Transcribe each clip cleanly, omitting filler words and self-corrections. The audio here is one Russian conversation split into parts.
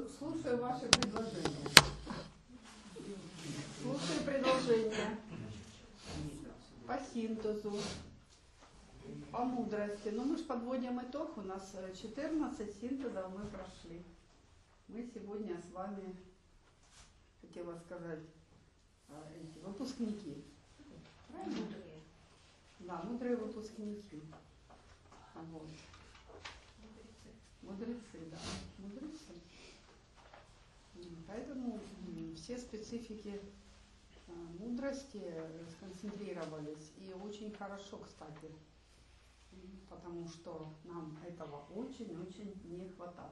Слушаю ваши предложения. Слушаю предложения по синтезу, по мудрости. Но мы же подводим итог. У нас 14 синтезов мы прошли. Мы сегодня с вами, хотела сказать, выпускники. Правильно? Мудрые. Да, мудрые выпускники. Вот. Мудрецы, да. Мудрецы. Поэтому все специфики мудрости сконцентрировались. И очень хорошо, кстати, потому что нам этого очень-очень не хватает.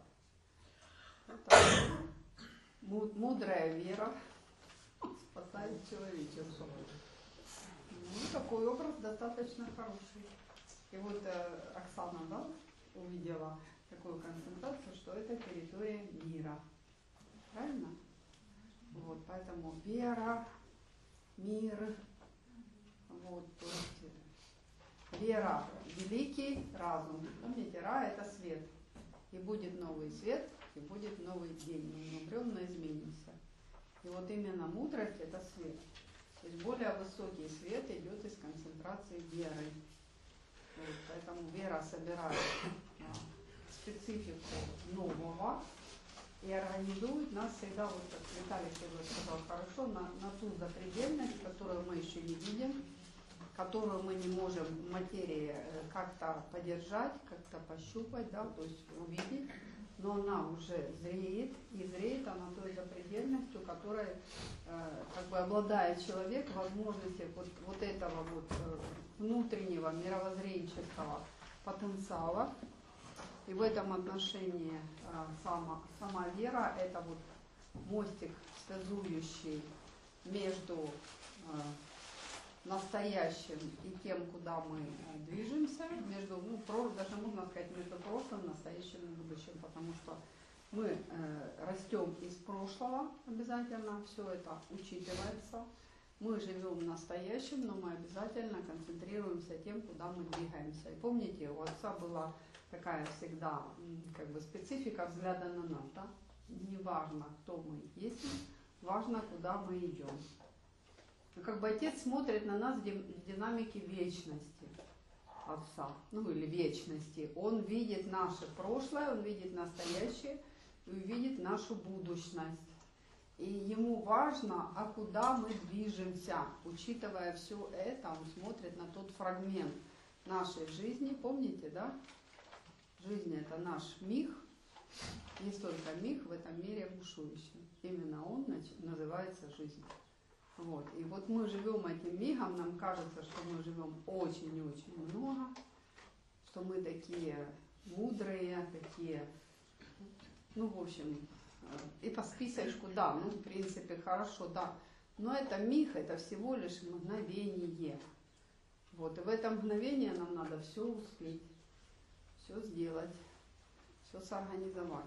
Мудрая вера спасает человечество. Ну, такой образ достаточно хороший. И вот Оксана, да, увидела такую концентрацию, что это территория мира. Правильно? Вот, поэтому вера, мир, вот, то есть вера, великий разум. Помните, Ра — это свет. И будет новый свет, и будет новый день. Мы умрем, но изменимся. И вот именно мудрость — это свет. То есть более высокий свет идет из концентрации веры. Вот, поэтому вера собирает специфику нового и организует нас всегда, вот как Виталий сегодня сказал хорошо, на ту запредельность, которую мы еще не видим, которую мы не можем в материи как-то поддержать, как-то пощупать, да, то есть увидеть, но она уже зреет, и зреет она той запредельностью, которой как бы обладает человек возможностью вот этого вот внутреннего мировоззренческого потенциала. И в этом отношении сама вера — это вот мостик, связующий между настоящим и тем, куда мы движемся, между, даже можно сказать, между прошлым, настоящим и будущим, потому что мы растем из прошлого обязательно, все это учитывается. Мы живем в настоящем, но мы обязательно концентрируемся тем, куда мы двигаемся. И помните, у отца была такая всегда как бы специфика взгляда на нас, да? Не важно, кто мы есть, важно, куда мы идем. Как бы отец смотрит на нас в динамике вечности отца, или вечности. Он видит наше прошлое, он видит настоящее и увидит нашу будущность. И ему важно, а куда мы движемся. Учитывая все это, он смотрит на тот фрагмент нашей жизни. Помните, да? Жизнь — это наш миг. Есть только миг в этом мире бушующий. Именно он называется жизнь. Вот. И вот мы живем этим мигом, нам кажется, что мы живем очень и очень много, что мы такие мудрые, такие, в общем, и по списочку, да, в принципе, хорошо, да. Но это миг, это всего лишь мгновение. Вот. И в это мгновение нам надо все успеть, все сделать, все сорганизовать.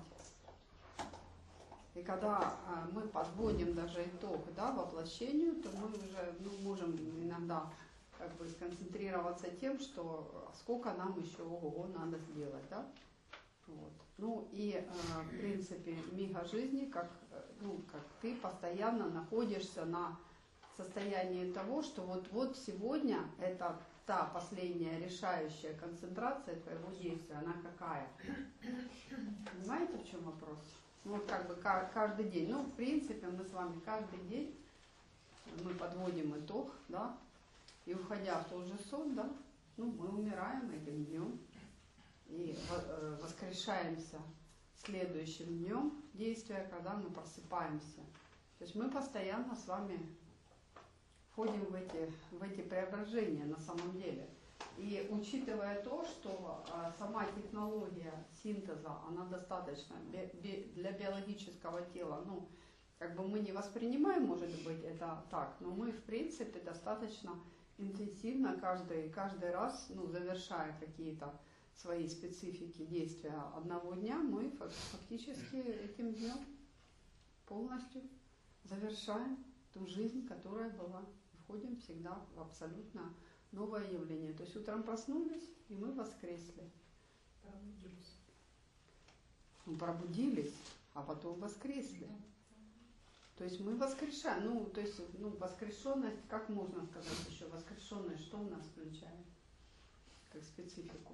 И когда мы подводим даже итог, да, воплощению, то мы уже можем иногда как бы сконцентрироваться тем, что сколько нам еще ого-го надо сделать, да? Вот. И в принципе мига жизни, как ты постоянно находишься на состоянии того, что вот сегодня это та последняя решающая концентрация твоего действия, она какая? Понимаете, в чем вопрос? Как бы каждый день. В принципе, мы с вами каждый день мы подводим итог, да, и уходя в тот же сон, да, мы умираем этим днем и воскрешаемся следующим днем действия, когда мы просыпаемся. То есть мы постоянно с вами входим в эти преображения на самом деле. И учитывая то, что сама технология синтеза, она достаточно для биологического тела, как бы мы не воспринимаем, может быть, это так, но мы, в принципе, достаточно интенсивно каждый раз, завершая какие-то свои специфики действия одного дня, мы фактически этим днем полностью завершаем ту жизнь, которая была. Входим всегда в абсолютно новое явление. То есть утром проснулись, и мы воскресли. Пробудились. Пробудились. а потом воскресли. То есть мы воскрешаем, воскрешенность, как можно сказать еще, воскрешенность, что у нас включает, как специфику?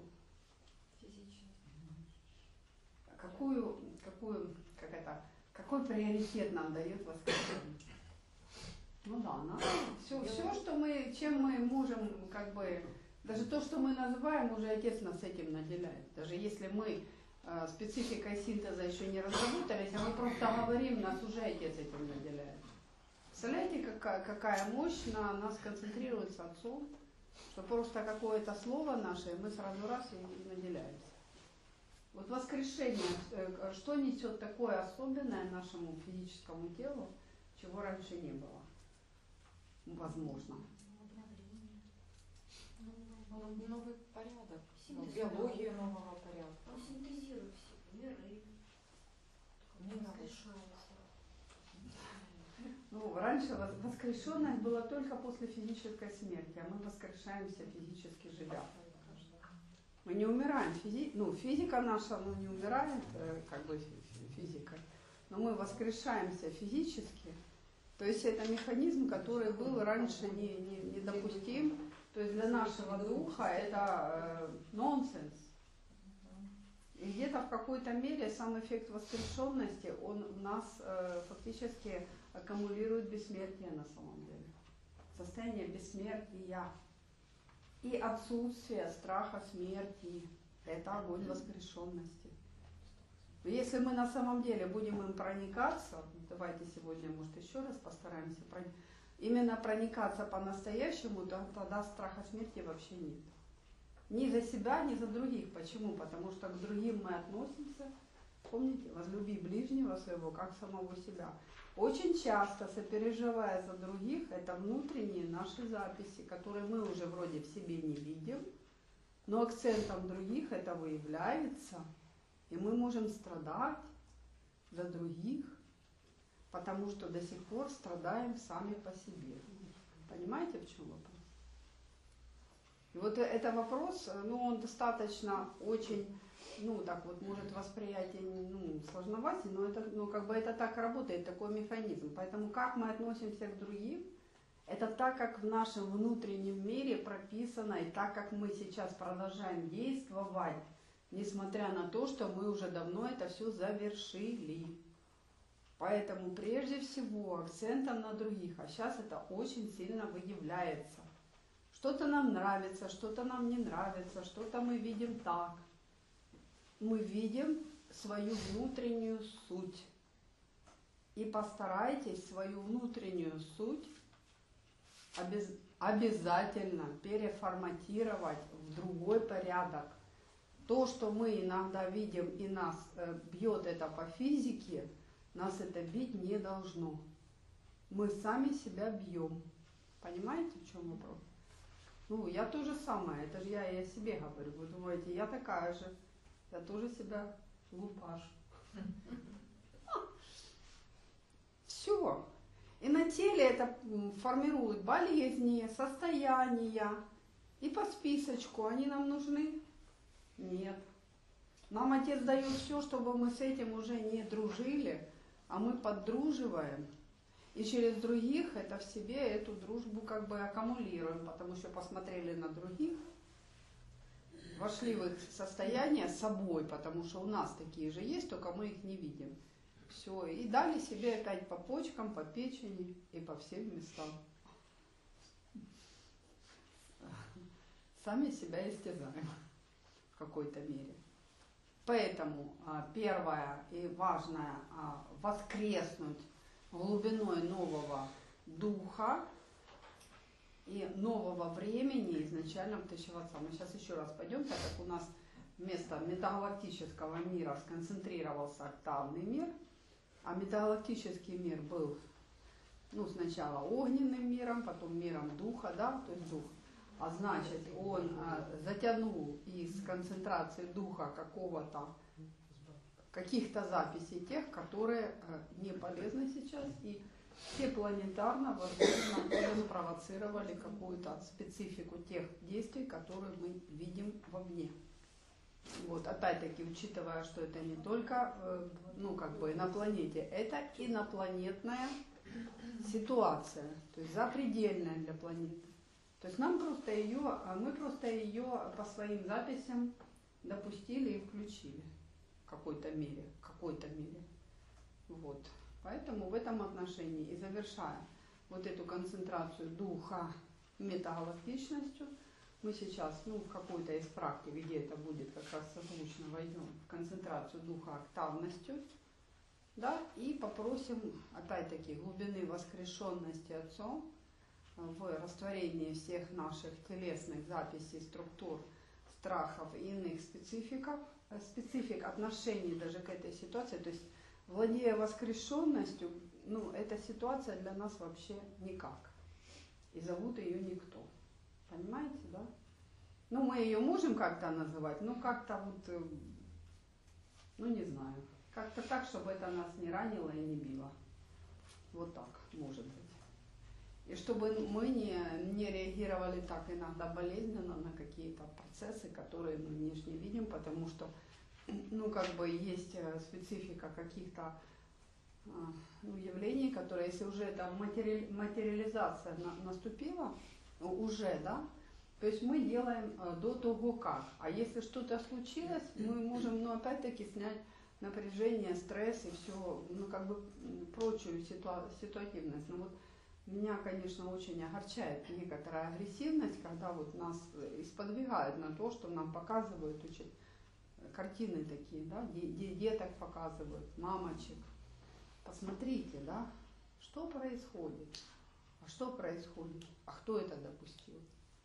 Какой приоритет нам дает воскрешение? Ну да, чем мы можем, даже то, что мы называем, уже Отец нас этим наделяет. Даже если мы спецификой синтеза еще не разработались, а мы просто говорим, нас уже Отец этим наделяет. Представляете, какая мощь на нас концентрируется Отцом, что просто какое-то слово наше, и мы сразу раз и наделяемся. Вот воскрешение, что несет такое особенное нашему физическому телу, чего раньше не было? Возможно. Новый порядок, биологию нового порядка. Он синтезирует все миры, воскрешается. Раньше воскрешенность была только после физической смерти, а мы воскрешаемся физически живя. Мы не умираем, физика наша не умирает, физикой, но мы воскрешаемся физически. То есть это механизм, который был раньше недопустим. То есть для нашего духа это нонсенс. И где-то в какой-то мере сам эффект воскрешенности, он в нас фактически аккумулирует бессмертие на самом деле. Состояние бессмертия. И отсутствие страха смерти – это огонь воскрешенности. Но если мы на самом деле будем им проникаться, давайте сегодня, может, еще раз постараемся именно проникаться по-настоящему, то тогда страха смерти вообще нет. Ни за себя, ни за других. Почему? Потому что к другим мы относимся, помните, возлюби ближнего своего, как самого себя. Очень часто, сопереживая за других, это внутренние наши записи, которые мы уже вроде в себе не видим, но акцентом других это выявляется, и мы можем страдать за других, потому что до сих пор страдаем сами по себе. Понимаете, в чем вопрос? И вот это вопрос, он достаточно очень, может восприятие, сложноватый, но это так работает, такой механизм. Поэтому как мы относимся к другим, это так, как в нашем внутреннем мире прописано, и так, как мы сейчас продолжаем действовать, несмотря на то, что мы уже давно это все завершили. Поэтому прежде всего акцентом на других, а сейчас это очень сильно выявляется. Что-то нам нравится, что-то нам не нравится, что-то мы видим так. Мы видим свою внутреннюю суть. И постарайтесь свою внутреннюю суть обязательно переформатировать в другой порядок. То, что мы иногда видим и нас бьет это по физике, нас это бить не должно. Мы сами себя бьем. Понимаете, в чем вопрос? Я то же самое, это же я и о себе говорю. Вы думаете, я такая же. Я тоже себя лупашу. Все. И на теле это формирует болезни, состояния. И по списочку они нам нужны? Нет. Нам Отец дает все, чтобы мы с этим уже не дружили, а мы поддруживаем. И через других это в себе эту дружбу аккумулируем, потому что посмотрели на других, вошли в их состояние с собой, потому что у нас такие же есть, только мы их не видим. Все, и дали себе опять по почкам, по печени и по всем местам. Сами себя истязаем в какой-то мере. Поэтому первое и важное – воскреснуть глубиной нового духа и нового времени изначально в Тысячеватца. Мы сейчас еще раз пойдем, так как у нас вместо метагалактического мира сконцентрировался октавный мир, а метагалактический мир был сначала огненным миром, потом миром духа, то есть дух. А значит, он затянул из концентрации духа каких-то записей тех, которые не полезны сейчас, и все планетарно, возможно, спровоцировали какую-то специфику тех действий, которые мы видим вовне. Вот, опять-таки, учитывая, что это не только, ну, как бы на планете, это инопланетная ситуация, то есть запредельная для планеты. То есть мы просто ее по своим записям допустили и включили в какой-то мере. Вот. Поэтому в этом отношении и завершая вот эту концентрацию духа метагалактичностью, мы сейчас, ну, в какой-то из практик, где это будет как раз созвучно, войдем в концентрацию духа октавностью, да, и попросим, опять-таки, глубины воскрешенности Отцом в растворении всех наших телесных записей, структур, страхов и иных специфик отношений даже к этой ситуации. То есть, владея воскрешенностью, ну, эта ситуация для нас вообще никак. И зовут ее никто. Понимаете, да? Ну, мы ее можем как-то называть, но как-то вот, ну, не знаю, как-то так, чтобы это нас не ранило и не било. Вот так, может быть. И чтобы мы не реагировали так иногда болезненно на какие-то процессы, которые мы внешне видим, потому что, ну, как бы есть специфика каких-то ну, явлений, которые, если уже эта материализация наступила, уже, да, то есть мы делаем до того как. А если что-то случилось, мы можем, ну, опять-таки снять напряжение, стресс и все, ну, как бы прочую ситуативность. Но вот меня, конечно, очень огорчает некоторая агрессивность, когда вот нас исподвигают на то, что нам показывают картины такие, да, деток показывают, мамочек. Посмотрите, да, что происходит, а что происходит, а кто это допустил.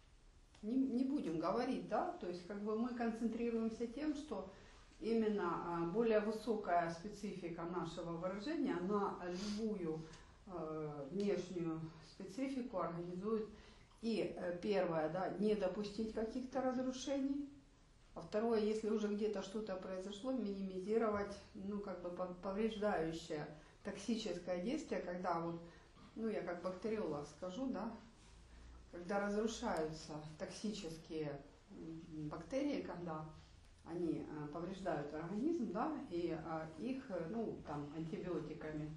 Не будем говорить, да, то есть как бы мы концентрируемся тем, что именно более высокая специфика нашего выражения, она любую внешнюю специфику организует. И первое, да, не допустить каких-то разрушений. А второе, если уже где-то что-то произошло, минимизировать, ну, как бы повреждающее токсическое действие, когда вот, ну, я как бактериолог скажу, да, когда разрушаются токсические бактерии, когда они повреждают организм, да, и их, ну, там, антибиотиками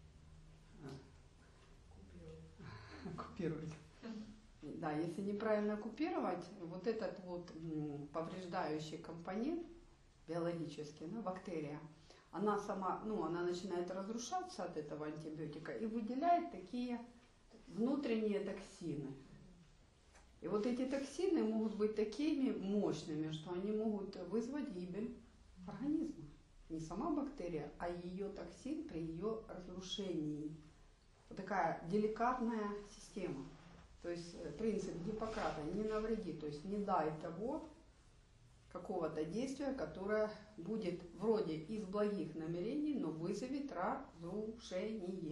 купируют. Да, если неправильно купировать, вот этот вот повреждающий компонент биологический, ну, бактерия, она сама, ну, она начинает разрушаться от этого антибиотика и выделяет такие внутренние токсины. И вот эти токсины могут быть такими мощными, что они могут вызвать гибель организма. Не сама бактерия, а ее токсин при ее разрушении. Вот такая деликатная система. То есть принцип Гиппократа: не навреди, то есть не дай того какого-то действия, которое будет вроде из благих намерений, но вызовет разрушение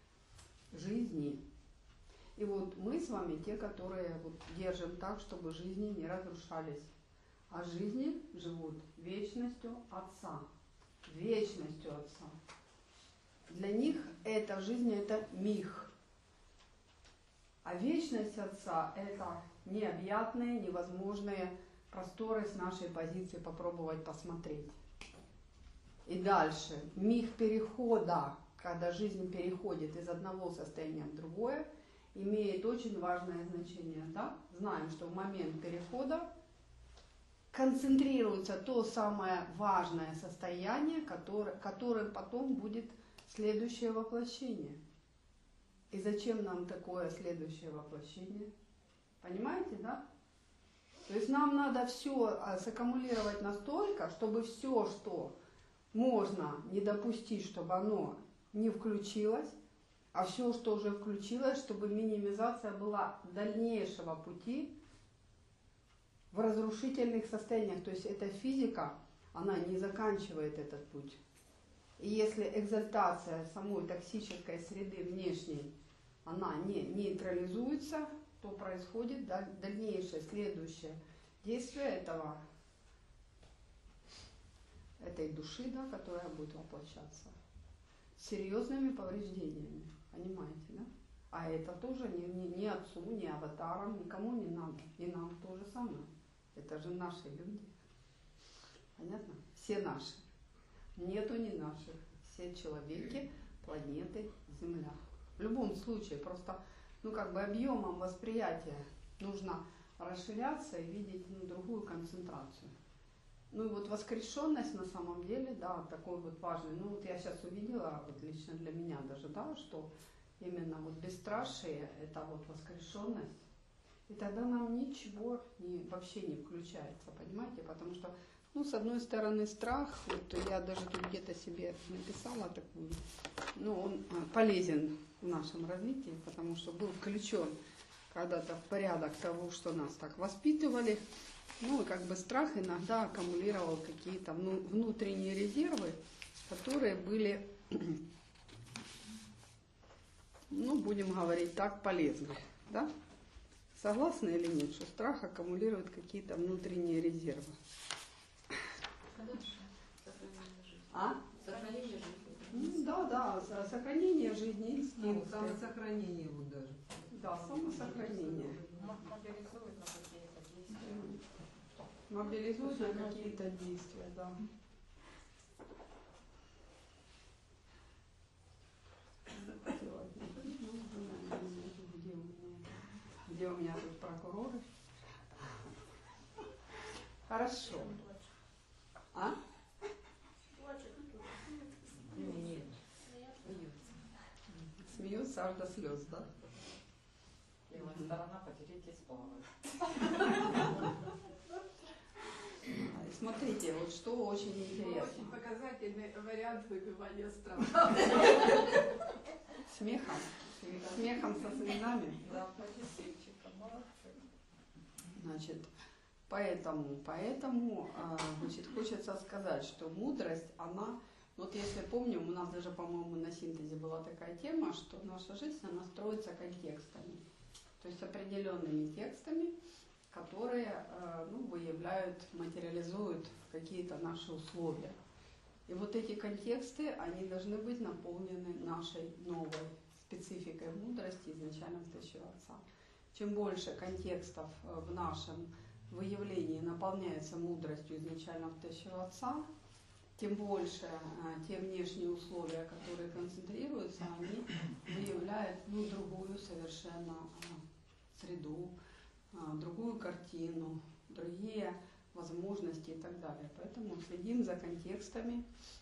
жизни. И вот мы с вами те, которые вот держим так, чтобы жизни не разрушались. А жизни живут вечностью Отца. Вечностью Отца. Для них эта жизнь – это миг. А вечность Отца – это необъятные, невозможные просторы с нашей позиции попробовать посмотреть. И дальше миг перехода, когда жизнь переходит из одного состояния в другое, имеет очень важное значение. Да? Знаем, что в момент перехода концентрируется то самое важное состояние, которым потом будет следующее воплощение. И зачем нам такое следующее воплощение? Понимаете, да? То есть нам надо все саккумулировать настолько, чтобы все, что можно не допустить, чтобы оно не включилось, а все, что уже включилось, чтобы минимизация была дальнейшего пути в разрушительных состояниях. То есть эта физика, она не заканчивает этот путь. И если экзальтация самой токсической среды внешней, она не нейтрализуется, то происходит дальнейшее, следующее действие этой души, да, которая будет воплощаться, с серьезными повреждениями. Понимаете, да? А это тоже ни отцу, ни аватарам, никому не надо. И нам то же самое. Это же наши люди. Понятно? Все наши. Нету не наших. Все человеки планеты Земля. В любом случае, просто, ну, как бы объемом восприятия нужно расширяться и видеть, ну, другую концентрацию. Ну и вот воскрешенность на самом деле, да, такой вот важный. Ну вот я сейчас увидела, вот лично для меня даже, да, что именно вот бесстрашие — это вот воскрешенность. И тогда нам ничего вообще не включается, понимаете? Потому что, ну, с одной стороны, страх, вот я даже тут где-то себе написала такую, ну, он полезен в нашем развитии, потому что был включен когда-то в порядок того, что нас так воспитывали. Ну, и как бы страх иногда аккумулировал какие-то внутренние резервы, которые были, ну, будем говорить так, полезны, да? Согласны или нет, что страх аккумулирует какие-то внутренние резервы? Хорошо. Сохранение жизни. А? Сохранение жизни. Ну, да, сохранение жизни, инстинкты. Самосохранение вот даже. Да, самосохранение. Мобилизует на какие-то действия. Мобилизует на какие-то действия, да. Где у меня тут прокуроры? Хорошо. А? Плачет тут. Нет. Смеются аж до слез, да? Левая сторона, поделитесь плавать. Смотрите, вот что очень интересно. Очень показательный вариант выбивания страха. Смехом. Смехом со слезами. Да, позитивчика, молодцы. Значит, поэтому, значит, хочется сказать, что мудрость, она, вот если помним, у нас даже, по-моему, на синтезе была такая тема, что наша жизнь, она строится контекстами. То есть определенными текстами, которые, ну, выявляют, материализуют какие-то наши условия. И вот эти контексты, они должны быть наполнены нашей новой спецификой мудрости изначально Творящего Отца. Чем больше контекстов в нашем выявлении наполняется мудростью изначально Творящего Отца, тем больше те внешние условия, которые концентрируются, они выявляют, ну, другую совершенно среду, другую картину, другие возможности и так далее. Поэтому следим за контекстами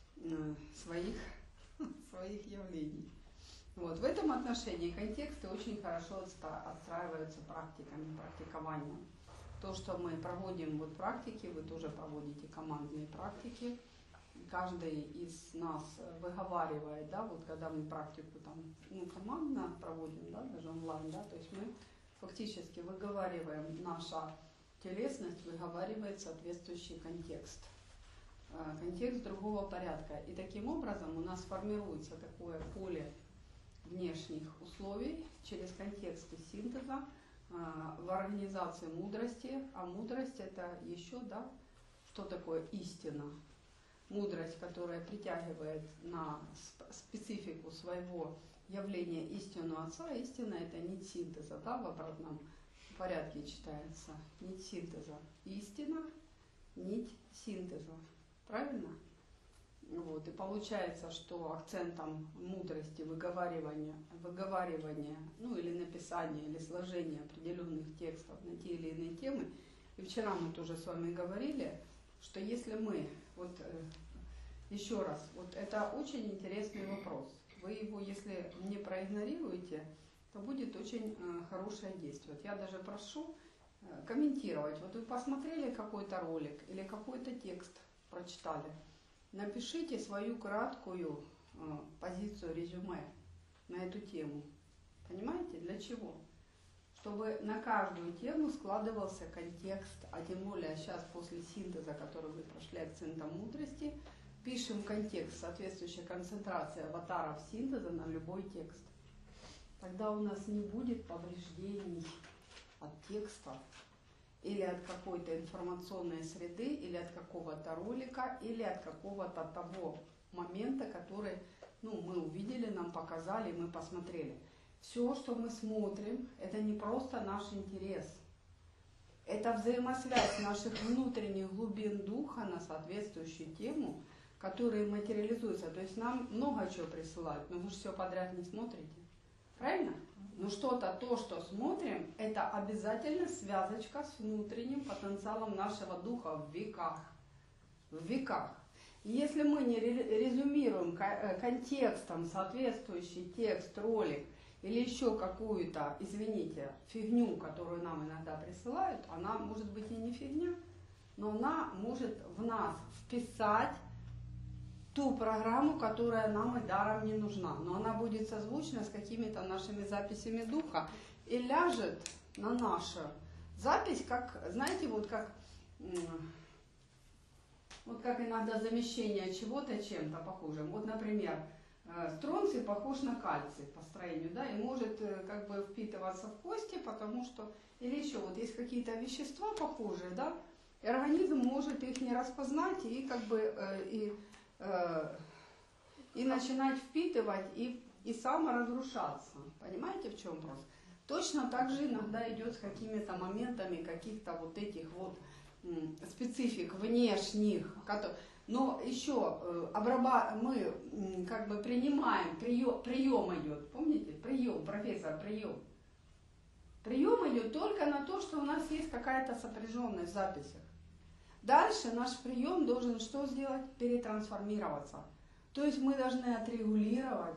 своих явлений. Вот. В этом отношении контексты очень хорошо отстраиваются практиками, практикованием. То, что мы проводим вот практики, вы тоже проводите командные практики. Каждый из нас выговаривает, да, вот когда мы практику там, ну, командно проводим, да, даже онлайн, да, то есть мы фактически выговариваем, наша телесность выговаривает соответствующий контекст. Контекст другого порядка. И таким образом у нас формируется такое поле внешних условий через контексты синтеза в организации мудрости. А мудрость — это еще, да, что такое истина? Мудрость, которая притягивает на специфику своего явления истину Отца. Истина — это нить синтеза, да, в обратном порядке читается. Нить синтеза. Истина, нить синтеза. Правильно? Вот. И получается, что акцентом мудрости выговаривания, ну, или написания, или сложения определенных текстов на те или иные темы. И вчера мы тоже с вами говорили, что если мы, вот еще раз, вот это очень интересный вопрос. Вы его, если не проигнорируете, то будет очень хорошее действие. Вот я даже прошу комментировать. Вот вы посмотрели какой-то ролик или какой-то текст прочитали, напишите свою краткую позицию, резюме на эту тему. Понимаете, для чего? Чтобы на каждую тему складывался контекст, а тем более сейчас после синтеза, который вы прошли акцентом мудрости, пишем контекст, соответствующая концентрация аватаров синтеза на любой текст. Тогда у нас не будет повреждений от текста или от какой-то информационной среды, или от какого-то ролика, или от какого-то того момента, который, ну, мы увидели, нам показали, мы посмотрели. Все, что мы смотрим, это не просто наш интерес. Это взаимосвязь наших внутренних глубин духа на соответствующую тему, которые материализуются. То есть нам много чего присылают, но вы же все подряд не смотрите. Правильно? Но что-то, то, что смотрим, это обязательно связочка с внутренним потенциалом нашего духа в веках. В веках. И если мы не резюмируем контекстом соответствующий текст, ролик или еще какую-то, извините, фигню, которую нам иногда присылают, она может быть и не фигня, но она может в нас вписать ту программу, которая нам и даром не нужна. Но она будет созвучна с какими-то нашими записями духа и ляжет на нашу запись, как, знаете, вот как иногда замещение чего-то чем-то похожим. Вот, например, стронций похож на кальций по строению, да, и может как бы впитываться в кости, потому что, или еще вот есть какие-то вещества похожие, да, и организм может их не распознать и как бы и начинать впитывать и саморазрушаться. Понимаете, в чем вопрос? Точно так же иногда идет с какими-то моментами каких-то вот этих вот специфик внешних, но еще мы как бы принимаем, прием идет, помните? Прием, профессор, прием. Прием идет только на то, что у нас есть какая-то сопряженность в записях. Дальше наш прием должен что сделать? Перетрансформироваться. То есть мы должны отрегулировать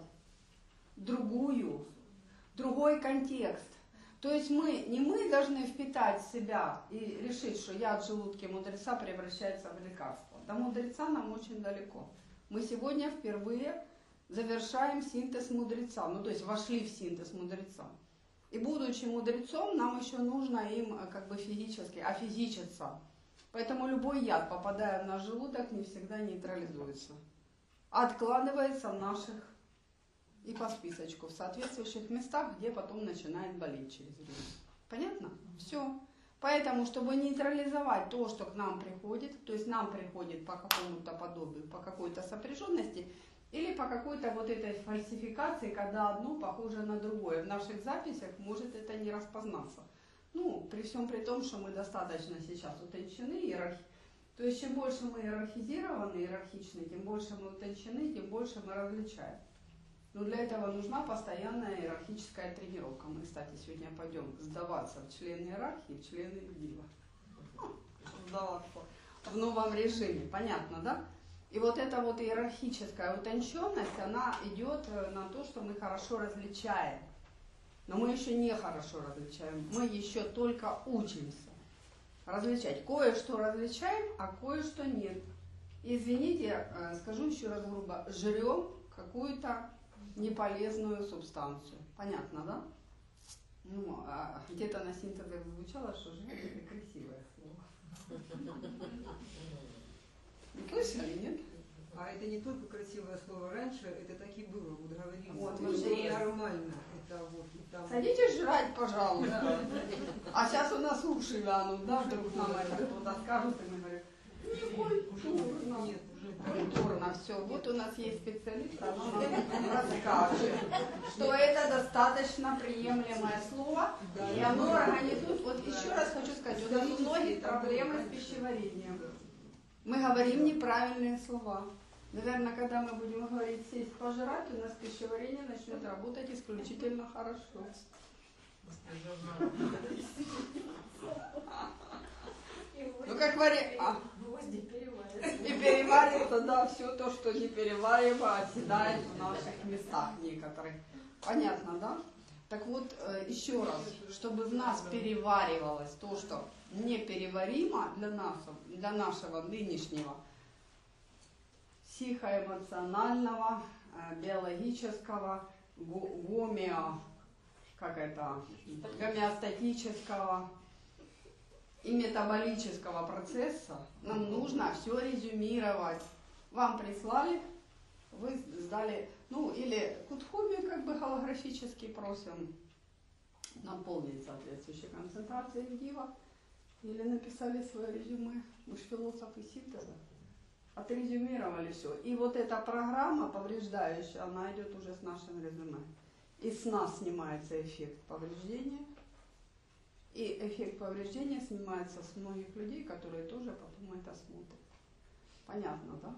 другой контекст. То есть не мы должны впитать в себя и решить, что яд в желудке мудреца превращается в лекарство. До мудреца нам очень далеко. Мы сегодня впервые завершаем синтез мудреца, то есть вошли в синтез мудреца. И будучи мудрецом, нам еще нужно им как бы физически офизичиться. Поэтому любой яд, попадая в наш желудок, не всегда нейтрализуется. Откладывается в наших и по списочку в соответствующих местах, где потом начинает болеть через время. Понятно? Все. Поэтому, чтобы нейтрализовать то, что к нам приходит, то есть нам приходит по какому-то подобию, по какой-то сопряженности, или по какой-то вот этой фальсификации, когда одно похоже на другое. В наших записях может это не распознаться. При всем при том, что мы достаточно сейчас утончены, то есть чем больше мы иерархизированы, иерархичны, тем больше мы утончены, тем больше мы различаем. Но для этого нужна постоянная иерархическая тренировка. Мы, кстати, сегодня пойдем сдаваться в члены иерархии, в члены Ильдива. Сдаваться в новом режиме. Понятно, да? И вот эта вот иерархическая утонченность, она идет на то, что мы хорошо различаем. Но мы еще не хорошо различаем. Мы еще только учимся различать. Кое-что различаем, а кое-что нет. Извините, скажу еще раз грубо, жрем какую-то неполезную субстанцию. Понятно, да? Где-то на синтезах звучало, что жрать это красивое слово. Не слышали, нет? А это не только красивое слово. Раньше это таки было, вот говорили. Вот, это было нормально. Это вот, и там... Садитесь жрать, пожалуйста. А сейчас у нас уши вянут, да, вдруг нам это кто-то скажет, и мы говорим, не культурно. Нет, уже Культурно все. Вот у нас есть специалист, она нам расскажет, что это достаточно приемлемое слово, и оно организует. Вот еще раз хочу сказать, у нас у многих проблемы с пищеварением. Мы говорим неправильные слова. Наверное, когда мы будем говорить сесть пожрать, у нас пищеварение начнет работать исключительно хорошо. Как вариант. И переварится, да, все то, что не перевариваемо, оседает в наших местах некоторых. Понятно, да? Так вот, еще раз, чтобы в нас переваривалось то, что непереваримо для нашего нынешнего психоэмоционального, биологического, гомеостатического и метаболического процесса, нам нужно все резюмировать. Вам прислали, вы сдали, или кутхумию как бы голографически просим наполнить соответствующей концентрацией Ильдива, или написали свое резюме. Мы же философы синтеза. Отрезюмировали все. И вот эта программа повреждающая, она идет уже с нашим резюме. И с нас снимается эффект повреждения. И эффект повреждения снимается с многих людей, которые тоже потом это смотрят. Понятно, да?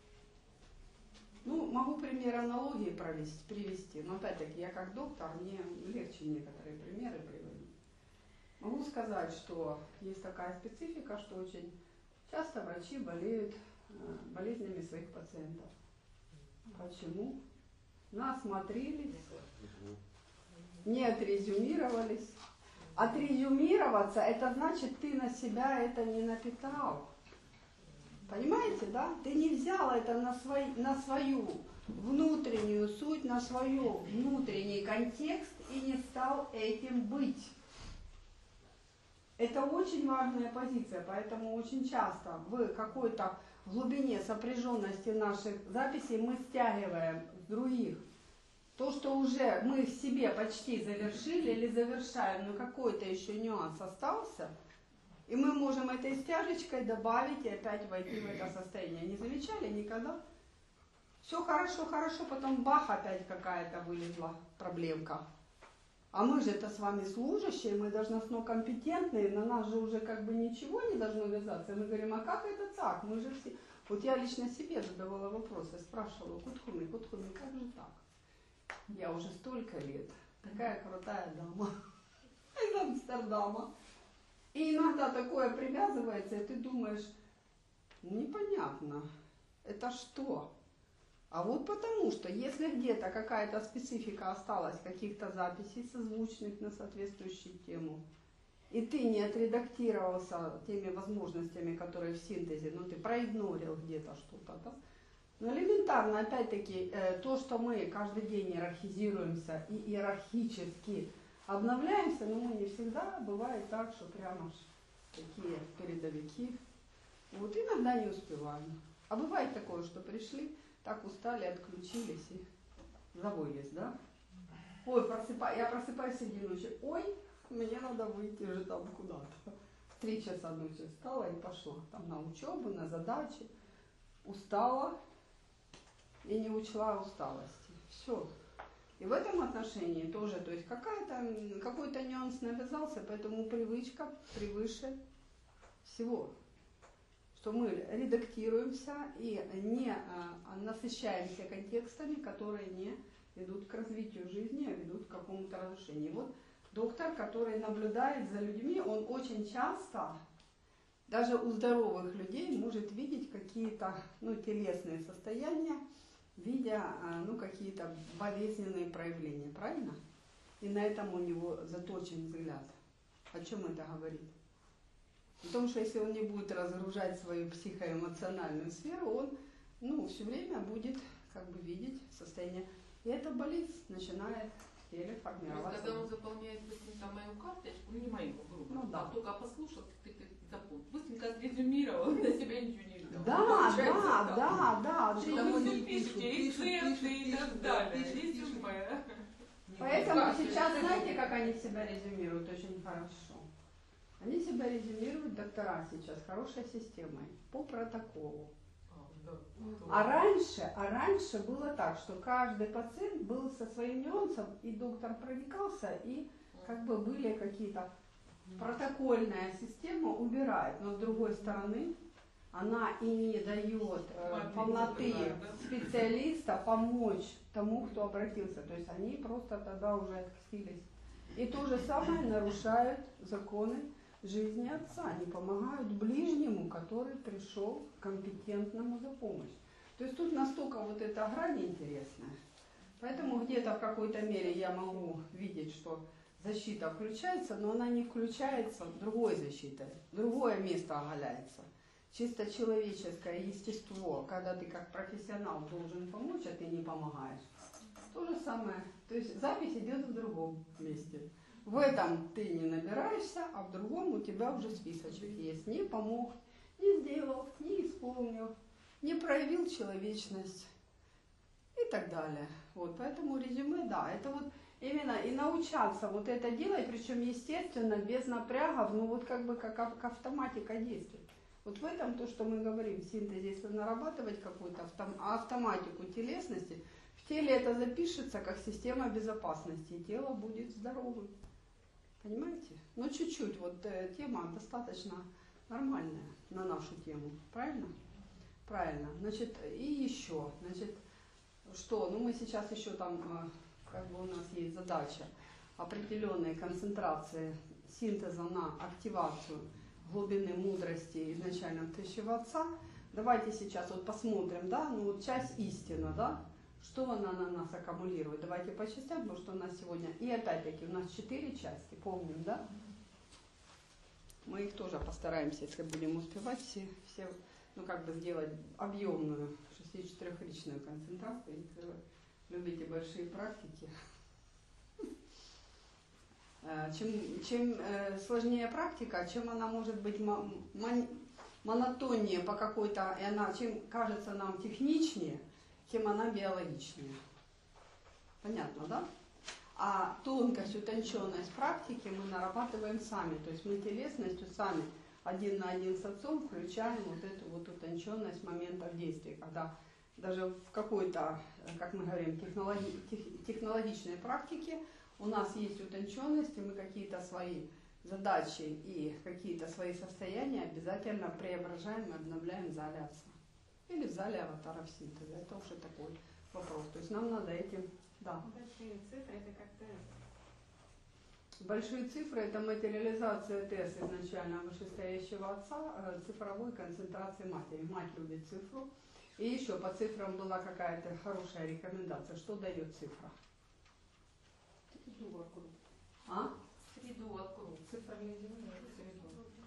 Ну, могу пример аналогии привести, но опять-таки я как доктор, мне легче некоторые примеры приводить. Могу сказать, что есть такая специфика, что очень часто врачи болеют болезнями своих пациентов. Почему? Насмотрелись, не отрезюмировались. Отрезюмироваться, это значит, ты на себя это не напитал. Понимаете, да? Ты не взял это на свою внутреннюю суть, на свой внутренний контекст и не стал этим быть. Это очень важная позиция, поэтому очень часто в какой-то глубине сопряженности наших записей мы стягиваем с других. То, что уже мы в себе почти завершили или завершаем, но какой-то еще нюанс остался, и мы можем этой стяжечкой добавить и опять войти в это состояние. Не замечали никогда? Все хорошо, хорошо, потом бах, опять какая-то вылезла проблемка. А мы же это с вами служащие, мы должностно компетентные, на нас же уже как бы ничего не должно вязаться. И мы говорим, а как это так? Мы же все... Вот я лично себе задавала вопросы, спрашивала, Кутхуми, как же так? Я уже столько лет, такая крутая дама из Амстердама. И иногда такое привязывается, и ты думаешь, непонятно, это что? А вот потому что, если где-то какая-то специфика осталась, каких-то записей созвучных на соответствующую тему, и ты не отредактировался теми возможностями, которые в синтезе, ну ты проигнорил где-то что-то, да? Но элементарно, опять-таки, то, что мы каждый день иерархизируемся и иерархически обновляемся, но мы не всегда, бывает так, что прямо такие передовики. Вот иногда не успеваем. А бывает такое, что пришли, так устали, отключились и завылись, да? Ой, я просыпаюсь среди ночи, ой, мне надо выйти же там куда-то. В 3 часа ночи встала и пошла там на учебу, на задачи. Устала и не учла усталости. Все. И в этом отношении тоже, то есть какой-то нюанс навязался, поэтому привычка превыше всего. Что мы редактируемся и не насыщаемся контекстами, которые не ведут к развитию жизни, а ведут к какому-то разрушению. Вот доктор, который наблюдает за людьми, он очень часто, даже у здоровых людей, может видеть какие-то телесные состояния, видя какие-то болезненные проявления, правильно? И на этом у него заточен взгляд. О чем это говорит? О том, что если он не будет разгружать свою психоэмоциональную сферу, он все время будет видеть состояние. И эта болезнь начинает в теле формироваться. Когда он заполняет быстренько мою карточку, не мою группу, только послушал, ты запомнил, быстренько отрезюмировал, на себя ничего не взял. Да. Что вы все пишете, рецепты и так далее, резюме. Поэтому сейчас, знаете, как они себя резюмируют очень хорошо? Они себя резюмируют, доктора сейчас, хорошей системой, по протоколу. А раньше было так, что каждый пациент был со своим нюансом, и доктор проникался, и были какие-то... Протокольная система убирает, но с другой стороны, она и не дает полноты специалиста помочь тому, кто обратился. То есть они просто тогда уже откатились. И то же самое нарушают законы жизни отца. Они помогают ближнему, который пришел компетентному за помощь. То есть тут настолько вот эта грань интересная. Поэтому где-то в какой-то мере я могу видеть, что защита включается, но она не включается другой защитой. Другое место оголяется. Чисто человеческое естество, когда ты как профессионал должен помочь, а ты не помогаешь. То же самое. То есть запись идет в другом месте. В этом ты не набираешься, а в другом у тебя уже списочек есть. Не помог, не сделал, не исполнил, не проявил человечность и так далее. Вот, поэтому резюме, да, это вот именно и научаться вот это делать, причем естественно, без напрягов, как автоматика действует. Вот в этом то, что мы говорим в синтезе, если нарабатывать какую-то автоматику телесности, в теле это запишется как система безопасности, и тело будет здоровым. Понимаете? Ну, чуть-чуть, вот тема достаточно нормальная на нашу тему, правильно? Правильно. Значит, и еще, значит, что, ну мы сейчас еще там, как бы у нас есть задача определенной концентрации синтеза на активацию глубины мудрости изначально тысячего отца. Давайте сейчас вот посмотрим, да, ну вот часть истина, да, что она на нас аккумулирует. Давайте по частям, потому что у нас сегодня, и опять-таки у нас 4 части, помним, да? Мы их тоже постараемся, если будем успевать, все ну как бы сделать объемную 64-ричную концентрацию, если вы любите большие практики. Чем сложнее практика, чем она может быть монотоннее по какой-то, и она чем кажется нам техничнее, тем она биологичнее. Понятно, да? А тонкость, утонченность практики мы нарабатываем сами, то есть мы телесностью сами один на один с отцом включаем вот эту вот утонченность моментов действия, когда даже в какой-то, как мы говорим, технологичной практике у нас есть утонченность, и мы какие-то свои задачи и какие-то свои состояния обязательно преображаем и обновляем в зале отца. Или в зале аватаров синтеза. Это уже такой вопрос. То есть нам надо этим, да. Большие цифры это как ТС. Большие цифры это материализация ТС изначально вышестоящего отца, цифровой концентрации матери. Мать любит цифру. И еще по цифрам была какая-то хорошая рекомендация. Что дает цифра? Среду вокруг. А? Среду вокруг. Цифра ледяная, среду.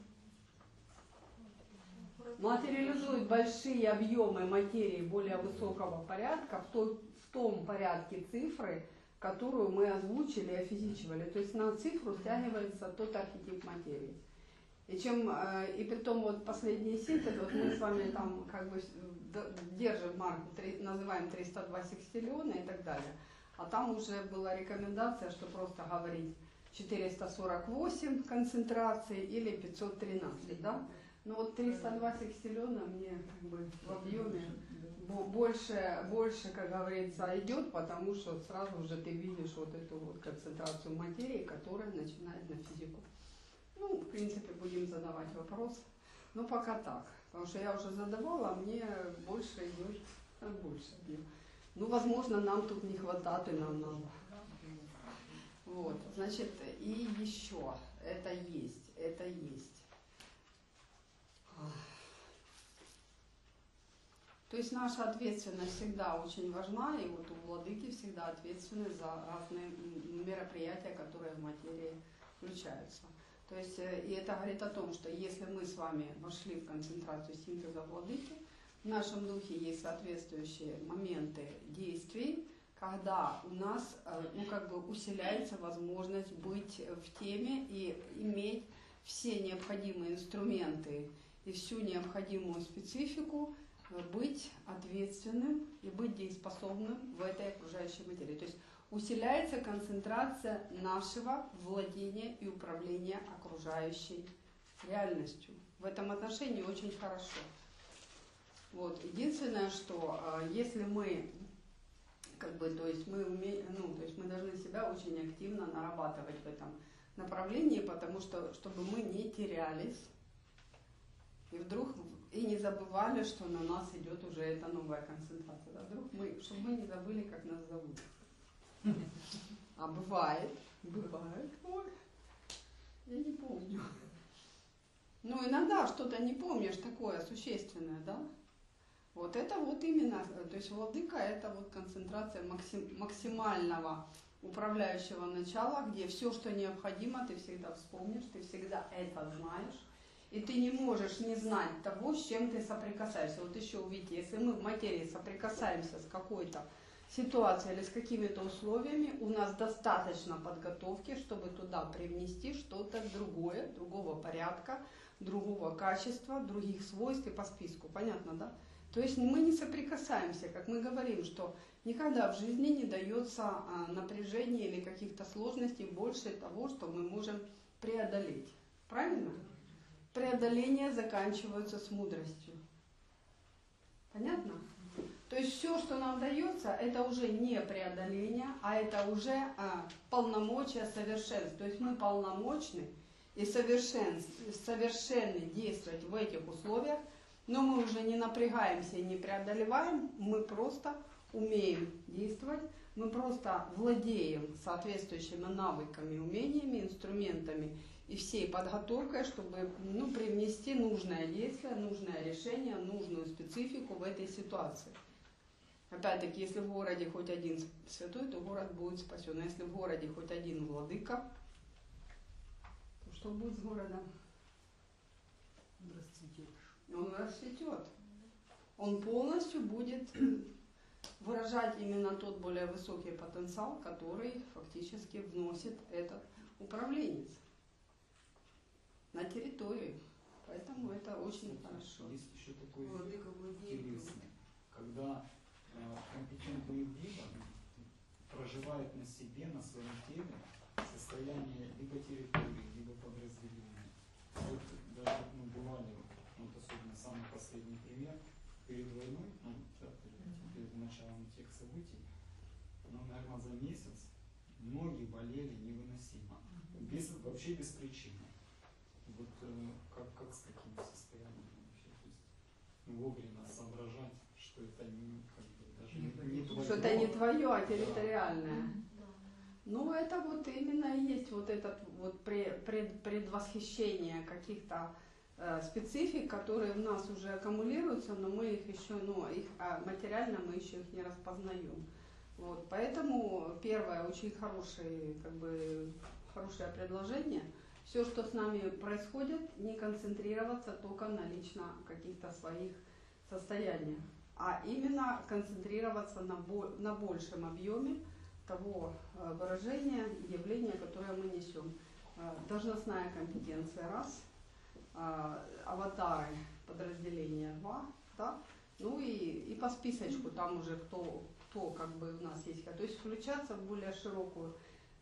Материализует большие объемы материи более высокого порядка в том порядке цифры, которую мы озвучили и офизичивали. То есть на цифру стягивается тот архетип материи. И при том вот последний синтез, вот мы с вами там как бы держим марку, называем 302 секстиллиона и так далее. А там уже была рекомендация, что просто говорить 448 концентраций или 513, да? Но вот 302 секстиллиона мне как бы в объеме больше, как говорится, идет, потому что сразу же ты видишь вот эту вот концентрацию материи, которая начинает на физику. Ну, в принципе, будем задавать вопрос. Но пока так. Потому что я уже задавала, а мне больше идет, больше объем. Ну, возможно, нам тут не хватает, и нам надо. Вот, значит, и еще, это есть. То есть наша ответственность всегда очень важна, и вот у владыки всегда ответственность за разные мероприятия, которые в материи включаются. То есть, и это говорит о том, что если мы с вами вошли в концентрацию синтеза владыки, в нашем духе есть соответствующие моменты действий, когда у нас ну, как бы усиляется возможность быть в теме и иметь все необходимые инструменты и всю необходимую специфику, быть ответственным и быть дееспособным в этой окружающей материи. То есть усиляется концентрация нашего владения и управления окружающей реальностью. В этом отношении очень хорошо. Вот. Единственное, что если мы как бы, то есть мы должны себя очень активно нарабатывать в этом направлении, потому что, чтобы мы не терялись и вдруг и не забывали, что на нас идет уже эта новая концентрация. Да? Вдруг чтобы мы не забыли, как нас зовут. А бывает, ой, я не помню. Ну, иногда что-то не помнишь такое существенное, да? Вот это вот именно, то есть владыка это вот концентрация максимального управляющего начала, где все, что необходимо, ты всегда вспомнишь, ты всегда это знаешь, и ты не можешь не знать того, с чем ты соприкасаешься. Вот еще увидите, если мы в материи соприкасаемся с какой-то ситуацией или с какими-то условиями, у нас достаточно подготовки, чтобы туда привнести что-то другое, другого порядка, другого качества, других свойств и по списку. Понятно, да? То есть мы не соприкасаемся, как мы говорим, что никогда в жизни не дается напряжения или каких-то сложностей больше того, что мы можем преодолеть. Правильно? Преодоления заканчиваются с мудростью. Понятно? То есть все, что нам дается, это уже не преодоление, а это уже полномочия совершенств. То есть мы полномочны и совершенны действовать в этих условиях, но мы уже не напрягаемся и не преодолеваем, мы просто умеем действовать, мы просто владеем соответствующими навыками, умениями, инструментами и всей подготовкой, чтобы привнести нужное действие, нужное решение, нужную специфику в этой ситуации. Опять-таки, если в городе хоть один святой, то город будет спасен. А если в городе хоть один владыка, то что будет с городом? Он расцветет. Он расцветет. Он полностью будет выражать именно тот более высокий потенциал, который фактически вносит этот управленец на территорию. Поэтому это очень хорошо. Есть еще такой Владыка владеет. интересный, когда компетентный гида проживает на себе, на своем теле состояние либо территории, либо подразделения. Вот даже мы бывали, вот особенно самый последний пример, перед войной, перед началом тех событий, наверное, за месяц многие болели невыносимо, вообще без причины. Вот как с таким состоянием вообще? То есть вовремя соображать, что это не твое. Что это не твое, а территориальное. Ну, это вот именно и есть вот этот вот предвосхищение каких-то специфик, которые в нас уже аккумулируются, но мы их еще, материально мы еще их не распознаем. Вот, поэтому первое, очень хорошее предложение. Все, что с нами происходит, не концентрироваться только на лично каких-то своих состояниях, а именно концентрироваться на большем объеме того выражения, явления, которое мы несем. Должностная компетенция раз, аватары подразделения два, да? Ну и по списочку там уже кто как бы у нас есть. То есть включаться в более широкую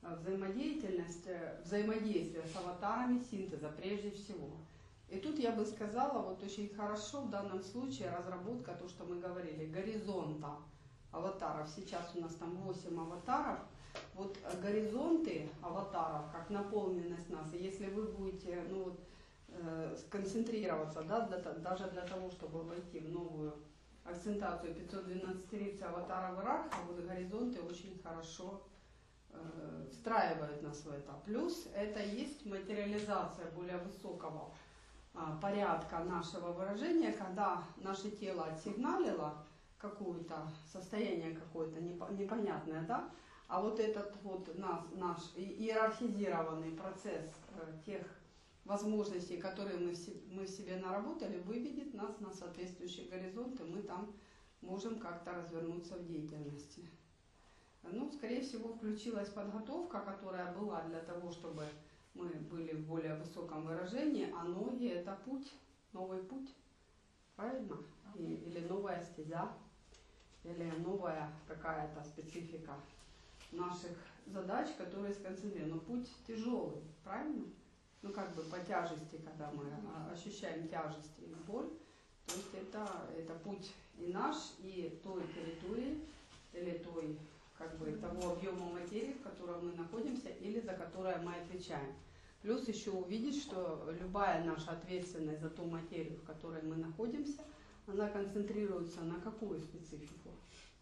взаимодействие с аватарами синтеза прежде всего. И тут я бы сказала, вот очень хорошо в данном случае разработка, то, что мы говорили, горизонта аватаров. Сейчас у нас там 8 аватаров. Вот горизонты аватаров, как наполненность нас, и если вы будете сконцентрироваться, да, даже для того, чтобы войти в новую акцентацию 512 аватаров Иракха, вот горизонты очень хорошо встраивают нас в это. Плюс это есть материализация более высокого порядка нашего выражения, когда наше тело отсигналило какое-то состояние какое-то непонятное, да, а вот этот вот наш иерархизированный процесс тех возможностей, которые мы в себе наработали, выведет нас на соответствующий горизонт, и мы там можем как-то развернуться в деятельности. Ну, скорее всего, включилась подготовка, которая была для того, чтобы мы были в более высоком выражении, а ноги – это путь, новый путь, правильно? Или новая стезя, или новая какая-то специфика наших задач, которые сконцентрированы. Но путь тяжелый, правильно? Ну, как бы по тяжести, когда мы ощущаем тяжесть и боль, то есть это путь и наш, и той территории, или того объема материи, в котором мы находимся, или за которое мы отвечаем. Плюс еще увидеть, что любая наша ответственность за ту материю, в которой мы находимся, она концентрируется на какую специфику?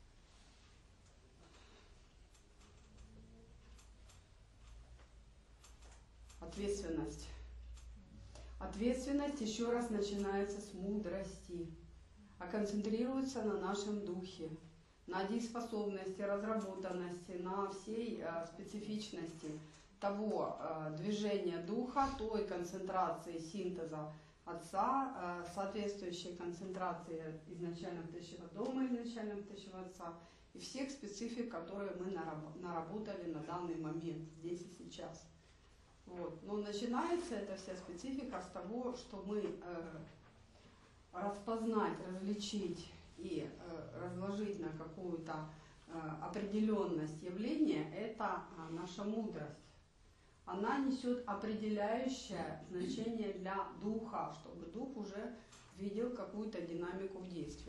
Ответственность. Ответственность еще раз начинается с мудрости, а концентрируется на нашем духе, на дееспособности, разработанности, на всей специфичности того движения духа, той концентрации синтеза Отца, соответствующей концентрации изначальных тысячего дома, изначальных тысячего Отца, и всех специфик, которые мы наработали на данный момент, здесь и сейчас. Вот. Но начинается эта вся специфика с того, что мы распознать, различить и разложить на какую-то определенность явления – это наша мудрость. Она несет определяющее значение для духа, чтобы дух уже видел какую-то динамику в действии.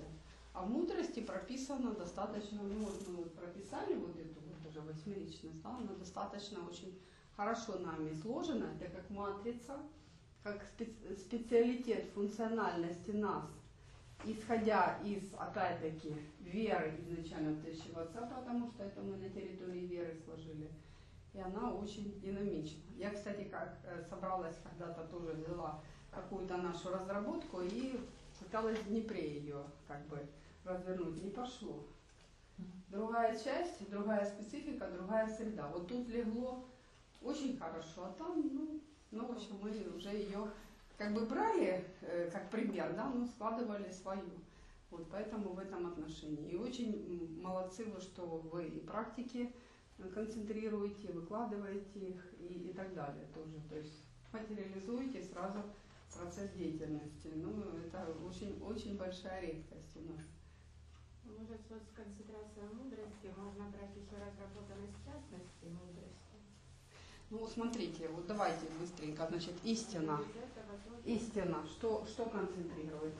А в мудрости прописано достаточно, ну вот мы вот прописали вот эту вот уже восьмеричность, да, она достаточно очень хорошо нами изложена, это как матрица, как специалитет функциональности нас, исходя из, опять-таки, веры изначально втащего отца, потому что это мы на территории веры сложили, и она очень динамична. Я, кстати, как собралась когда-то тоже взяла какую-то нашу разработку и пыталась в Днепре ее как бы развернуть, не пошло. Другая часть, другая специфика, другая среда. Вот тут легло очень хорошо, а там, ну в общем, мы уже ее как бы брали как пример, да, но складывали свою. Вот поэтому в этом отношении. И очень молодцы вы, что вы и практики концентрируете, выкладываете их и так далее тоже. То есть материализуете сразу процесс деятельности. Ну, это очень большая редкость у нас. Может, вот с концентрацией мудрости можно брать еще разработанность частности мудрости? Ну, смотрите, вот давайте быстренько, значит, истина. Истина, что концентрирует?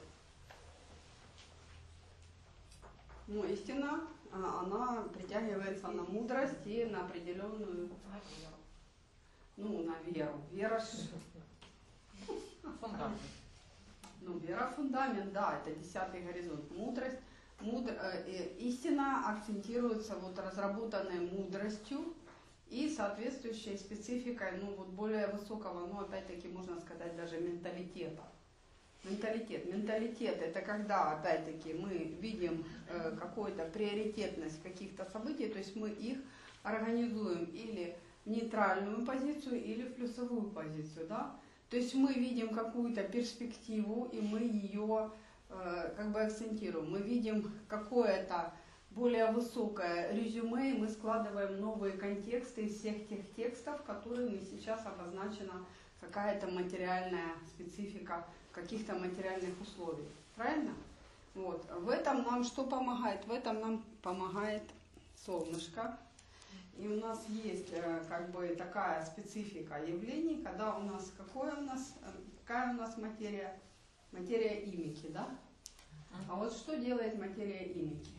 Ну, истина, она притягивается на мудрость и на определенную, ну, на веру. Вера Фундамент. Ну, вера фундамент, да, это 10-й горизонт. Мудрость, истина акцентируется вот разработанной мудростью и соответствующей спецификой, ну, вот более высокого, ну, опять-таки, можно сказать, даже менталитета. Менталитет это когда, опять-таки, мы видим какую-то приоритетность каких-то событий, то есть мы их организуем или в нейтральную позицию, или в плюсовую позицию, да. То есть мы видим какую-то перспективу, и мы ее как бы акцентируем. Мы видим какое-то более высокое резюме, и мы складываем новые контексты из всех тех текстов, которыми сейчас обозначена какая-то материальная специфика каких-то материальных условий. Правильно? Вот. В этом нам что помогает? В этом нам помогает солнышко. И у нас есть как бы такая специфика явлений, когда у нас какая у нас материя? Материя имики, да? А вот что делает материя имики?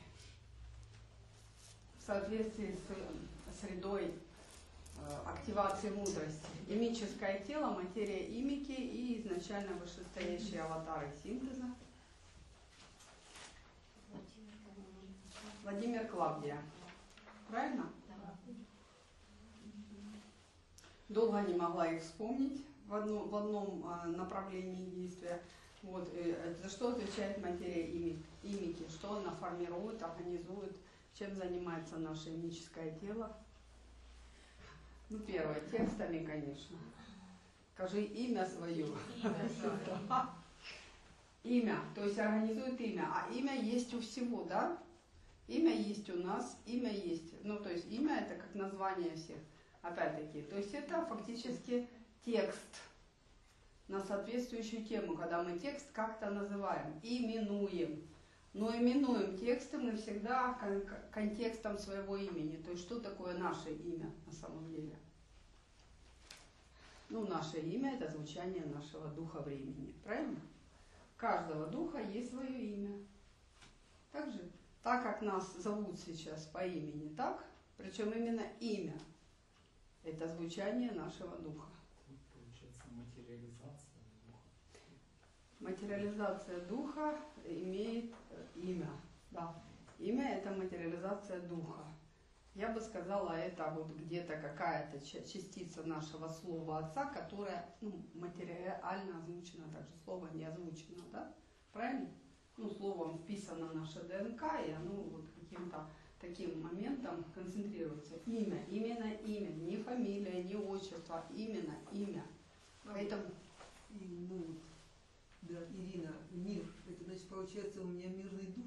В соответствии с средой активации мудрости. Имическое тело, материя имики и изначально вышестоящие аватары синтеза. Владимир Клавдия. Правильно? Долго не могла их вспомнить в одном направлении действия. Вот, за что отвечает материя имики? Что она формирует, организует, чем занимается наше имическое тело? Ну, первое, текстами, конечно. Скажи имя свое. Имя, то есть организует имя. А имя есть у всего, да? Имя есть у нас, имя есть. Ну, то есть имя это как название всех. Опять-таки, то есть это фактически текст на соответствующую тему, когда мы текст как-то называем, именуем. Но именуем тексты мы всегда контекстом своего имени. То есть что такое наше имя на самом деле? Ну, наше имя это звучание нашего духа времени. Правильно? У каждого духа есть свое имя. Также, так как нас зовут сейчас по имени, так? Причем именно имя. Это звучание нашего духа. Получается материализация духа. Материализация духа имеет имя. Да. Имя это материализация духа. Я бы сказала, это вот где-то какая-то частица нашего слова отца, которая материально озвучена, также слово не озвучено, да? Правильно? Ну, словом вписано наше ДНК, и оно вот каким-то таким моментом концентрируется. Имя, именно имя, не фамилия, не отчество, именно имя. Поэтому... Ну, да, Ирина, мир, это значит, получается, у меня мирный дух.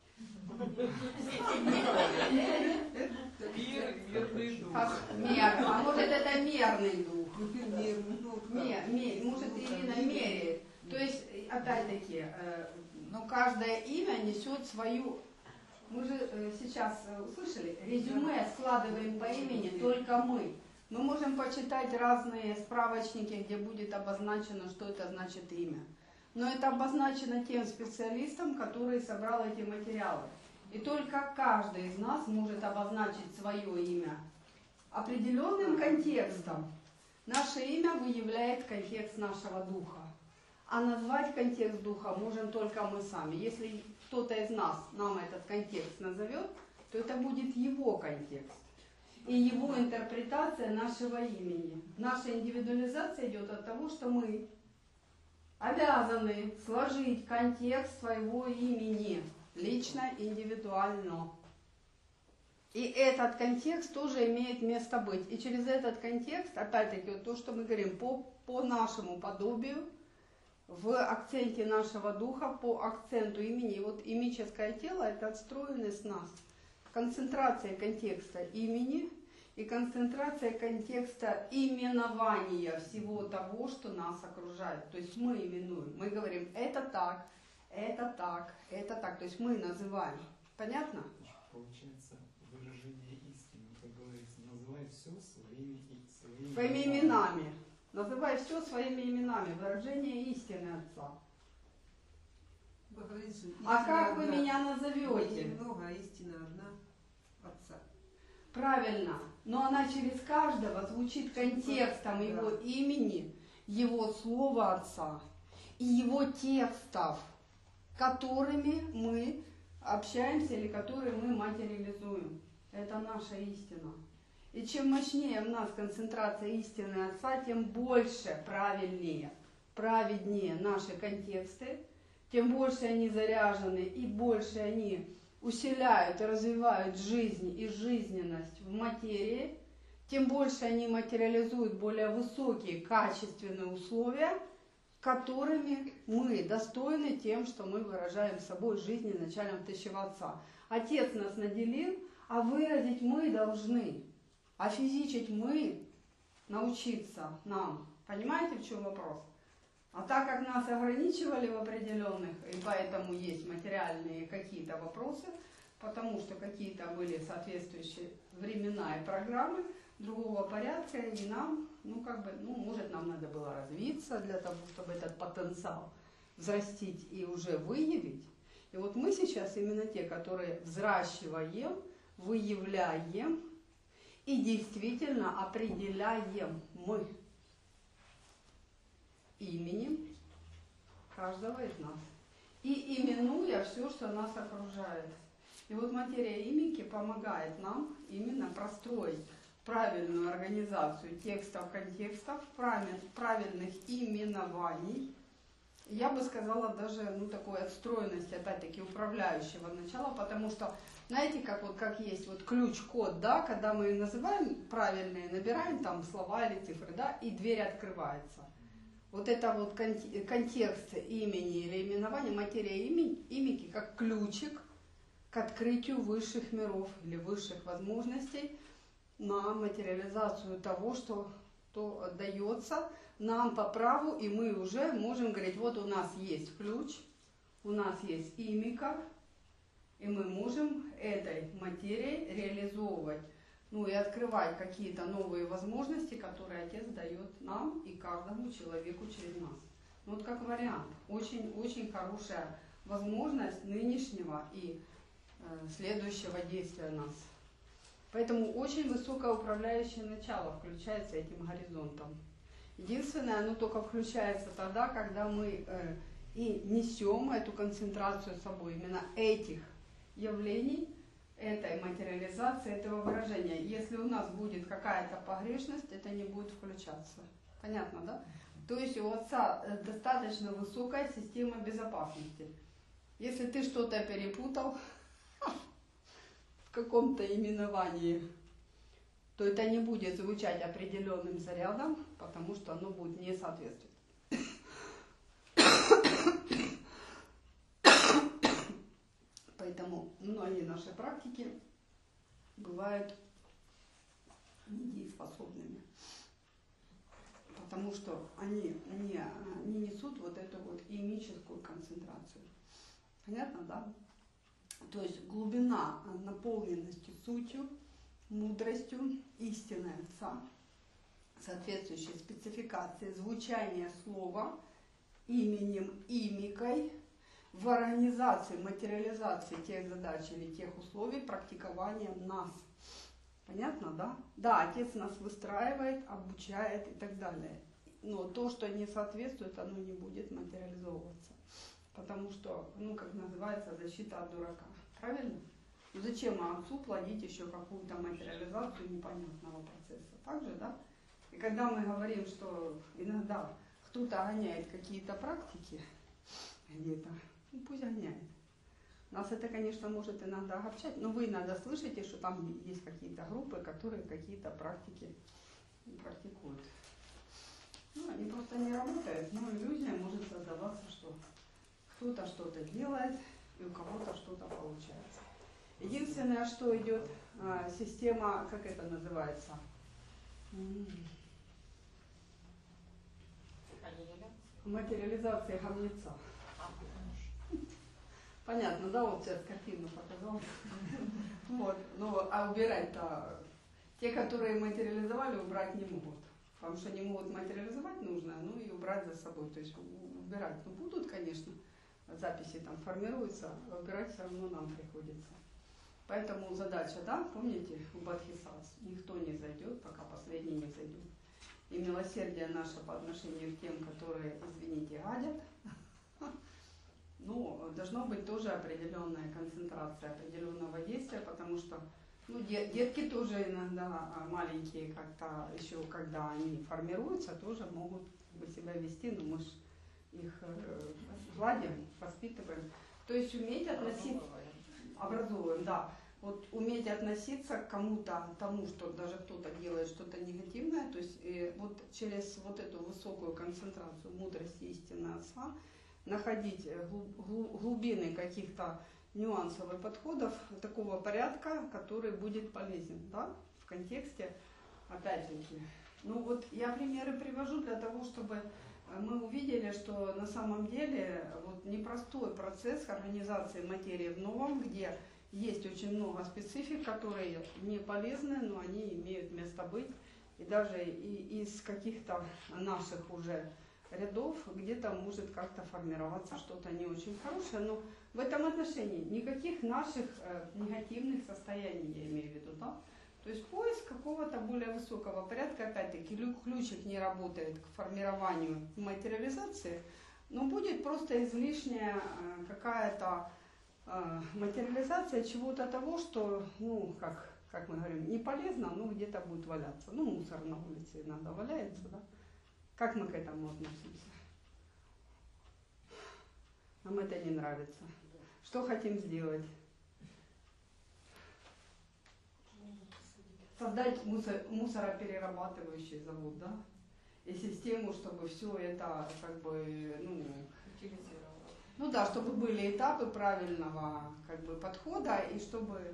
Мирный дух. А может это мерный дух? Мерный дух. Может Ирина меряет. То есть, опять-таки, но каждое имя несет свою... Мы же сейчас услышали, резюме складываем по имени только мы. Мы можем почитать разные справочники, где будет обозначено, что это значит имя. но это обозначено тем специалистом, который собрал эти материалы. И только каждый из нас может обозначить свое имя определенным контекстом. Наше имя выявляет контекст нашего духа. А назвать контекст духа можем только мы сами. Если кто-то из нас нам этот контекст назовет, то это будет его контекст и его интерпретация нашего имени. Наша индивидуализация идет от того, что мы обязаны сложить контекст своего имени лично, индивидуально. И этот контекст тоже имеет место быть. И через этот контекст, опять-таки, вот то, что мы говорим, по нашему подобию, в акценте нашего духа, по акценту имени. И вот имическое тело – это отстроенность нас. Концентрация контекста имени и концентрация контекста именования всего того, что нас окружает. То есть мы именуем, мы говорим «это так», «это так», «это так». То есть мы называем. Понятно? Получается выражение истины, как говорится, называй все своими именами. Называй все своими именами. Выражение истины Отца. Вы говорите, что А истина как вы одна. меня назовете? Немного, а истина одна Отца. Правильно. Но она через каждого звучит контекстом Да. его имени, его слова Отца и его текстов, которыми мы общаемся или которые мы материализуем. Это наша истина. И чем мощнее в нас концентрация истины Отца, тем больше, правильнее, праведнее наши контексты, тем больше они заряжены и больше они усиляют и развивают жизнь и жизненность в материи, тем больше они материализуют более высокие качественные условия, которыми мы достойны тем, что мы выражаем собой жизнь и началом тысячего Отца. Отец нас наделил, а выразить мы должны. А физичить мы научиться нам. Понимаете, в чем вопрос? А так как нас ограничивали в определенных, и поэтому есть материальные какие-то вопросы, потому что какие-то были соответствующие времена и программы другого порядка, и нам, может, нам надо было развиться для того, чтобы этот потенциал взрастить и уже выявить. И вот мы сейчас именно те, которые взращиваем, выявляем, и действительно определяем мы именем каждого из нас. И именуя все, что нас окружает. И вот материя имики помогает нам именно простроить правильную организацию текстов, контекстов, правильных именований. Я бы сказала даже такой отстроенности, опять-таки, управляющего начала, потому что, знаете, как есть ключ-код, да, когда мы называем правильные, набираем там слова или цифры, да, и дверь открывается. Вот это вот контекст имени или именования, материя имики, как ключик к открытию высших миров или высших возможностей на материализацию того, что дается нам по праву, и мы уже можем говорить, вот у нас есть ключ, у нас есть имика, и мы можем этой материей реализовывать, и открывать какие-то новые возможности, которые Отец дает нам и каждому человеку через нас. Вот как вариант, очень хорошая возможность нынешнего и следующего действия нас. Поэтому очень высокое управляющее начало включается этим горизонтом. Единственное, оно только включается тогда, когда мы и несем эту концентрацию с собой, именно этих явлений, этой материализации, этого выражения. Если у нас будет какая-то погрешность, это не будет включаться. Понятно, да? То есть у Отца достаточно высокая система безопасности. Если ты что-то перепутал в каком-то именовании, то это не будет звучать определенным зарядом, потому что оно будет не соответствовать. Поэтому многие наши практики бывают недееспособными, потому что они не несут вот эту вот имическую концентрацию. Понятно, да? То есть глубина наполненности сутью, мудростью, истиной Отца, соответствующей спецификации звучания слова именем и мимикой в организации, материализации тех задач или тех условий практикования нас. Понятно, да? Да, Отец нас выстраивает, обучает и так далее. Но то, что не соответствует, оно не будет материализовываться. Потому что, как называется, защита от дурака. Правильно? Ну зачем отцу плодить еще какую-то материализацию непонятного процесса? Так же, да? И когда мы говорим, что иногда кто-то гоняет какие-то практики где-то, пусть гоняет. Нас это, конечно, может иногда огорчать, но вы иногда слышите, что там есть какие-то группы, которые какие-то практики практикуют. Они просто не работают, но иллюзия может создаваться, что кто-то что-то делает и у кого-то что-то получается. Единственное, что идет система, как это называется? Материализация гамнеца. Понятно, да, вот сейчас картину показал. Вот. А убирать-то те, которые материализовали, убрать не могут. Потому что не могут материализовать нужное, и убрать за собой. То есть убирать. Будут, конечно, записи там формируются, а убирать все равно нам приходится. Поэтому задача, да, помните, у Бодхисаттв, никто не зайдет, пока последний не зайдет. И милосердие наше по отношению к тем, которые, извините, гадят, должно быть тоже определенная концентрация, определенного действия, потому что детки тоже иногда маленькие как-то еще, когда они формируются, тоже могут себя вести, но мы же их гладим, воспитываем. То есть уметь относиться, образовываем, да. Вот уметь относиться к кому-то, тому, что даже кто-то делает что-то негативное, то есть вот через вот эту высокую концентрацию мудрости истины Отца находить глубины каких-то нюансов и подходов такого порядка, который будет полезен, да, в контексте, опять-таки. Я примеры привожу для того, чтобы мы увидели, что на самом деле непростой процесс организации материи в новом, где есть очень много специфик, которые не полезны, но они имеют место быть. И даже из каких-то наших уже рядов где-то может как-то формироваться что-то не очень хорошее. Но в этом отношении никаких наших негативных состояний, я имею в виду, да? То есть поиск какого-то более высокого порядка, опять-таки, ключик не работает к формированию материализации, но будет просто излишняя какая-то материализация чего-то того, что, как мы говорим, не полезно, но где-то будет валяться. Мусор на улице иногда валяется, да? Как мы к этому относимся? Нам это не нравится. Что хотим сделать? Создать мусороперерабатывающий завод, да? И систему, чтобы все это чтобы были этапы правильного подхода и чтобы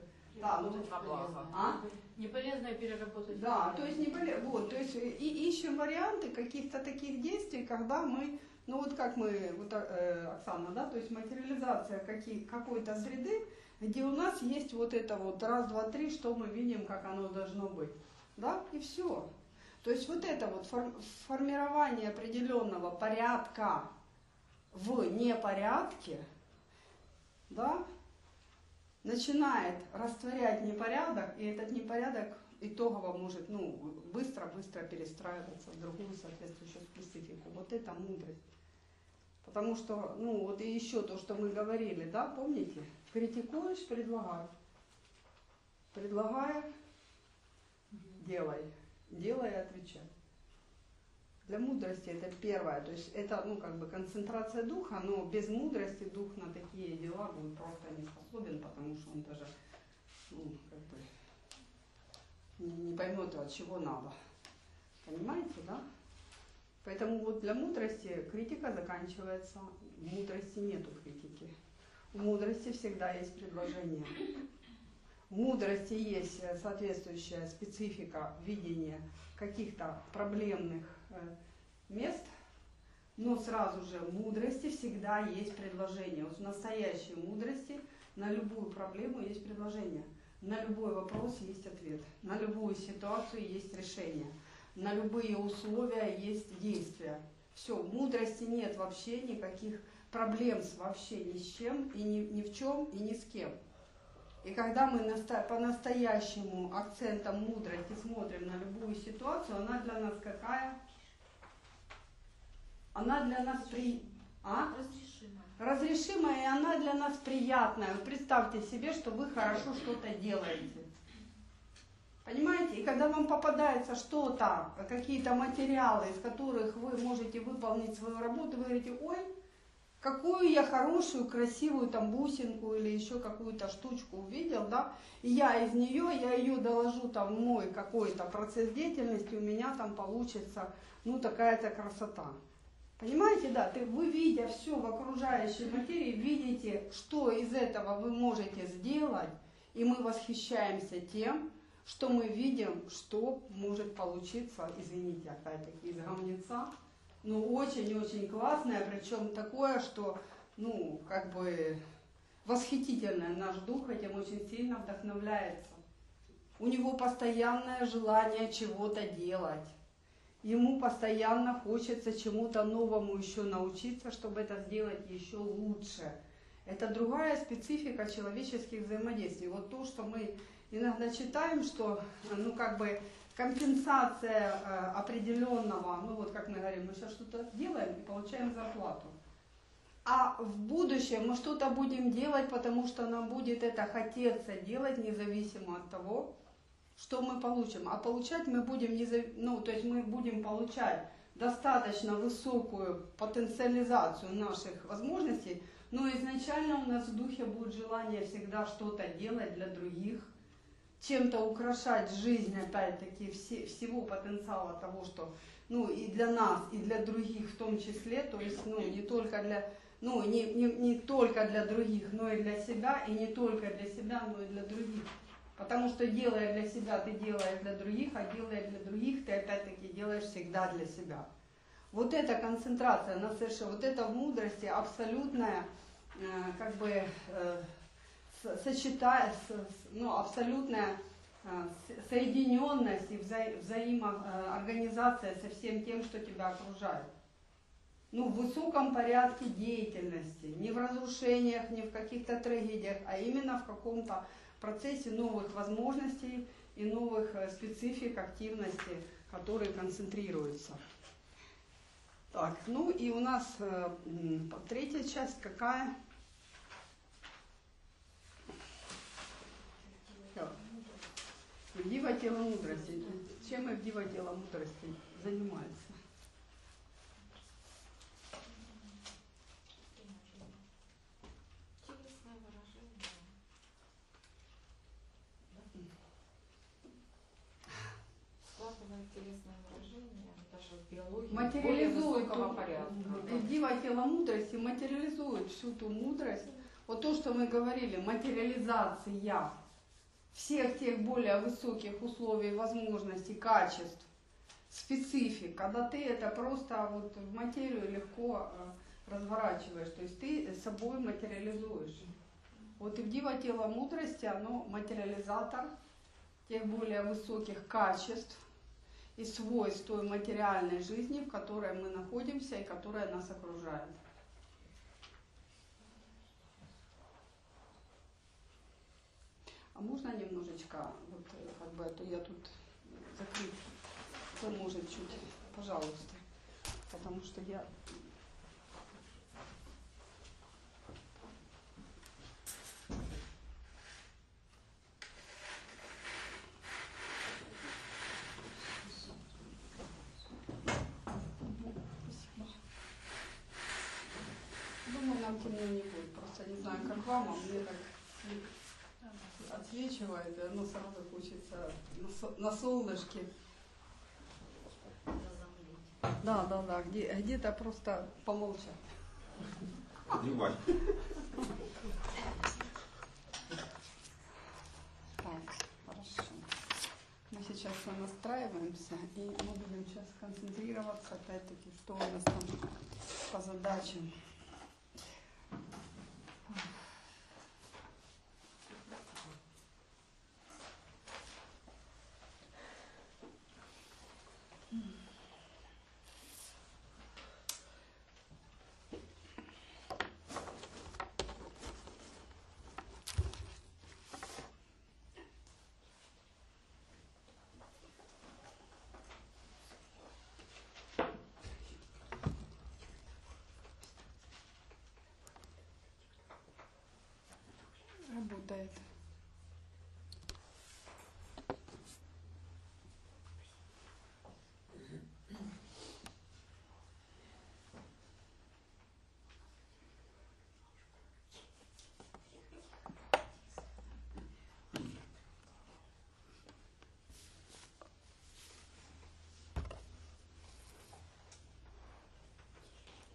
неполезное переработать. Да, то есть то есть и ищем варианты каких-то таких действий, когда мы, Оксана, да, то есть материализация какой-то среды, где у нас есть раз, два, три, что мы видим, как оно должно быть, да, и все. То есть формирование определенного порядка в непорядке, да, начинает растворять непорядок, и этот непорядок итогово может быстро-быстро перестраиваться в другую соответствующую специфику. Вот это мудрость. Потому что, и еще то, что мы говорили, да, помните? Критикуешь, предлагай. Предлагая, делай. Делай и отвечай. Для мудрости это первое, то есть это концентрация духа, но без мудрости дух на такие дела будет просто не способен, потому что он даже не поймет, от чего надо. Понимаете, да? Поэтому для мудрости критика заканчивается, в мудрости нету критики. В мудрости всегда есть предложение. В мудрости есть соответствующая специфика видения каких-то проблемных мест, но сразу же в мудрости всегда есть предложение. В настоящей мудрости на любую проблему есть предложение, на любой вопрос есть ответ, на любую ситуацию есть решение, на любые условия есть действия. Все, в мудрости нет вообще никаких проблем вообще ни с чем, и ни в чем, и ни с кем. И когда мы по-настоящему акцентом мудрости смотрим на любую ситуацию, она для нас какая? Она для нас разрешимая, и она для нас приятная. Вот представьте себе, что вы хорошо что-то делаете. Понимаете? И когда вам попадается что-то, какие-то материалы, из которых вы можете выполнить свою работу, вы говорите: ой, какую я хорошую, красивую там бусинку или еще какую-то штучку увидел, да, и я ее доложу там в мой какой-то процесс деятельности, у меня там получится, ну, такая-то красота. Понимаете, да, вы, видя все в окружающей материи, видите, что из этого вы можете сделать, и мы восхищаемся тем, что мы видим, что может получиться, извините, опять-таки, из говнеца, но очень-очень классное, причем такое, что, ну, как бы восхитительное. Наш дух этим очень сильно вдохновляется. У него постоянное желание чего-то делать. Ему постоянно хочется чему-то новому еще научиться, чтобы это сделать еще лучше. Это другая специфика человеческих взаимодействий. Вот то, что мы иногда читаем, что, ну, как бы компенсация определенного, ну, вот как мы говорим, мы сейчас что-то делаем и получаем зарплату. А в будущем мы что-то будем делать, потому что нам будет это хотеться делать, независимо от того, что мы получим. А получать мы будем, то есть мы будем получать достаточно высокую потенциализацию наших возможностей, но изначально у нас в духе будет желание всегда что-то делать для других, чем-то украшать жизнь, опять-таки, всего потенциала того, что, ну, и для нас, и для других в том числе, то есть, ну, не только для, ну, не только для других, но и для себя, и не только для себя, но и для других. Потому что, делая для себя, ты делаешь для других, а делая для других, ты опять-таки делаешь всегда для себя. Вот эта концентрация на совершенно, вот эта в мудрости абсолютная, как бы, абсолютная соединенность и взаимоорганизация со всем тем, что тебя окружает. Ну, в высоком порядке деятельности, не в разрушениях, не в каких-то трагедиях, а именно в каком-то процессе новых возможностей и новых специфик активности, которые концентрируются. Так, ну и у нас третья часть какая? Дива тело мудрости. Чем Дива тело мудрости занимается? Телесное выражение. Складывает телесное выражение, даже в биологии, Материализует более высокого порядка. Дива тело мудрости материализует всю ту мудрость. Вот то, что мы говорили, материализация всех тех более высоких условий, возможностей, качеств, специфик, когда ты это просто вот в материю легко разворачиваешь, то есть ты собой материализуешь. Вот и в Дива тело мудрости, оно материализатор тех более высоких качеств и свойств той материальной жизни, в которой мы находимся и которая нас окружает. А можно немножечко, вот как бы, а то я тут закрыть, кто может чуть, пожалуйста, потому что я... Думаю, нам темно не будет, просто не знаю, как вам, а мне так отсвечивает, и оно сразу хочется на солнышке. Да, где-то просто помолчать. Одевать. Так, хорошо. Мы сейчас все настраиваемся, и мы будем сейчас концентрироваться, опять-таки, что у нас там по задачам.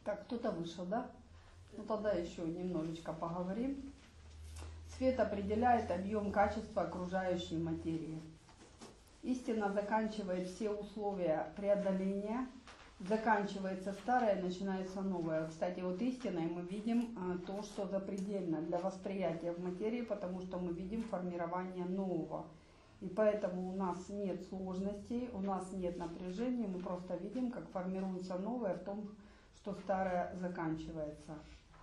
Так, кто-то вышел, да? Ну тогда еще немножечко поговорим. Свет определяет объем качества окружающей материи. Истина заканчивает все условия преодоления. Заканчивается старое, начинается новое. Кстати, вот истиной мы видим то, что запредельно для восприятия в материи, потому что мы видим формирование нового. И поэтому у нас нет сложностей, у нас нет напряжения, мы просто видим, как формируется новое в том, что старое заканчивается.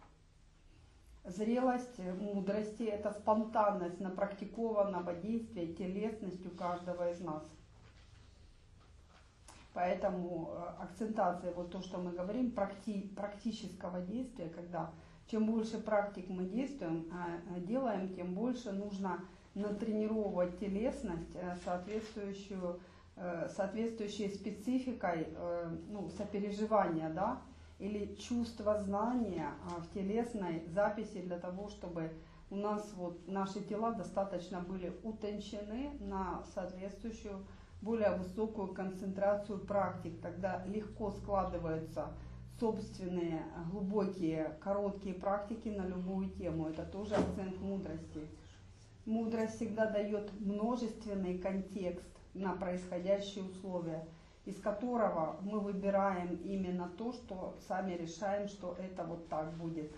Зрелость мудрости – это спонтанность напрактикованного действия, телесность у каждого из нас. Поэтому акцентация, вот то, что мы говорим, практического действия, когда чем больше практик мы делаем, тем больше нужно натренировать телесность, соответствующей спецификой сопереживания, да, или чувство знания в телесной записи для того, чтобы у нас вот наши тела достаточно были утончены на соответствующую более высокую концентрацию практик. Тогда легко складываются собственные глубокие, короткие практики на любую тему. Это тоже акцент мудрости. Мудрость всегда дает множественный контекст на происходящие условия, из которого мы выбираем именно то, что сами решаем, что это вот так будет.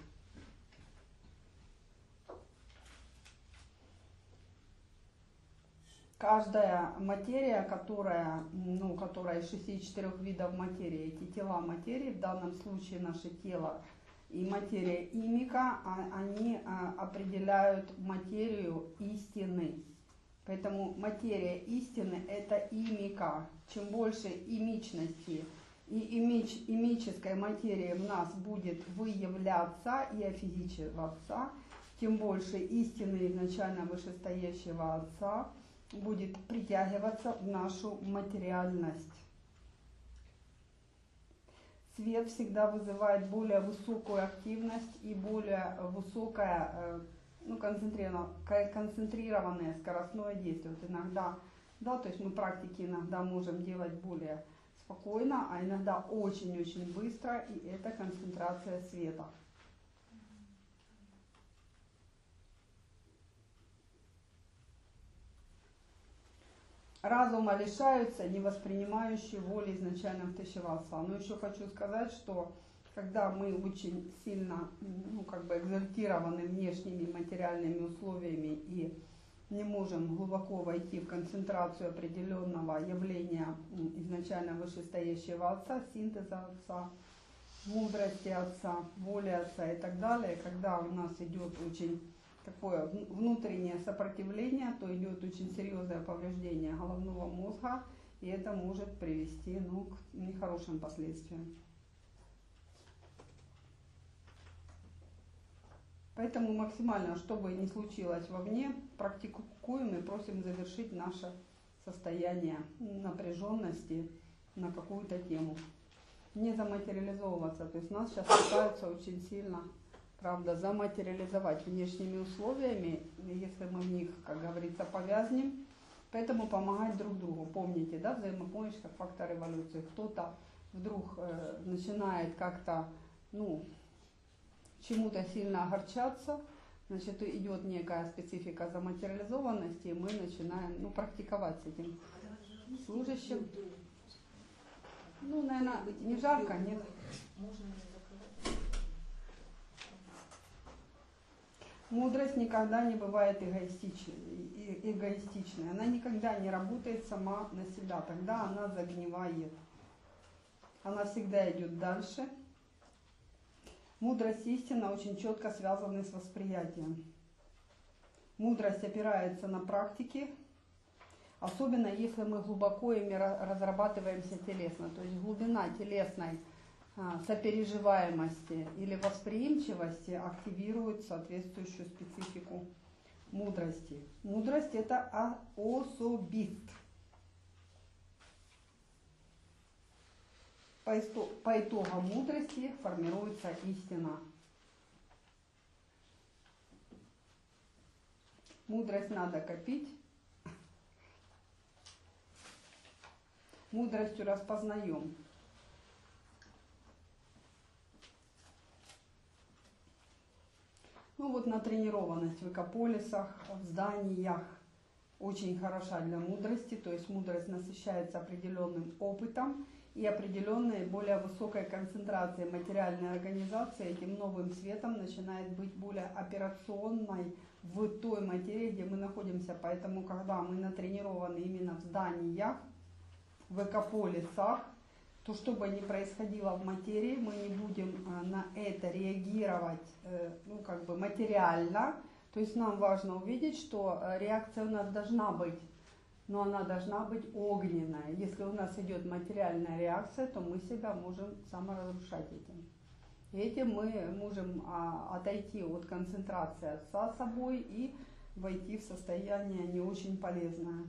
Каждая материя, которая из 64 видов материи, эти тела материи, в данном случае наше тело и материя имика, они определяют материю истины. Поэтому материя истины – это имика. Чем больше имичности и имической материи в нас будет выявляться и офизичиваться, тем больше истины изначально вышестоящего Отца будет притягиваться в нашу материальность. Свет всегда вызывает более высокую активность и более высокое, концентрированное скоростное действие. Вот иногда, да, то есть мы практики иногда можем делать более спокойно, а иногда очень-очень быстро, и это концентрация света. Разума лишаются не воспринимающие воли изначально втащиваться. Но еще хочу сказать, что когда мы очень сильно экзальтированы внешними материальными условиями и не можем глубоко войти в концентрацию определенного явления изначально вышестоящего Отца, синтеза Отца, мудрости Отца, воли Отца и так далее, когда у нас идет очень такое внутреннее сопротивление, то идет очень серьезное повреждение головного мозга, и это может привести к нехорошим последствиям. Поэтому максимально, что бы ни случилось вовне, практикуем и просим завершить наше состояние напряженности на какую-то тему. Не заматериализовываться. То есть нас сейчас пытаются очень сильно, правда, заматериализовать внешними условиями, если мы в них, как говорится, повязнем. Поэтому помогать друг другу. Помните, да, взаимопомощь как фактор эволюции. Кто-то вдруг начинает как-то, чему-то сильно огорчаться, значит, идет некая специфика заматериализованности, и мы начинаем практиковать с этим служащим. Наверное, не жарко, нет. Мудрость никогда не бывает эгоистичной. Она никогда не работает сама на себя. Тогда она загнивает. Она всегда идет дальше. Мудрость и истина очень четко связаны с восприятием. Мудрость опирается на практики, особенно если мы глубоко ими разрабатываемся телесно. То есть глубина телесной сопереживаемости или восприимчивости активирует соответствующую специфику мудрости. Мудрость – это особист. По итогам мудрости формируется истина. Мудрость надо копить. Мудростью распознаем вот натренированность в экополисах, в зданиях очень хороша для мудрости, то есть мудрость насыщается определенным опытом и определенной более высокой концентрацией материальной организации этим новым светом начинает быть более операционной в той материи, где мы находимся. Поэтому, когда мы натренированы именно в зданиях, в экополисах, то что бы ни происходило в материи, мы не будем на это реагировать материально. То есть нам важно увидеть, что реакция у нас должна быть, но она должна быть огненная. Если у нас идет материальная реакция, то мы себя можем саморазрушать этим. И этим мы можем отойти от концентрации Отца собой и войти в состояние не очень полезное.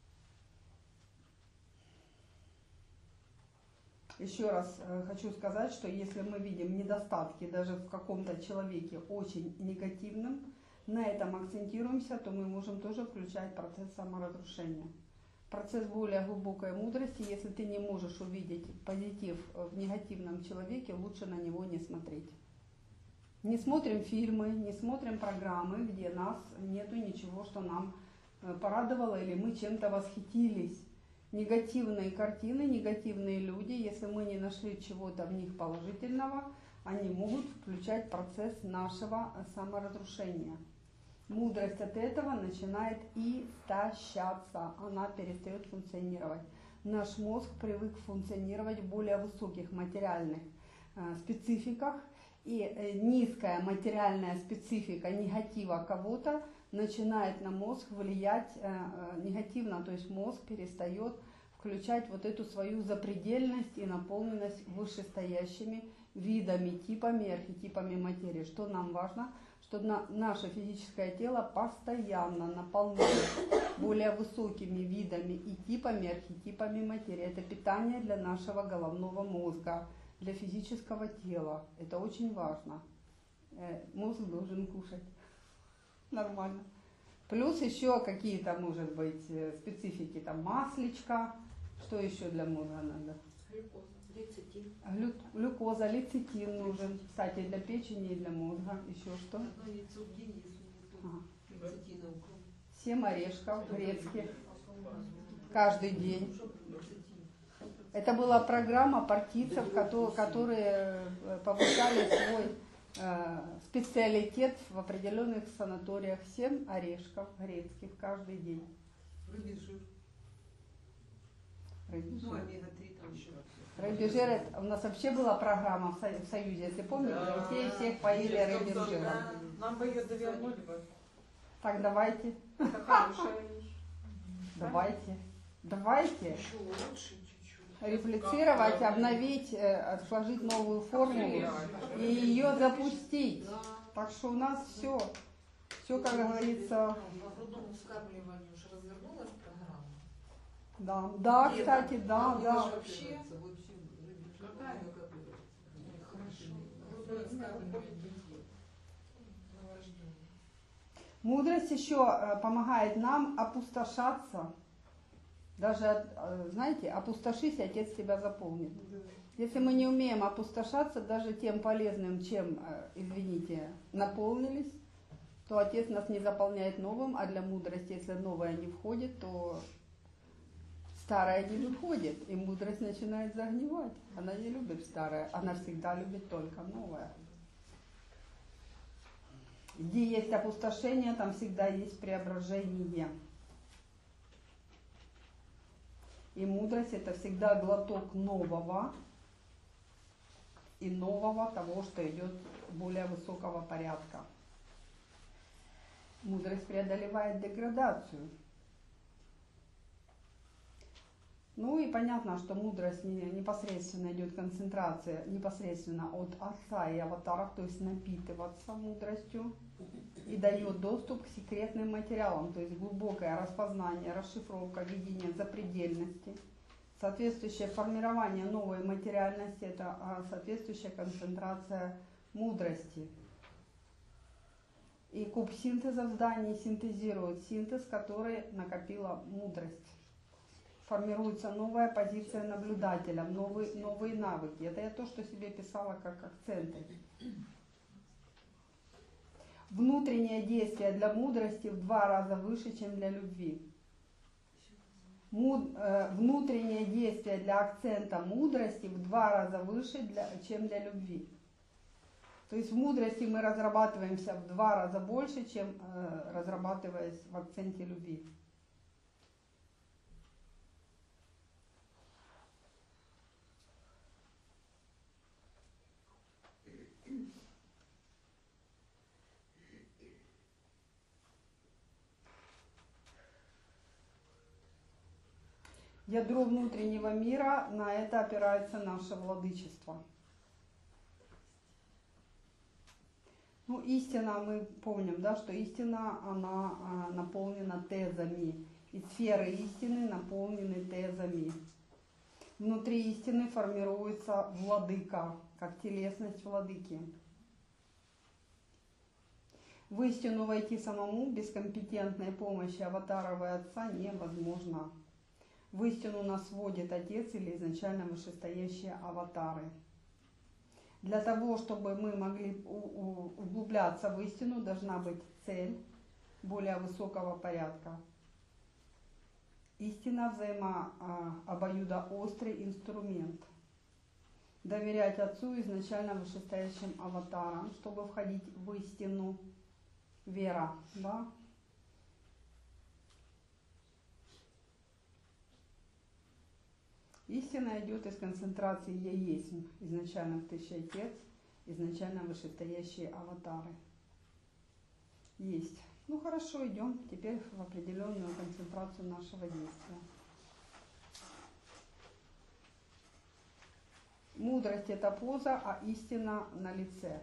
Еще раз хочу сказать, что если мы видим недостатки даже в каком-то человеке очень негативным, на этом акцентируемся, то мы можем тоже включать процесс саморазрушения. Процесс более глубокой мудрости, если ты не можешь увидеть позитив в негативном человеке, лучше на него не смотреть. Не смотрим фильмы, не смотрим программы, где нас нету ничего, что нам порадовало или мы чем-то восхитились. Негативные картины, негативные люди, если мы не нашли чего-то в них положительного, они могут включать процесс нашего саморазрушения. Мудрость от этого начинает истощаться, она перестает функционировать. Наш мозг привык функционировать в более высоких материальных спецификах, и низкая материальная специфика негатива кого-то начинает на мозг влиять негативно, то есть мозг перестает включать вот эту свою запредельность и наполненность вышестоящими видами, типами, архетипами материи. Что нам важно? Что наше физическое тело постоянно наполняется более высокими видами и типами, архетипами материи. Это питание для нашего головного мозга, для физического тела. Это очень важно. Мозг должен кушать нормально. Плюс еще какие-то, может быть, специфики, там масличка. Что еще для мозга надо? Лецитин. Глюкоза, лецитин нужен, кстати, для печени и для мозга. Еще что? Одно яйцо в день, если нету лецитина у кого. 7 орешков грецких каждый день. Это была программа партийцев, которые повышали свой специалитет в определенных санаториях. 7 орешков грецких каждый день. Рыбий жир. Рыбий Ну, жир. омега-3 там еще. Рыбий жир, у нас вообще была программа в Союзе, если помните, детей всех поили рыбьим жиром. Нам бы ее довернули бы. Так, давайте, Это хорошая вещь. давайте Еще лучше чуть-чуть. реплицировать, обновить, сложить новую формулу и ее запустить. Так что у нас все, как говорится, По грудному вскармливанию уже развернулась программа. да, кстати, да. Вообще. Какая? Хорошо. Грудное вскармливание детей. Новорожденных. Мудрость еще помогает нам опустошаться. Даже, знаете, опустошись, Отец тебя заполнит. Если мы не умеем опустошаться даже тем полезным, чем, извините, наполнились, то Отец нас не заполняет новым, а для мудрости, если новое не входит, то старое не выходит, и мудрость начинает загнивать. Она не любит старое, она всегда любит только новое. Где есть опустошение, там всегда есть преображение. И мудрость — это всегда глоток нового, и нового того, что идет более высокого порядка. Мудрость преодолевает деградацию. Ну и понятно, что мудрость непосредственно идет концентрация непосредственно от Отца и аватаров, то есть напитываться мудростью и дает доступ к секретным материалам, то есть глубокое распознание, расшифровка, видение запредельности. Соответствующее формирование новой материальности – это соответствующая концентрация мудрости. И куб синтеза в здании синтезирует синтез, который накопила мудрость. Формируется новая позиция наблюдателя, новые навыки. Это я то, что себе писала как акценты. Внутреннее действие для мудрости в 2 раза выше, чем для любви. Внутреннее действие для акцента мудрости в 2 раза выше, чем для любви. То есть в мудрости мы разрабатываемся в 2 раза больше, чем разрабатываясь в акценте любви. Ядро внутреннего мира, на это опирается наше владычество. Ну, истина, мы помним, да, что истина, она наполнена тезами. И сферы истины наполнены тезами. Внутри истины формируется владыка, как телесность владыки. В истину войти самому без компетентной помощи аватаров и Отца невозможно. В истину нас вводит Отец или изначально вышестоящие аватары. Для того, чтобы мы могли углубляться в истину, должна быть цель более высокого порядка. Истина обоюдоострый инструмент. Доверять Отцу изначально вышестоящим аватарам, чтобы входить в истину. Вера, да? Истина идет из концентрации «Я есть», изначально в Тысяче Отец, изначально вышестоящие аватары. Есть. Ну хорошо, идем теперь в определенную концентрацию нашего действия. Мудрость – это поза, а истина на лице.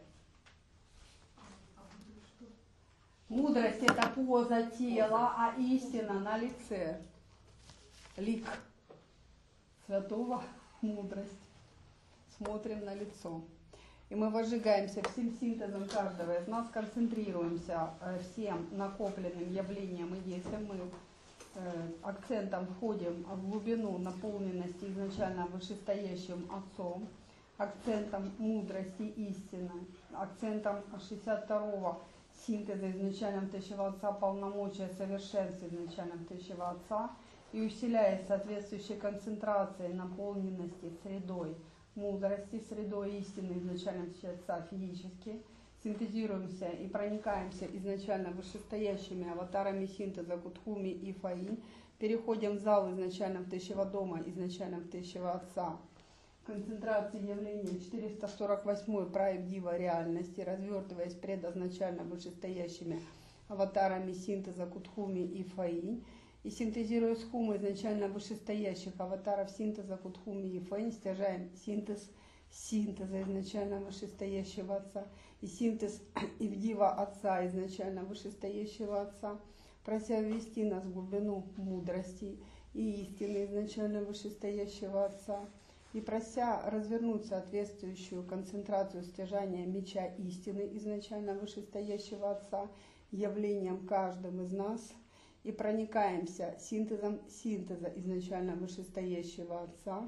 Мудрость – это поза тела, а истина на лице. Лик Святого – мудрость. Смотрим на лицо. И мы возжигаемся всем синтезом каждого из нас, концентрируемся всем накопленным явлением и действием. Мы акцентом входим в глубину наполненности изначально вышестоящим Отцом, акцентом мудрости истины, акцентом 62-го синтеза изначальным Тысячего Отца, полномочия совершенства изначальным Тысячего Отца, и усиляясь соответствующей концентрацией наполненности средой мудрости, средой истины изначальным Тысячего Отца физически, синтезируемся и проникаемся изначально вышестоящими аватарами синтеза Кутхуми и Фаинь, переходим в зал изначальным Тысячего Дома, изначальным Тысячего Отца, концентрации явления 448 Праебдива реальности, развертываясь предозначально вышестоящими аватарами синтеза Кутхуми и Фаинь, и синтезируя схумы изначально вышестоящих аватаров синтеза Кутхуми и Фаинь, стяжаем синтеза изначально вышестоящего Отца и синтез Ивдива Отца изначально вышестоящего Отца, прося ввести нас в глубину мудрости и истины изначально вышестоящего Отца, и прося развернуть соответствующую концентрацию стяжания меча истины изначально вышестоящего Отца явлением каждым из нас, и проникаемся синтезом синтеза изначально вышестоящего Отца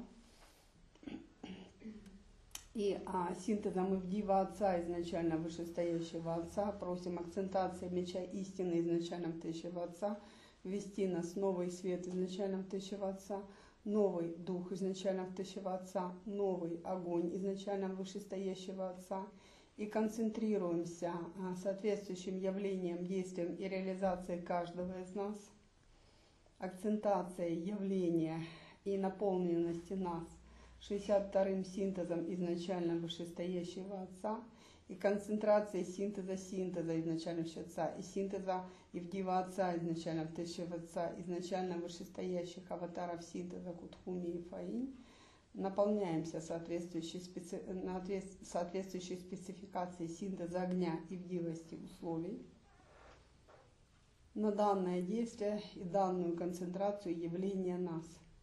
и синтезом Ивдива Отца изначально вышестоящего Отца, просим акцентации меча истины изначальным Тысячего Отца ввести нас в новый свет изначальным Тысячего Отца, новый дух изначальным Тысячего Отца, новый огонь изначальным вышестоящего Отца, и концентрируемся соответствующим явлением, действием и реализацией каждого из нас, акцентацией явления и наполненности нас 62-м синтезом изначально вышестоящего Отца и концентрацией синтеза изначально Отца и синтеза Ивдива Отца изначально Тысячего Отца, изначально вышестоящих аватаров синтеза Кутхуми и Фаинь, наполняемся соответствующей спецификацией синтеза огня и вдивости условий на данное действие и данную концентрацию явления нас.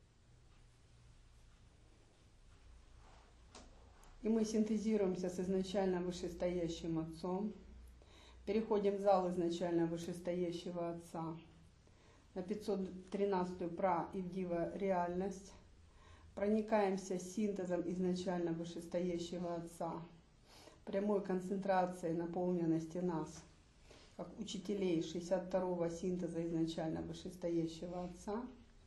И мы синтезируемся с изначально вышестоящим Отцом, переходим в зал изначально вышестоящего Отца на 513-ю Пра и Вдива реальность, проникаемся синтезом изначально вышестоящего Отца, прямой концентрацией наполненности нас как учителей 62-го синтеза изначально вышестоящего Отца.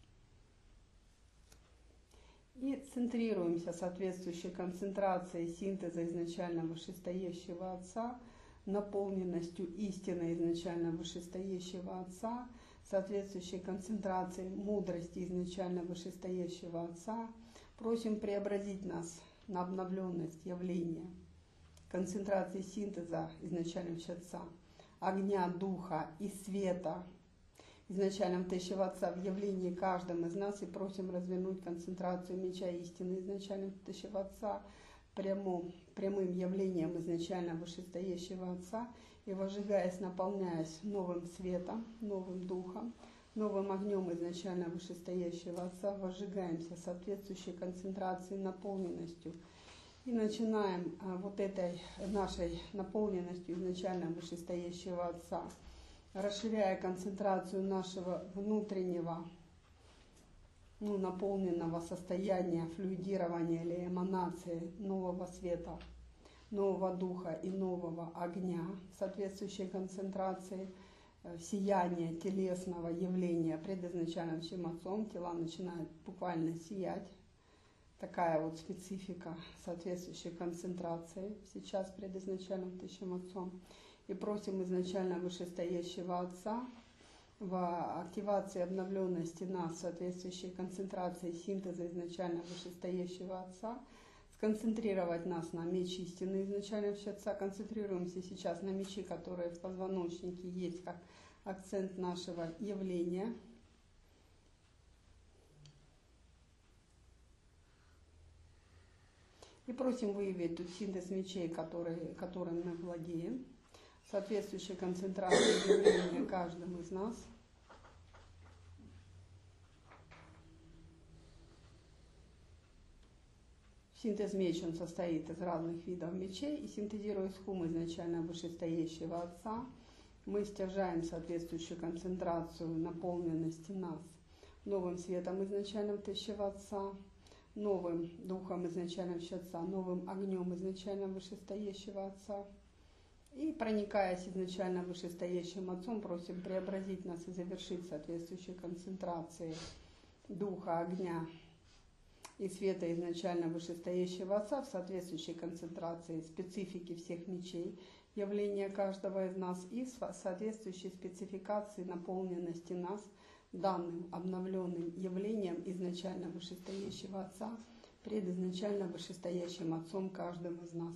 И центрируемся соответствующей концентрацией синтеза изначально вышестоящего Отца, наполненностью истины изначально вышестоящего Отца, соответствующей концентрацией мудрости изначально вышестоящего Отца. Просим преобразить нас на обновленность явления, концентрации синтеза изначально Отца, огня, духа и света изначально Тащего Отца в явлении каждом из нас, и просим развернуть концентрацию меча истины изначально Тащего Отца прямым явлением изначально вышестоящего Отца, и возжигаясь, наполняясь новым светом, новым духом, новым огнем изначально вышестоящего Отца, возжигаемся соответствующей концентрацией, наполненностью. И начинаем вот этой нашей наполненностью изначально вышестоящего Отца, расширяя концентрацию нашего внутреннего, наполненного состояния, флюидирования или эманации нового света, нового духа и нового огня, соответствующей концентрации сияния телесного явления пред изначальным всем Отцом. Тела начинают буквально сиять. Такая вот специфика соответствующей концентрации сейчас пред изначальным Тысячим Отцом. И просим изначально вышестоящего Отца в активации обновленности нас, соответствующей концентрации синтеза изначально вышестоящего Отца, сконцентрировать нас на меч истины изначально Отца. Концентрируемся сейчас на мечи, которые в позвоночнике есть как акцент нашего явления. И просим выявить тут синтез мечей, которым мы владеем, соответствующей концентрации явления каждым из нас. Синтез меч, он состоит из разных видов мечей, и синтезируя схум изначально вышестоящего Отца, мы стяжаем соответствующую концентрацию наполненности нас новым светом изначальным Тысячего Отца, новым духом изначальным Отца, новым огнем изначально вышестоящего Отца. И проникаясь изначально вышестоящим Отцом, просим преобразить нас и завершить соответствующей концентрации духа, огня и света изначально вышестоящего Отца в соответствующей концентрации специфики всех мечей, явления каждого из нас и соответствующей спецификации наполненности нас данным обновленным явлением изначально вышестоящего Отца пред изначально вышестоящим Отцом каждым из нас.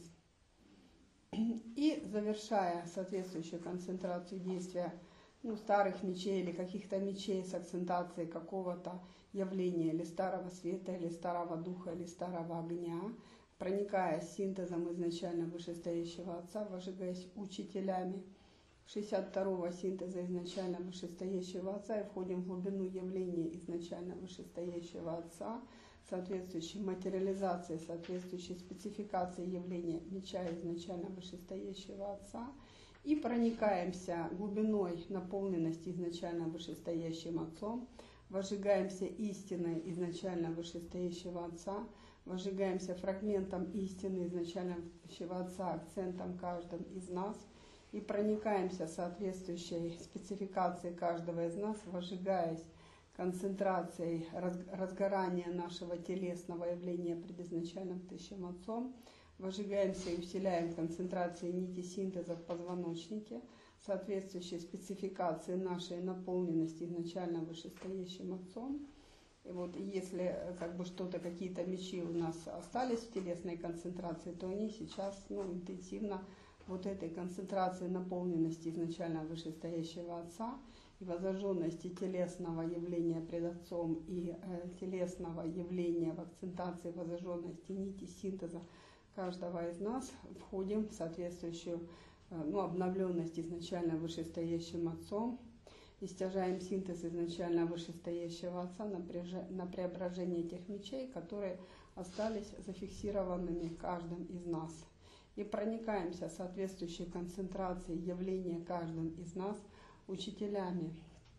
И завершая соответствующую концентрацию действия старых мечей или каких-то мечей с акцентацией какого-то явления или старого света, или старого духа, или старого огня, проникая синтезом изначально вышестоящего Отца, возжигаясь учителями 62-го синтеза изначально вышестоящего Отца, и входим в глубину явления изначально вышестоящего Отца, соответствующей материализации, соответствующей спецификации явления меча изначально вышестоящего Отца, и проникаемся глубиной наполненности изначально вышестоящим Отцом, возжигаемся истиной изначально вышестоящего Отца, возжигаемся фрагментом истины изначально вышестоящего Отца, акцентом каждым из нас, и проникаемся соответствующей спецификацией каждого из нас, возжигаясь концентрацией разгорания нашего телесного явления пред изначальным Тысячим Отцом, возжигаемся и усиляем концентрации нити синтеза в позвоночнике, соответствующей спецификации нашей наполненности изначально вышестоящим Отцом. И вот если что-то, какие-то мечи у нас остались в телесной концентрации, то они сейчас интенсивно вот этой концентрации наполненности изначально вышестоящего Отца и воззажженности телесного явления пред Отцом и телесного явления в акцентации воззажженности нити синтеза каждого из нас, входим в соответствующую обновленность изначально вышестоящим Отцом и стяжаем синтез изначально вышестоящего Отца на преображение тех мечей, которые остались зафиксированными каждым из нас. И проникаемся соответствующей концентрацией явления каждым из нас учителями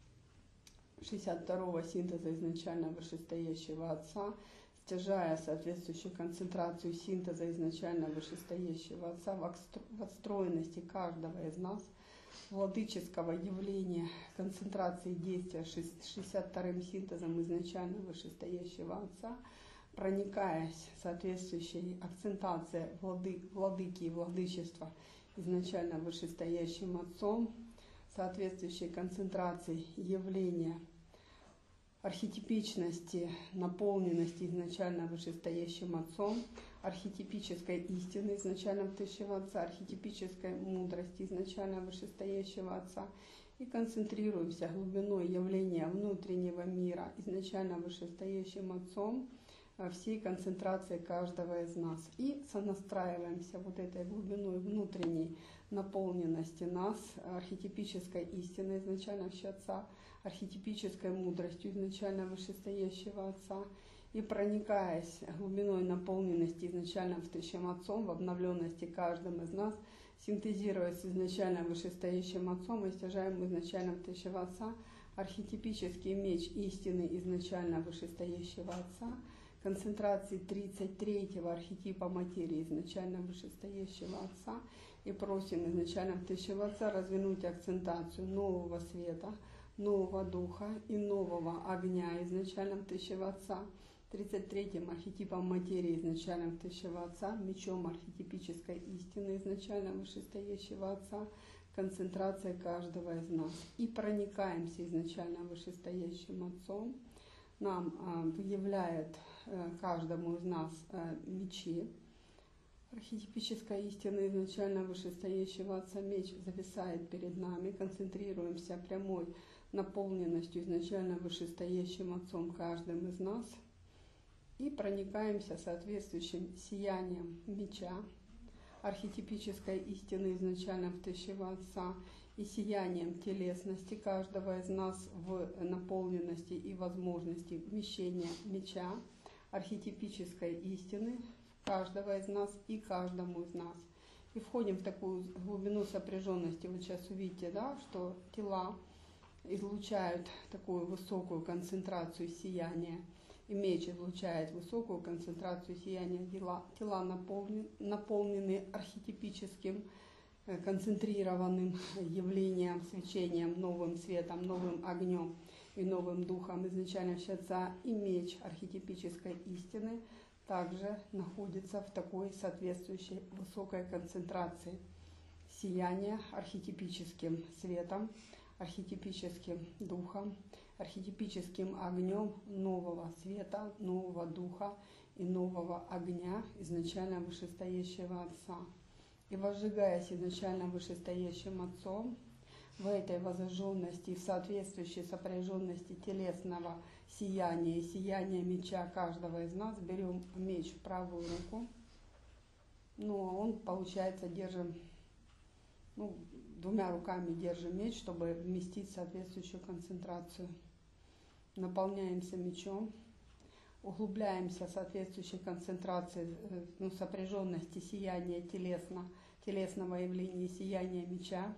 62-го синтеза изначально вышестоящего Отца, стяжая соответствующую концентрацию синтеза изначально вышестоящего Отца в отстроенности каждого из нас, владыческого явления концентрации действия 62-м синтезом изначально вышестоящего Отца, проникаясь соответствующей акцентацией владыки и владычества изначально вышестоящим Отцом, соответствующей концентрацией явления архетипичности, наполненности изначально вышестоящим Отцом, архетипической истины изначально высшего Отца, архетипической мудрости изначально вышестоящего Отца, и концентрируемся глубиной явления внутреннего мира изначально вышестоящим Отцом, всей концентрацией каждого из нас. И сонастраиваемся вот этой глубиной внутренней наполненности нас, архетипической истины изначально в Отца, архетипической мудростью изначально вышестоящего Отца, и проникаясь глубиной наполненности изначально высшим Отцом, в обновленности каждым из нас, синтезируясь изначально вышестоящим Отцом, истяжаем изначально высшего Отца, архетипический меч истины изначально вышестоящего Отца, концентрации 33-го архетипа материи изначально вышестоящего Отца, и просим изначально высшего Отца развернуть акцентацию нового света, нового духа и нового огня изначально высшего Отца, 33-м архетипом материи изначально высшего Отца, мечом архетипической истины изначально вышестоящего Отца, концентрация каждого из нас. И проникаемся изначально вышестоящим Отцом. Нам выявляет каждому из нас мечи архетипической истины изначально вышестоящего Отца. Меч зависает перед нами, концентрируемся прямой наполненностью изначально вышестоящим Отцом каждым из нас и проникаемся соответствующим сиянием меча архетипической истины изначально высшего Отца и сиянием телесности каждого из нас в наполненности и возможности вмещения меча архетипической истины каждого из нас и каждому из нас. И входим в такую глубину сопряженности. Вот сейчас увидите, да, что тела излучают такую высокую концентрацию сияния, и меч излучает высокую концентрацию сияния. Тела наполнены архетипическим концентрированным явлением, свечением, новым светом, новым огнем и новым духом изначально в Отца, и меч архетипической истины также находится в такой соответствующей высокой концентрации сияния архетипическим светом, архетипическим духом, архетипическим огнем нового света, нового духа и нового огня изначально вышестоящего Отца. И возжигаясь изначально вышестоящим Отцом, в этой возожженности и в соответствующей сопряженности телесного сияния и сияния меча каждого из нас, берем меч в правую руку, но он, получается, держим, двумя руками держим меч, чтобы вместить соответствующую концентрацию. Наполняемся мечом, углубляемся в соответствующей концентрации, сопряженности сияния телесного явления, сияния меча.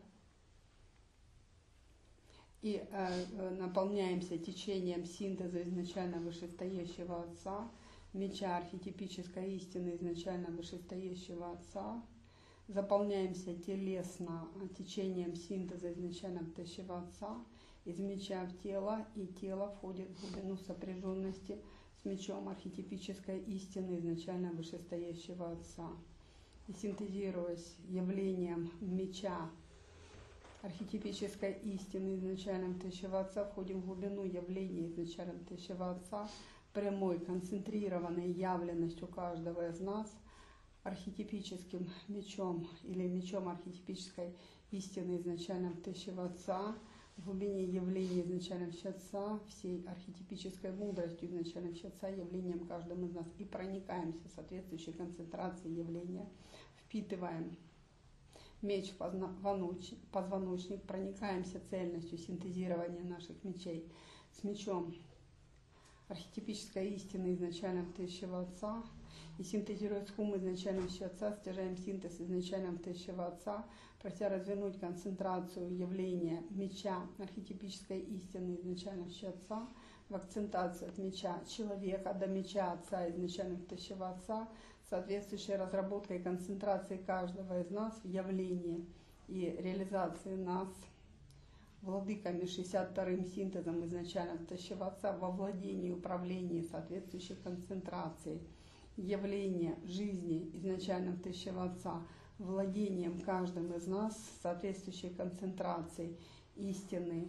И наполняемся течением синтеза изначально вышестоящего Отца, меча архетипической истины изначально вышестоящего Отца. Заполняемся телесно течением синтеза изначально высшего Отца, из меча в тело, и тело входит в глубину сопряженности с мечом архетипической истины изначально вышестоящего Отца. И синтезируясь явлением меча архетипической истины изначально высшего Отца, входим в глубину явления изначально высшего Отца, прямой концентрированной явленностью каждого из нас, архетипическим мечом или мечом архетипической истины изначально высшего Отца, в глубине явления изначально Отца, всей архетипической мудростью изначально Отца, явлением каждым из нас, и проникаемся в соответствующей концентрации явления, впитываем меч в позвоночник, проникаемся цельностью синтезирования наших мечей с мечом архетипической истины изначально высшего Отца, и синтезируя схум изначально Отца, стяжаем синтез изначально высшего Отца, прося развернуть концентрацию явления меча архетипической истины изначально Отца в акцентацию от меча человека до меча Отца изначально высшего Отца, соответствующей разработкой концентрации каждого из нас в явлении и реализации нас владыками 62-м синтезом изначально втащего Отца во владении и управлении соответствующей концентрацией явления жизни изначально втащего Отца, владением каждым из нас соответствующей концентрацией истины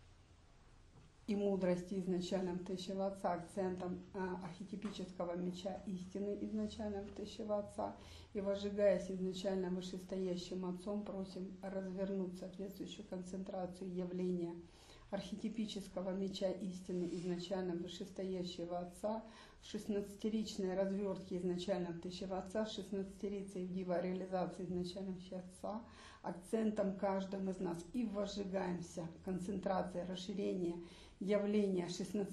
и мудрости изначально втащего Отца, акцентом архетипического меча истины изначально втащего Отца, и возжигаясь изначально вышестоящим Отцом, просим развернуть соответствующую концентрацию явления архетипического меча истины изначально вышестоящего Отца, в 16-ричной развертке изначально втащего Отца, 16-рицей в дива реализации изначально Отца, акцентом каждым из нас, и возжигаемся концентрация расширения явления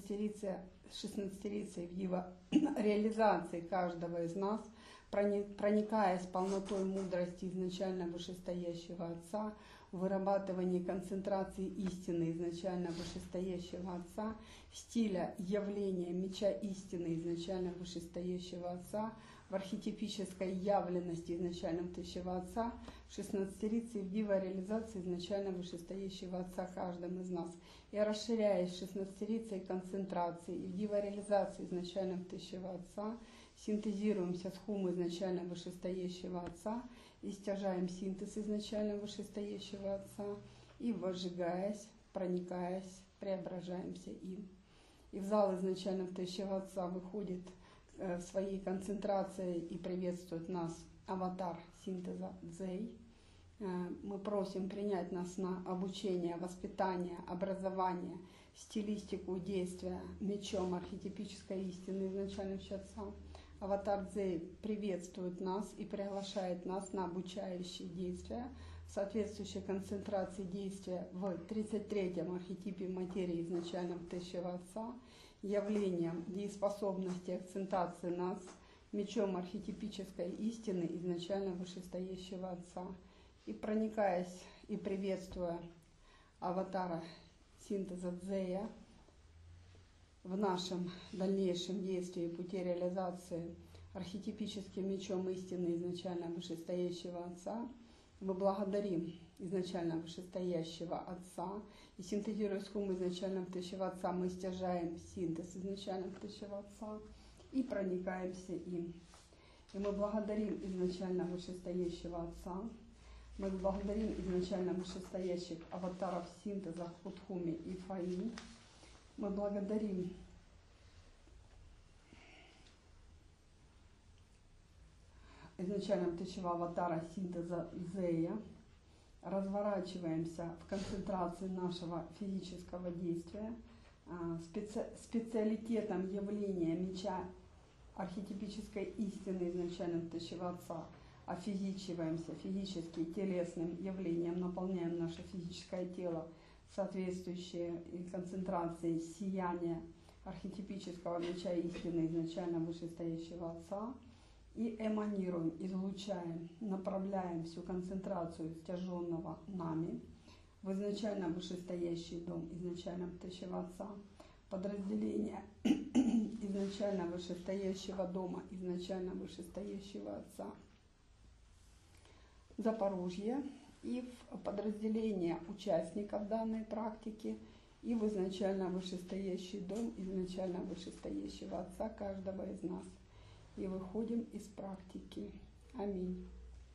16-рицей в дива реализации каждого из нас, проникаясь полнотой мудрости изначально вышестоящего Отца, в вырабатывании концентрации истины изначально вышестоящего Отца, стиля явления меча истины изначально вышестоящего Отца, в архетипической явленности изначально втащего Отца, в 16-рице в дива реализации изначально вышестоящего Отца каждым из нас. И расширяясь 16-рицей концентрации и в дива реализации изначально втащего Отца, синтезируемся с хум изначально вышестоящего Отца, и стяжаем синтез изначально вышестоящего Отца, и возжигаясь, проникаясь, преображаемся им. И в зал изначально втащего Отца выходит в своей концентрации и приветствует нас аватар синтеза Дзей. Мы просим принять нас на обучение, воспитание, образование, стилистику действия мечом архетипической истины изначально Отца. Аватар Дзей приветствует нас и приглашает нас на обучающие действия в соответствующей концентрации действия в 33-м архетипе материи изначально втащего Отца, явлением дееспособности акцентации нас мечом архетипической истины изначально вышестоящего Отца. И проникаясь и приветствуя аватара синтеза Дзея в нашем дальнейшем действии пути реализации архетипическим мечом истины изначально вышестоящего Отца, мы благодарим изначально вышестоящего Отца, и синтезируя с хум изначально втащего Отца, мы стяжаем синтез изначально втащего Отца и проникаемся им. И мы благодарим изначально вышестоящего Отца, мы благодарим изначально вышестоящих аватаров синтеза Худхуми и Фаи, мы благодарим изначально втащего аватара синтеза Зея, разворачиваемся в концентрации нашего физического действия, специалитетом явления меча архетипической истины изначально втащего Отца, офизичиваемся физически телесным явлением, наполняем наше физическое тело соответствующие концентрации сияния архетипического меча истины изначально вышестоящего Отца, и эманируем, излучаем, направляем всю концентрацию стяженного нами в изначально вышестоящий дом изначально втащего Отца, подразделение изначально вышестоящего дома изначально вышестоящего Отца Запорожье, и в подразделение участников данной практики, и в изначально вышестоящий дом изначально вышестоящего Отца каждого из нас. И выходим из практики. Аминь.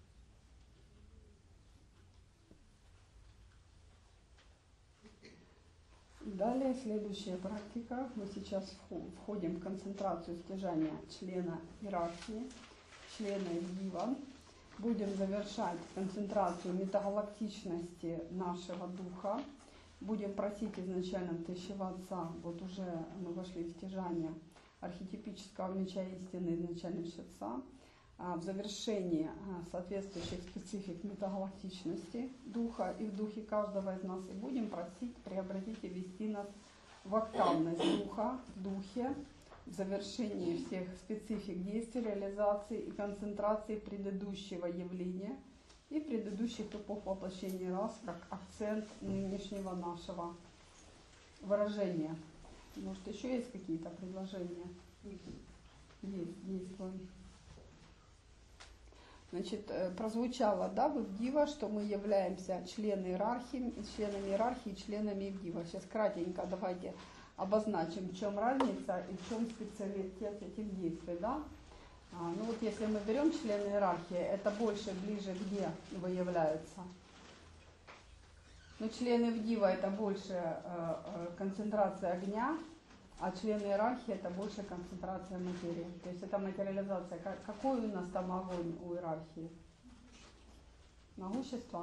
Далее следующая практика. Мы сейчас входим в концентрацию стяжания члена иерархии, члена Дива. Будем завершать концентрацию метагалактичности нашего духа. Будем просить изначально втащего Отца, вот уже мы вошли в стяжание архетипического меча истины изначально Отца, в завершении соответствующих специфик метагалактичности духа и в духе каждого из нас, и будем просить преобразить и ввести нас в октавность духа, в духе, в завершении всех специфик действий, реализации и концентрации предыдущего явления и предыдущих эпох воплощения раз, как акцент нынешнего нашего выражения. Может, еще есть какие-то предложения? Есть, действуем. Значит, прозвучало, да, в Ивдива, что мы являемся членами иерархии, членами Ивдива. Сейчас кратенько давайте обозначим, в чем разница и в чем специалитет этих действий, да. Ну вот если мы берем члены иерархии, это больше, ближе где выявляется. Ну, члены Ивдива это больше концентрация огня, а члены иерархии это больше концентрация материи. То есть это материализация. Какой у нас там огонь у иерархии? Могущество?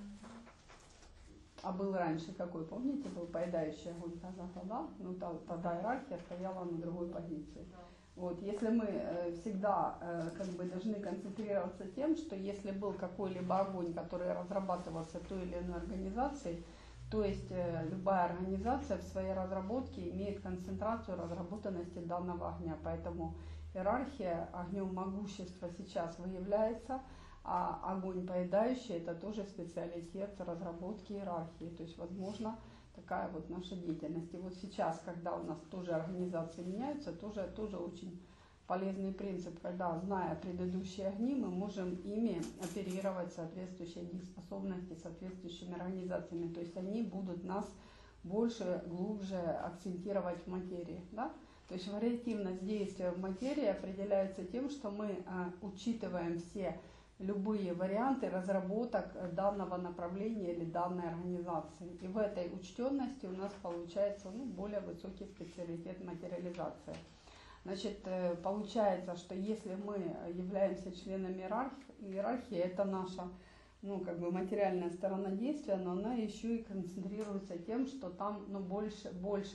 А был раньше какой? Помните, был поедающий огонь казаха, да? Ну тогда иерархия стояла на другой позиции. Вот, если мы всегда как бы должны концентрироваться тем, что если был какой-либо огонь, который разрабатывался той или иной организацией, то есть любая организация в своей разработке имеет концентрацию разработанности данного огня. Поэтому иерархия огнем могущества сейчас выявляется, а огонь поедающий это тоже специалитет разработки иерархии. То есть возможно такая вот наша деятельность. И вот сейчас, когда у нас тоже организации меняются, тоже очень полезный принцип, когда, зная предыдущие огни, мы можем ими оперировать соответствующие способности соответствующими организациями. То есть они будут нас больше, глубже акцентировать в материи. Да? То есть вариативность действия в материи определяется тем, что мы учитываем все любые варианты разработок данного направления или данной организации. И в этой учтенности у нас получается более высокий специалитет материализации. Значит, получается, что если мы являемся членами иерархии, это наша материальная сторона действия, но она еще и концентрируется тем, что там больше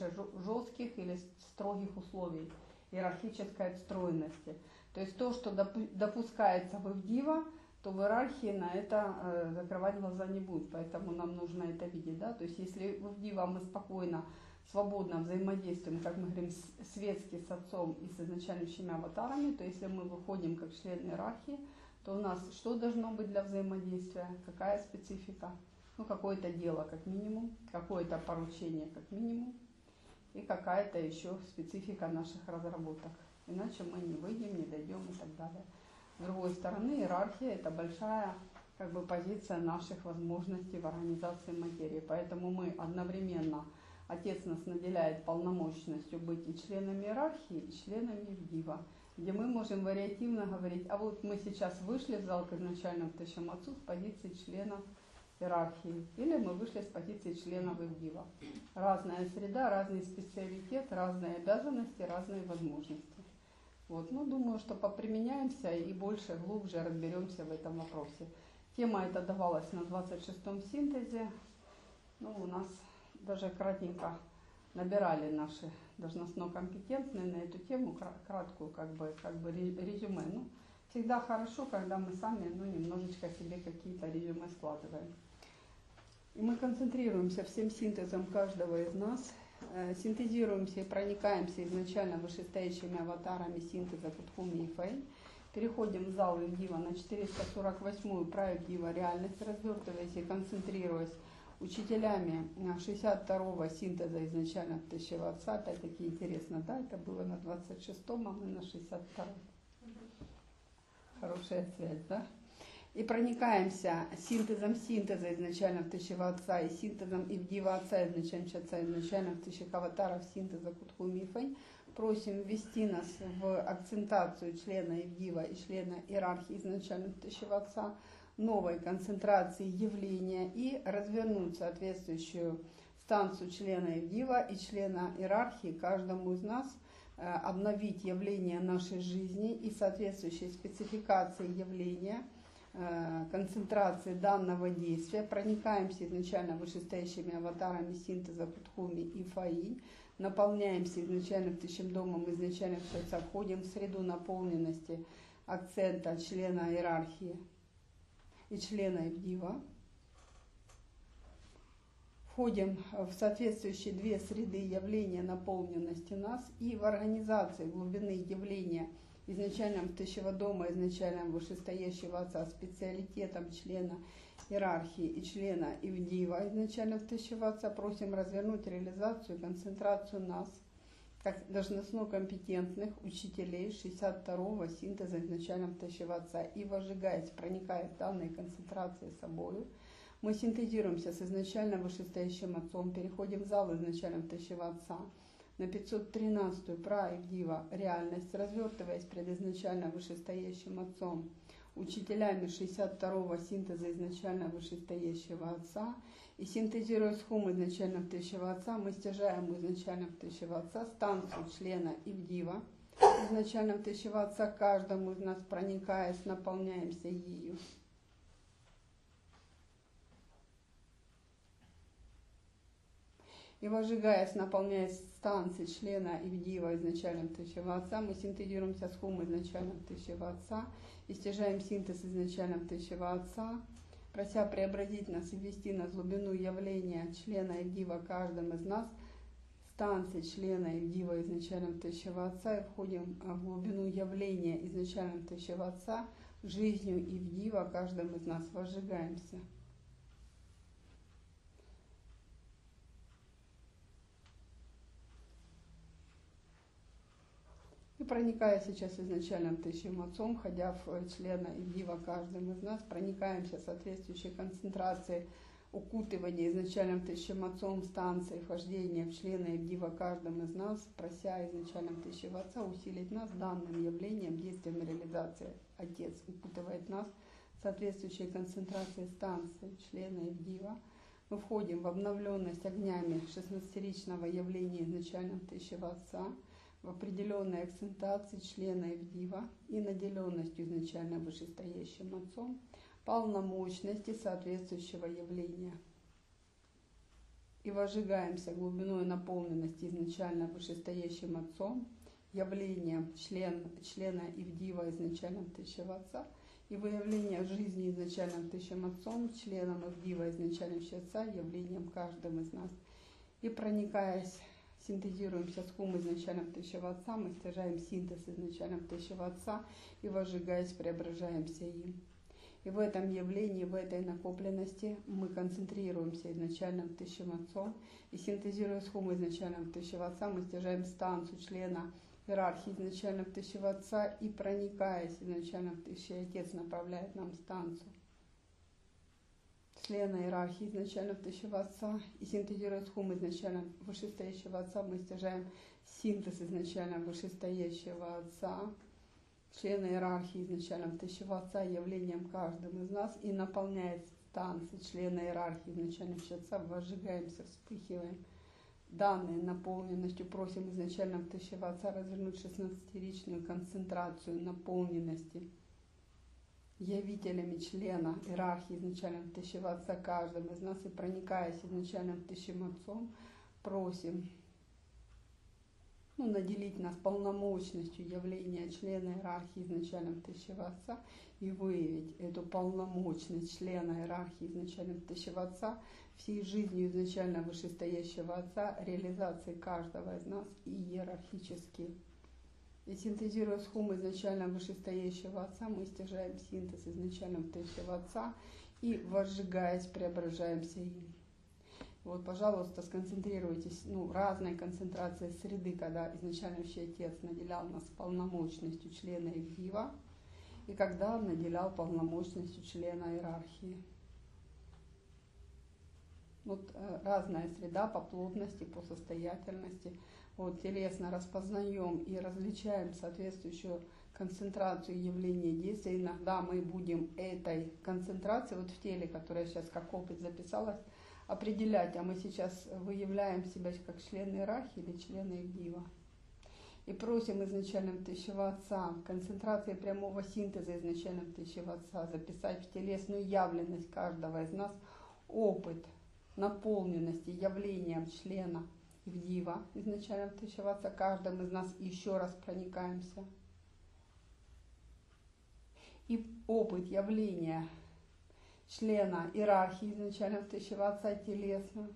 жестких или строгих условий иерархической отстроенности. То есть то, что допускается в Ивдива, то в иерархии на это закрывать глаза не будет, поэтому нам нужно это видеть. Да? То есть если в Ивдива мы спокойно, свободно взаимодействуем, как мы говорим, светски с Отцом и с изначальными аватарами, то если мы выходим как члены иерархии, то у нас что должно быть для взаимодействия? Какая специфика? Какое-то дело как минимум, какое-то поручение как минимум и какая-то еще специфика наших разработок. Иначе мы не выйдем, не дойдем и так далее. С другой стороны, иерархия – это большая позиция наших возможностей в организации материи. Поэтому мы одновременно, Отец нас наделяет полномочностью быть и членами иерархии, и членами Ивдива, где мы можем вариативно говорить, а вот мы сейчас вышли в зал к изначальному Тысячам Отцу с позиции членов иерархии, или мы вышли с позиции членов Ивдива. Разная среда, разный специалитет, разные обязанности, разные возможности. Вот. Думаю, что поприменяемся и больше, глубже разберемся в этом вопросе. Тема эта давалась на 26-м синтезе. У нас даже кратенько набирали наши должностно компетентные на эту тему краткую резюме. Всегда хорошо, когда мы сами немножечко себе какие-то резюме складываем. И мы концентрируемся всем синтезом каждого из нас, синтезируемся и проникаемся изначально вышестоящими аватарами синтеза Кутхуми и Фэй. Переходим в зал Ивдива на 448-ю праивдива реальность, развертываясь и концентрируясь учителями 62-го синтеза изначально Тысячего Отца. Опять-таки интересно, да, это было на 26-м, а мы на 62-м. Хорошая связь, да? И проникаемся синтезом синтеза изначально Тысячего Отца и синтезом Ивдива Отца изначально Тысячих Аватаров синтеза Кутхуми и Фэй. Просим ввести нас в акцентацию члена Ивдива и члена иерархии изначально Тысячего Отца, новой концентрации явления и развернуть соответствующую станцию члена Ивдива и члена иерархии каждому из нас, обновить явление нашей жизни и соответствующие спецификации явления, концентрации данного действия. Проникаемся изначально вышестоящими аватарами синтеза Кутхуми и Фаи, наполняемся изначально Тысячим домом, изначально Отца, входим в среду наполненности акцента члена иерархии и члена Ивдива. Входим в соответствующие две среды явления наполненности нас и в организации глубины явления изначальным Тысячего дома, изначальным вышестоящего Отца, специалитетом члена иерархии и члена Ивдива, изначально Тысячего Отца, просим развернуть реализацию, концентрацию нас как должностно компетентных учителей 62-го синтеза изначального втащего отца и возжигаясь, проникая в данной концентрации собою, мы синтезируемся с изначально вышестоящим отцом, переходим в зал изначально втащего отца на 513-ю праигдива реальность, развертываясь пред изначально вышестоящим отцом, учителями 62-го синтеза изначально вышестоящего отца, и синтезируя схему изначально втащего отца, мы стяжаем у изначально втащего отца станцию члена Ивдива, изначально втащего отца, каждому из нас проникаясь, наполняемся ею. И возжигаясь, наполняясь станции члена Ивдива изначально втащего отца, мы синтезируемся с хумой изначально втащего отца и стяжаем синтез изначально втащего отца, прося преобразить нас и ввести нас в глубину явления члена Ивдива каждым из нас, станции члена Ивдива изначально втащего отца, и входим в глубину явления изначально втащего отца, жизнью Ивдива каждым из нас возжигаемся. И проникая сейчас изначально втащим отцом, ходя в члена Ивдива каждым из нас, проникаемся соответствующей концентрацией укутывания изначально втащим отцом станции вхождения в члена Ивдива каждым из нас, прося изначально втащим отца усилить нас данным явлением, действием реализации. Отец укутывает нас соответствующей концентрацией станции члена Ивдива. Мы входим в обновленность огнями 16-ричного явления изначально втащим отца, в определенной акцентации члена Ивдива и наделенностью изначально вышестоящим отцом полномочности соответствующего явления. И возжигаемся глубиной наполненности изначально вышестоящим отцом, явлением члена Ивдива изначально втащего отца и выявление жизни изначально втащим отцом, членом Ивдива изначально втащего отца, явлением каждым из нас. И проникаясь, синтезируемся с хумой изначально втащего отца, мы стяжаем синтез изначально втащего отца и возжигаясь, преображаемся им. И в этом явлении, в этой накопленности мы концентрируемся изначально втащим отцом и синтезируя с хумой изначально втащего отца, мы стяжаем станцию члена иерархии изначально втащего отца и проникаясь изначально втащий отец направляет нам станцию члена иерархии изначально втащего отца и синтезируя с хумой изначально вышестоящего отца, мы стяжаем синтез изначально вышестоящего отца, члена иерархии изначально втащего отца явлением каждым из нас и наполняет станции члена иерархии изначально втащего отца, возжигаемся, вспыхиваем данной наполненностью, просим изначально втащего отца развернуть 16-ричную концентрацию наполненности явителями члена иерархии изначально втащего отца каждым из нас и проникаясь изначально втащим отцом, просим наделить нас полномочностью явления члена иерархии изначально втащего отца и выявить эту полномочность члена иерархии изначально втащего отца всей жизнью изначально вышестоящего отца, реализации каждого из нас и иерархически. И синтезируя с хумой изначально вышестоящего отца, мы стяжаем синтез изначально втащего отца и, возжигаясь, преображаемся им. Вот, пожалуйста, сконцентрируйтесь, разной концентрацией среды, когда изначально вообще отец наделял нас полномочностью члена Ивдива, и когда он наделял полномочностью члена иерархии. Вот разная среда по плотности, по состоятельности. Вот телесно распознаем и различаем соответствующую концентрацию явления действия. Иногда мы будем этой концентрации, вот в теле, которая сейчас как опыт записалась, определять, а мы сейчас выявляем себя как член иерархии или член Ивдива. И просим изначально втащего отца в концентрации прямого синтеза изначально втащего отца записать в телесную явленность каждого из нас опыт наполненности явлением члена Ивдива изначально втащего отца, каждым из нас еще раз проникаемся. И опыт явления члена иерархии изначально втащего отца телесно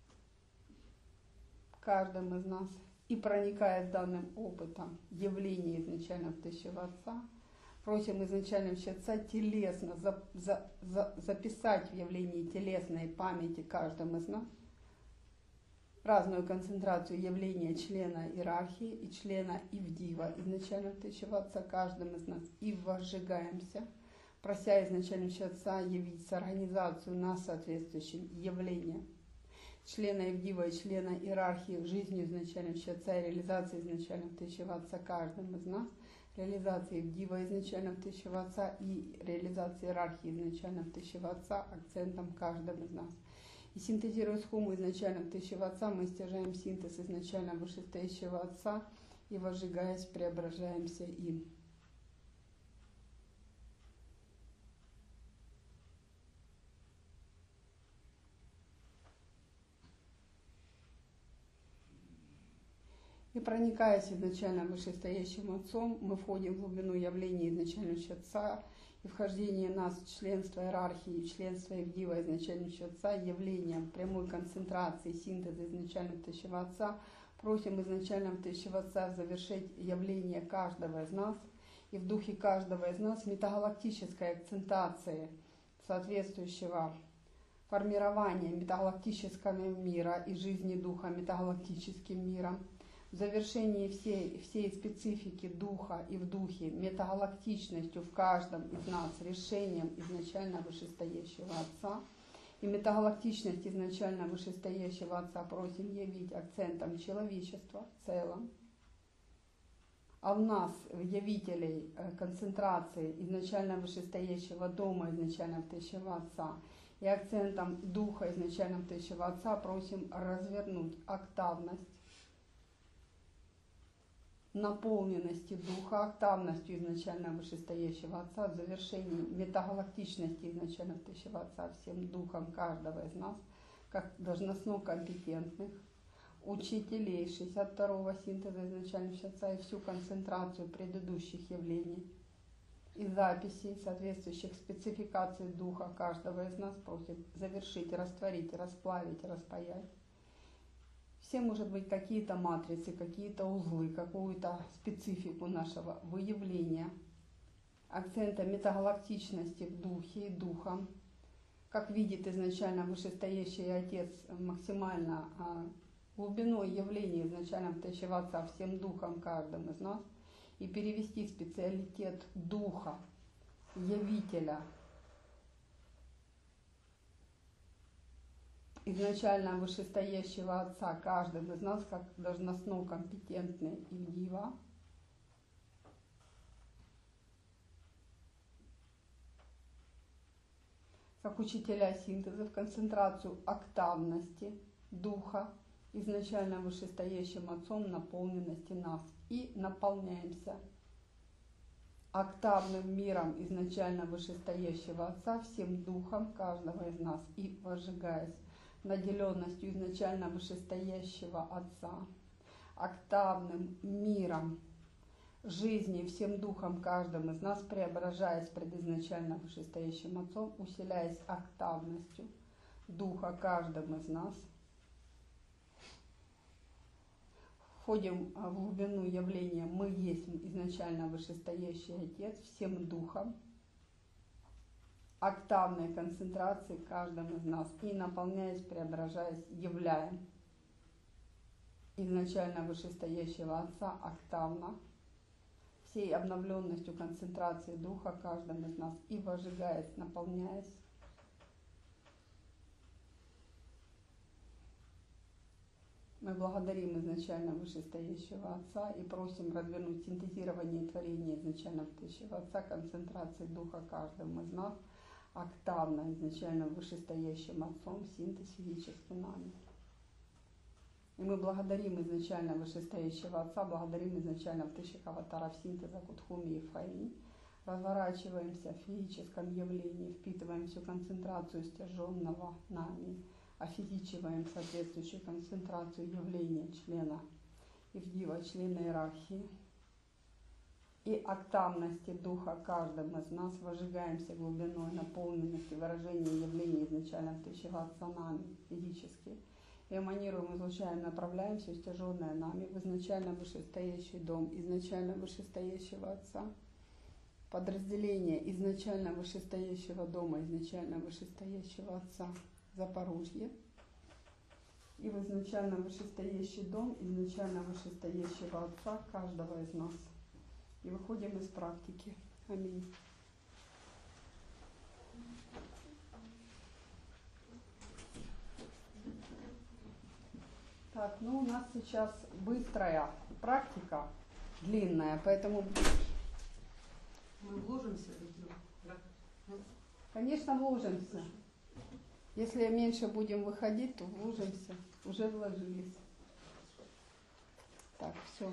каждым из нас и проникая данным опытом явления изначально втащего отца, просим изначально отца телесно записать в явлении телесной памяти каждым из нас разную концентрацию явления члена иерархии и члена Ивдива изначально втащего Отца каждым из нас и возжигаемся, прося изначально Отца явить организацию на соответствующем явлении члена Ивдива и члена иерархии жизнью изначально Отца и реализации изначально втащего Отца каждым из нас, реализации Ивдива изначально втащего Отца и реализации иерархии изначально втащего Отца акцентом каждым из нас. И синтезируя схему изначально втащего Отца, мы стяжаем синтез изначально вышестоящего Отца и, возжигаясь, преображаемся им. И проникаясь изначально вышестоящим Отцом, мы входим в глубину явления изначально Отца, и вхождение нас в членство иерархии, членство Ивдива изначально Отца явлением прямой концентрации синтеза изначально втащего Отца, просим изначально втащего Отца завершить явление каждого из нас, и в духе каждого из нас метагалактической акцентации соответствующего формирования метагалактического мира и жизни Духа метагалактическим миром, в завершении всей специфики Духа и в Духе, метагалактичностью в каждом из нас, решением изначально вышестоящего Отца, и метагалактичность изначально вышестоящего Отца просим явить акцентом человечества в целом, а в нас, в явителей концентрации изначально вышестоящего Дома изначально втащего Отца, и акцентом Духа изначально втащего Отца просим развернуть октавность, наполненности Духа, октавностью изначально вышестоящего Отца, в завершении метагалактичности изначально втащего Отца всем Духом каждого из нас, как должностно компетентных, учителей 62-го синтеза изначально Отца и всю концентрацию предыдущих явлений и записей, соответствующих спецификаций Духа каждого из нас просим завершить, растворить, расплавить, распаять. Все, может быть, какие-то матрицы, какие-то узлы, какую-то специфику нашего выявления, акцента метагалактичности в Духе и Духом, как видит изначально вышестоящий Отец максимально глубиной явления изначально втащего Отца всем Духом каждым из нас, и перевести специалитет Духа, явителя, изначально вышестоящего Отца каждым из нас, как должностно компетентный Ивдива, как учителя синтеза в концентрацию октавности Духа, изначально вышестоящим Отцом наполненности нас, и наполняемся октавным миром изначально вышестоящего Отца всем Духом каждого из нас, и возжигаясь наделенностью изначально вышестоящего Отца, октавным миром жизни всем Духом каждым из нас, преображаясь пред изначально вышестоящим Отцом, усиляясь октавностью Духа каждым из нас, входим в глубину явления «Мы есть изначально вышестоящий Отец» всем Духом, октавной концентрации каждым из нас, и наполняясь, преображаясь, являем изначально вышестоящего Отца октавно, всей обновленностью концентрации Духа каждым из нас, и возжигаясь, наполняясь мы благодарим изначально вышестоящего Отца и просим развернуть синтезирование творения изначально втащего Отца, концентрации Духа каждым из нас, октавно изначально вышестоящим Отцом, синтез физически нами. И мы благодарим изначально вышестоящего Отца, благодарим изначально втащих аватаров синтеза Кутхуми и Фаи, разворачиваемся в физическом явлении, впитываем всю концентрацию стяженного нами, офизичиваем соответствующую концентрацию явления члена Ивдива, члена иерархии, и октавности Духа каждым из нас, возжигаемся глубиной наполненности выражения явления изначально втащего Отца нами физически, и эманируем, излучаем, направляем все стяженное нами в изначально вышестоящий дом, изначально вышестоящего Отца, подразделение изначально вышестоящего дома, изначально вышестоящего Отца, Запорожье, и в изначально вышестоящий дом изначально вышестоящего Отца каждого из нас. И выходим из практики. Аминь. Так, ну у нас сейчас быстрая практика, длинная, поэтому... Мы вложимся в это? Конечно, вложимся. Если меньше будем выходить, то вложимся. Уже вложились. Так, все.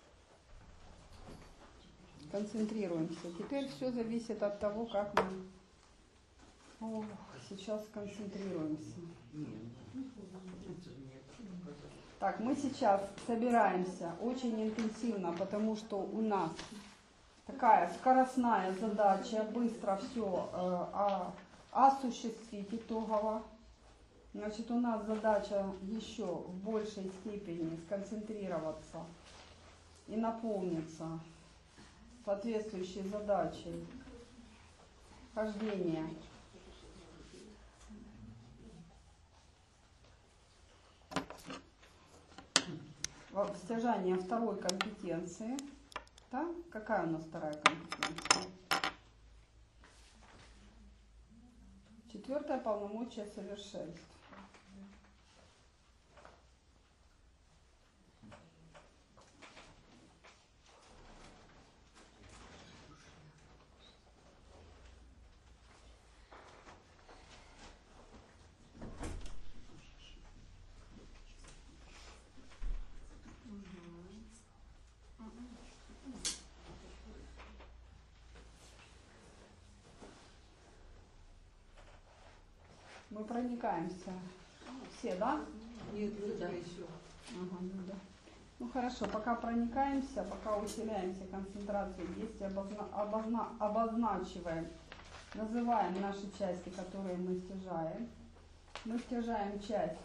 Концентрируемся. Теперь все зависит от того, как мы сейчас концентрируемся. Так, мы сейчас собираемся очень интенсивно, потому что у нас такая скоростная задача, быстро все осуществить итогово. Значит, у нас задача еще в большей степени сконцентрироваться и наполниться соответствующей задачей хождения в стяжание второй компетенции. Да? Какая у нас вторая компетенция? 4 полномочия совершенства. Мы проникаемся. Все, да? Нет, да. Еще. Ага, ну да. Ну хорошо, пока проникаемся, пока усиляемся концентрацией действия, обозначиваем, называем наши части, которые мы стяжаем. Мы стяжаем часть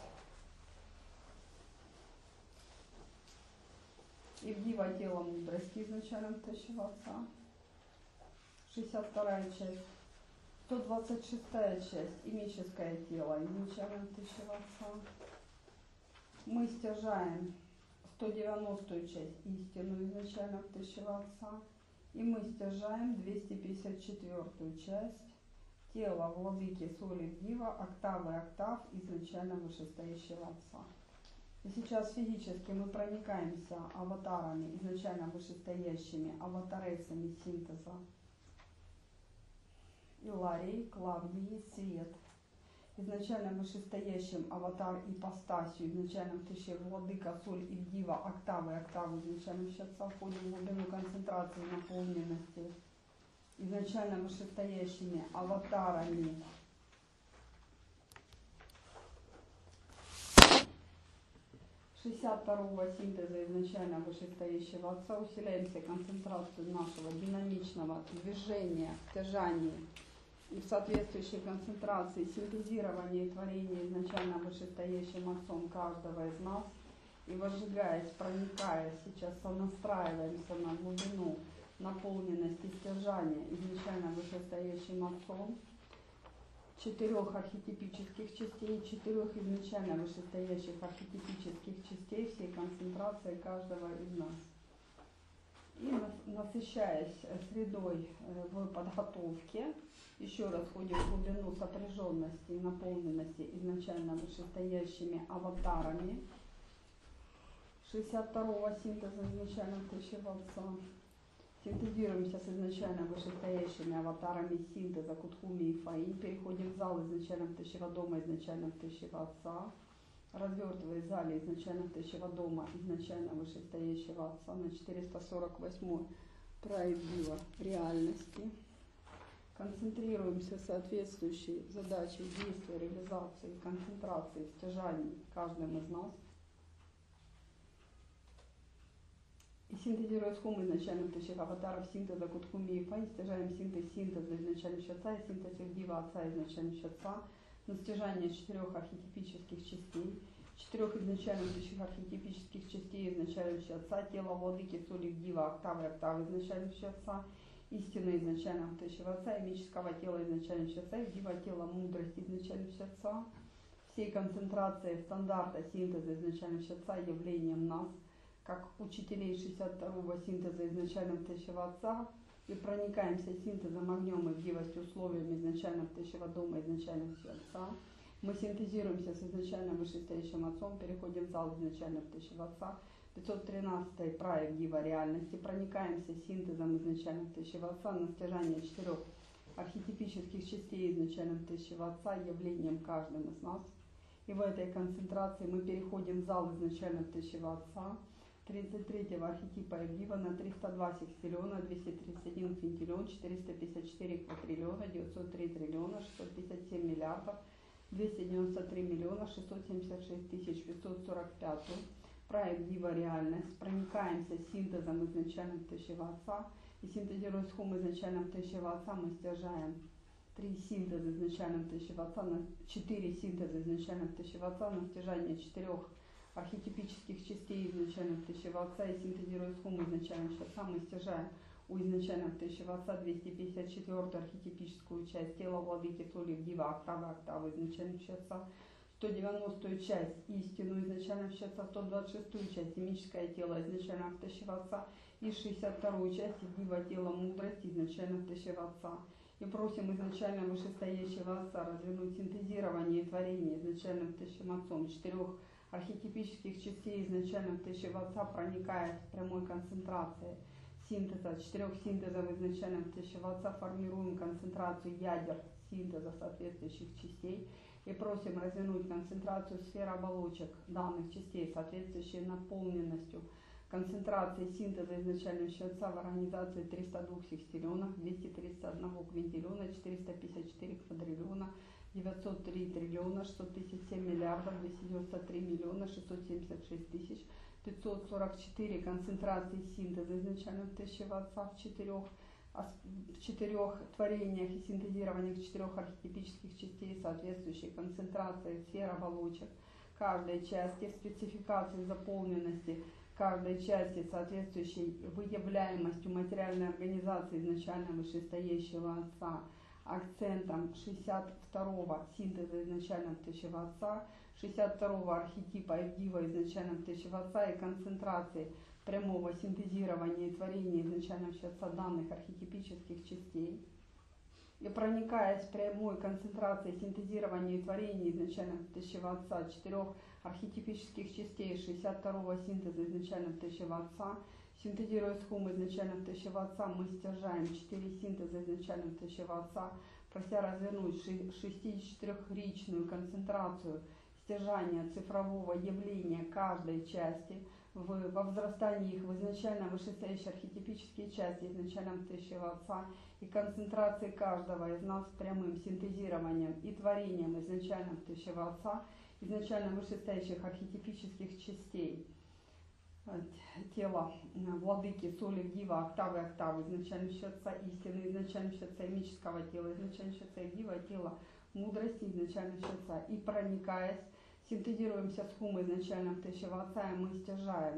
Ивдива тела мудрости изначально втащила Отца. 62-я часть. 126-я часть, имическое тело, изначально втащила Отца. Мы стяжаем 190-ю часть, истину, изначально втащила Отца. И мы стяжаем 254-ю часть, тело владыки соли Дива, октавы октав, изначально вышестоящего Отца. И сейчас физически мы проникаемся аватарами, изначально вышестоящими аватаресами синтеза. Иларий, Клавдии, Свет. Изначально вышестоящим аватар ипостасью, изначально втащив владыка, соль и дива, октавы, октавы, изначально сейчас входим в глубину концентрации наполненности. Изначально вышестоящими аватарами. Второго синтеза изначально вышестоящего Отца усиляемся концентрацию нашего динамичного движения, стяжания и в соответствующей концентрации синтезирования и творения изначально вышестоящим Отцом каждого из нас и возжигаясь, проникая, сейчас сонастраиваемся на глубину наполненности стяжания изначально вышестоящим Отцом 4 архетипических частей, 4 изначально вышестоящих архетипических частей, всей концентрации каждого из нас. И насыщаясь средой в подготовке, еще раз входим в глубину сопряженности и наполненности изначально вышестоящими аватарами 62-го синтеза изначально втащила Отца. Синтезируемся с изначально вышестоящими аватарами синтеза Кутхуми и Фаи. Переходим в зал изначально втащила дома, изначально втащила Отца. Развертываясь в зале изначально втащила дома, изначально вышестоящего Отца на 448 проявила реальности. Концентрируемся соответствующей задачей действия, реализации, концентрации, стяжаний каждым из нас. И синтезируя схему изначально втащив аватаров синтеза Кутхуми и Фаи, стяжаем синтеза изначально Отца и синтез Ивдива Отца изначально Отца на стяжание 4 архетипических частей, 4 изначально архетипических частей изначально Отца, тело владыки соли Ивдива, октавы изначально Отца, истины изначально втащив Отца, и мического тела изначально Отца, Ивдива тело мудрости изначально Отца, всей концентрации стандарта синтеза изначального щитца явлением нас, как учителей 62-го синтеза изначального втащего отца, и проникаемся синтезом огнем и бдивостью условиями изначального втащего дома изначального отца. Мы синтезируемся с изначально вышестоящим отцом, переходим в зал изначального втащего отца, 513 проект Дива реальности, проникаемся синтезом изначального втащего отца на стяжание 4 архетипических частей изначального втащего отца явлением каждым из нас. И в этой концентрации мы переходим в зал изначального втащего отца, 33-го архетипа Евдива на 302 секстиллиона, 231 квинтиллион, 454 квадриллиона, 903 триллиона, 657 миллиардов, 293 миллиона, 676 тысяч 545. Проект Дива реальность. Проникаемся синтезом изначального втащего отца. И синтезируя схему изначального втащего отца, мы стяжаем 3 синтеза изначального втащего отца, 4 синтеза изначального втащего отца на стяжание 4 архетипических частей изначального втащего отца. И синтезируя схему изначального отца, мы стяжаем у изначального втащего отца 254-ю архетипическую часть тела владыки Соли Дива октавы изначального отца, 190-ю часть истину изначального отца, 126-ю часть семическое тело изначального втащего отца и 62-ю часть Дива тела мудрости изначального втащего отца. И просим изначально вышестоящего отца развернуть синтезирование и творение изначальным втащим отцом 4 архетипических частей изначального втащего отца, проникая в прямой концентрации синтеза 4 синтезов изначального втащего отца, формируем концентрацию ядер синтеза соответствующих частей и просим развернуть концентрацию сфер оболочек данных частей, соответствующей наполненностью концентрации синтеза изначального щитца в организации 302 секстиллионов, 231 квинтиллиона, 454 квадриллиона, 903 триллиона, 657 миллиардов, 293 миллиона, 676 тысяч 544 концентрации синтеза изначального втащего отца в 4 творениях и синтезированиях 4 архетипических частей, соответствующей концентрации сфер оболочек каждой части, спецификации заполненности каждой части, соответствующей выявляемостью материальной организации изначально вышестоящего отца, акцентом 62-го синтеза изначально втащего отца, 62-го архетипа Евдива изначально втащего отца и концентрации прямого синтезирования и творения изначально отца данных архетипических частей. И проникаясь прямой концентрацией синтезирования и творения изначально втащего отца 4 архетипических частей 62-го синтеза изначально втащего отца, синтезируя схему изначально втащего отца, мы стяжаем 4 синтеза изначально втащего отца, прося развернуть 64-ричную концентрацию стяжания цифрового явления каждой части во возрастании их в изначально вышестоящие архетипические части изначально втащего отца и концентрации каждого из нас прямым синтезированием и творением изначально втащего отца изначально вышестоящих архетипических частей тела владыки Соли Дива октавы изначально отца истины изначально отца мического тела изначально отца Дива тела мудрости изначально отца и проникаясь синтезируемся с хумой изначально втащего отца и мы стяжаем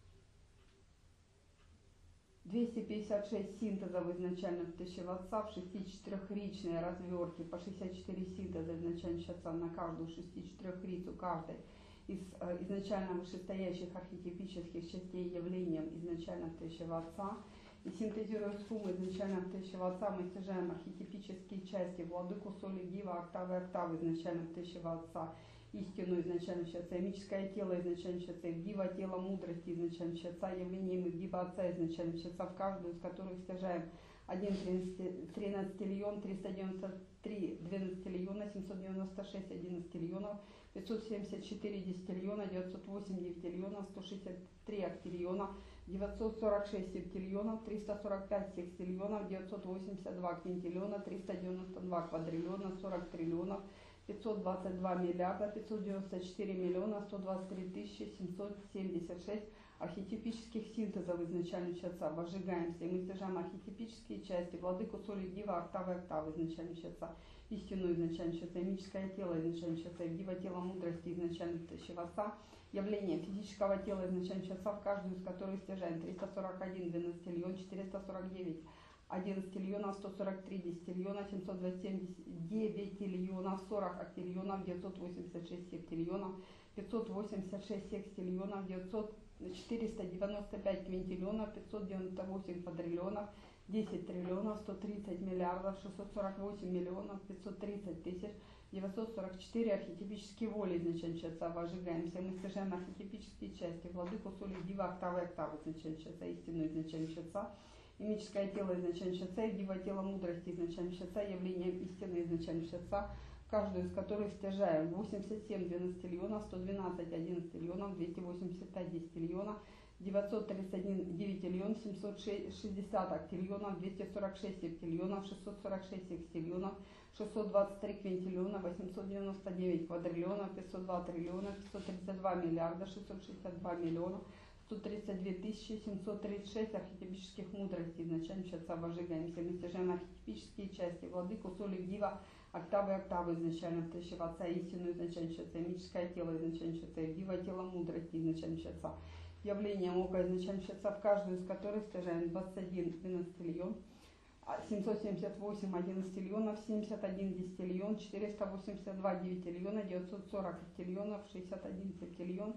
256 синтезов изначально втащего отца в 64-ричные развертки по 64 синтеза изначально отца на каждую 64-рицу каждой из изначально вышестоящих архетипических частей явлением изначально втащего отца. И синтезируя сумму изначально втащего отца, мы стяжаем архетипические части владыку Соли Дива октавы изначально втащего отца, истину изначально отца, мическое тело изначально отца, Дива тело мудрости изначально отца, явлением Дива отца изначально отца, в каждую из которых стяжаем 1 13 393 12 796 11 миллионов 574 десятиллиона 908 девятиллионов 163 актиллиона 946 септиллионов 345 секстиллионов 982 квинтиллиона 392 квадриллиона 40 триллионов 522 миллиарда 594 миллиона 123 тысячи 776 архетипических синтезов изначально отца. Возжигаемся, и мы стяжаем архетипические части владыку Соли Дива октавы изначально отца, истину изначально отца, мическое тело изначально отца, Дива тело мудрости изначально отца, явление физического тела изначально отца, в каждую из которых стяжаем 341 12 449 11 триллионов 143 десятиллиона 727 9 триллионов 40 октиллионов 986 септиллионов 586 секстиллионов 495 квинтиллионов 598 квадриллионов 10 триллионов 130 миллиардов 648 миллионов 530 тысяч 944 архетипические воли изначального отца вожигаемся. Мы стяжаем архетипические части владыку соли дива октавы изначального отца истину изначального отца мимическое тело изначального отца и дива тело мудрости изначального отца явлением истины изначального отца, каждую из которых стяжаем 87 12 112 11 285 10 931 9 760 октиллионов 246 септиллионов 646 секстиллионов 623 квинтиллиона 899 квадриллионов 502 триллиона 532 миллиарда 662 миллиона 132 тысячи 736 архетипических мудростей изначального отца вожигаемся. Мы стяжаем архетипические части владыку соли дива октавы изначально втащив отца истину изначального отца мимическое тело изначального отца дива тело мудрости изначального отца явлением ока изначального отца, в каждую из которых стяжаем 21 12 778 11 триллионов 71 десятиллион 482 9 триллиона 940 триллионов 61 септиллион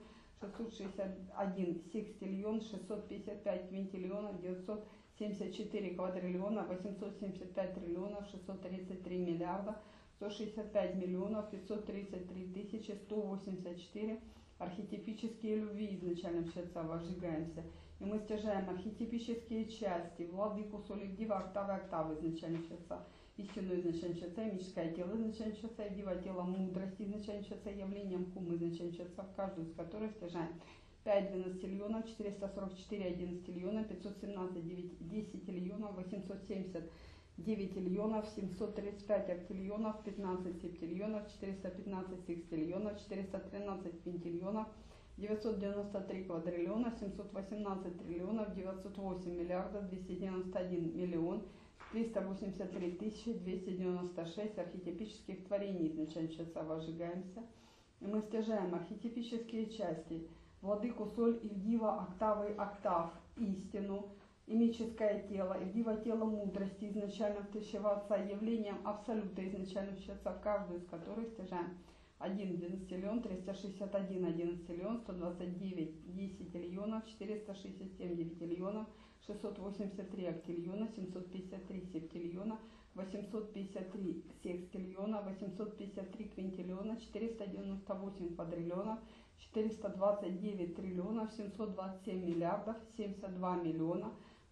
661 секстиллион 655 квинтиллионов 974 квадриллиона 875 триллионов 633 миллиарда 165 миллионов 533 тысячи 184 архетипические любви изначального отца вожигаемся. И мы стяжаем архетипические части владыку соли дива октавы изначального отца истину изначального отца мимическое тело изначального отца дива тело мудрости изначального отца явлением хум изначального отца, в каждую из которых стяжаем 5 12 триллионов 444 11 триллиона 517 9 10 триллионов 870 9 триллионов 735 октиллионов 15 септиллионов 415 секстиллионов 413 квинтиллионов 993 квадриллиона 718 триллионов 908 миллиардов 291 миллион 383 тысячи 296 архетипических творений изначального отца вожигаемся. И мы стяжаем архетипические части владыку соль и дива октав истину мимическое тело и дива тело мудрости изначально втащего отца явлением абсолюта изначального отца, в каждую из которых стяжаем 1 12 361 11 129 10 триллионов 467 9 триллионов 683 октиллиона 753 септиллиона 853 секстиллиона 853 квинтиллиона 498 квадриллионов 429 триллионов 727 миллиардов 72 миллиона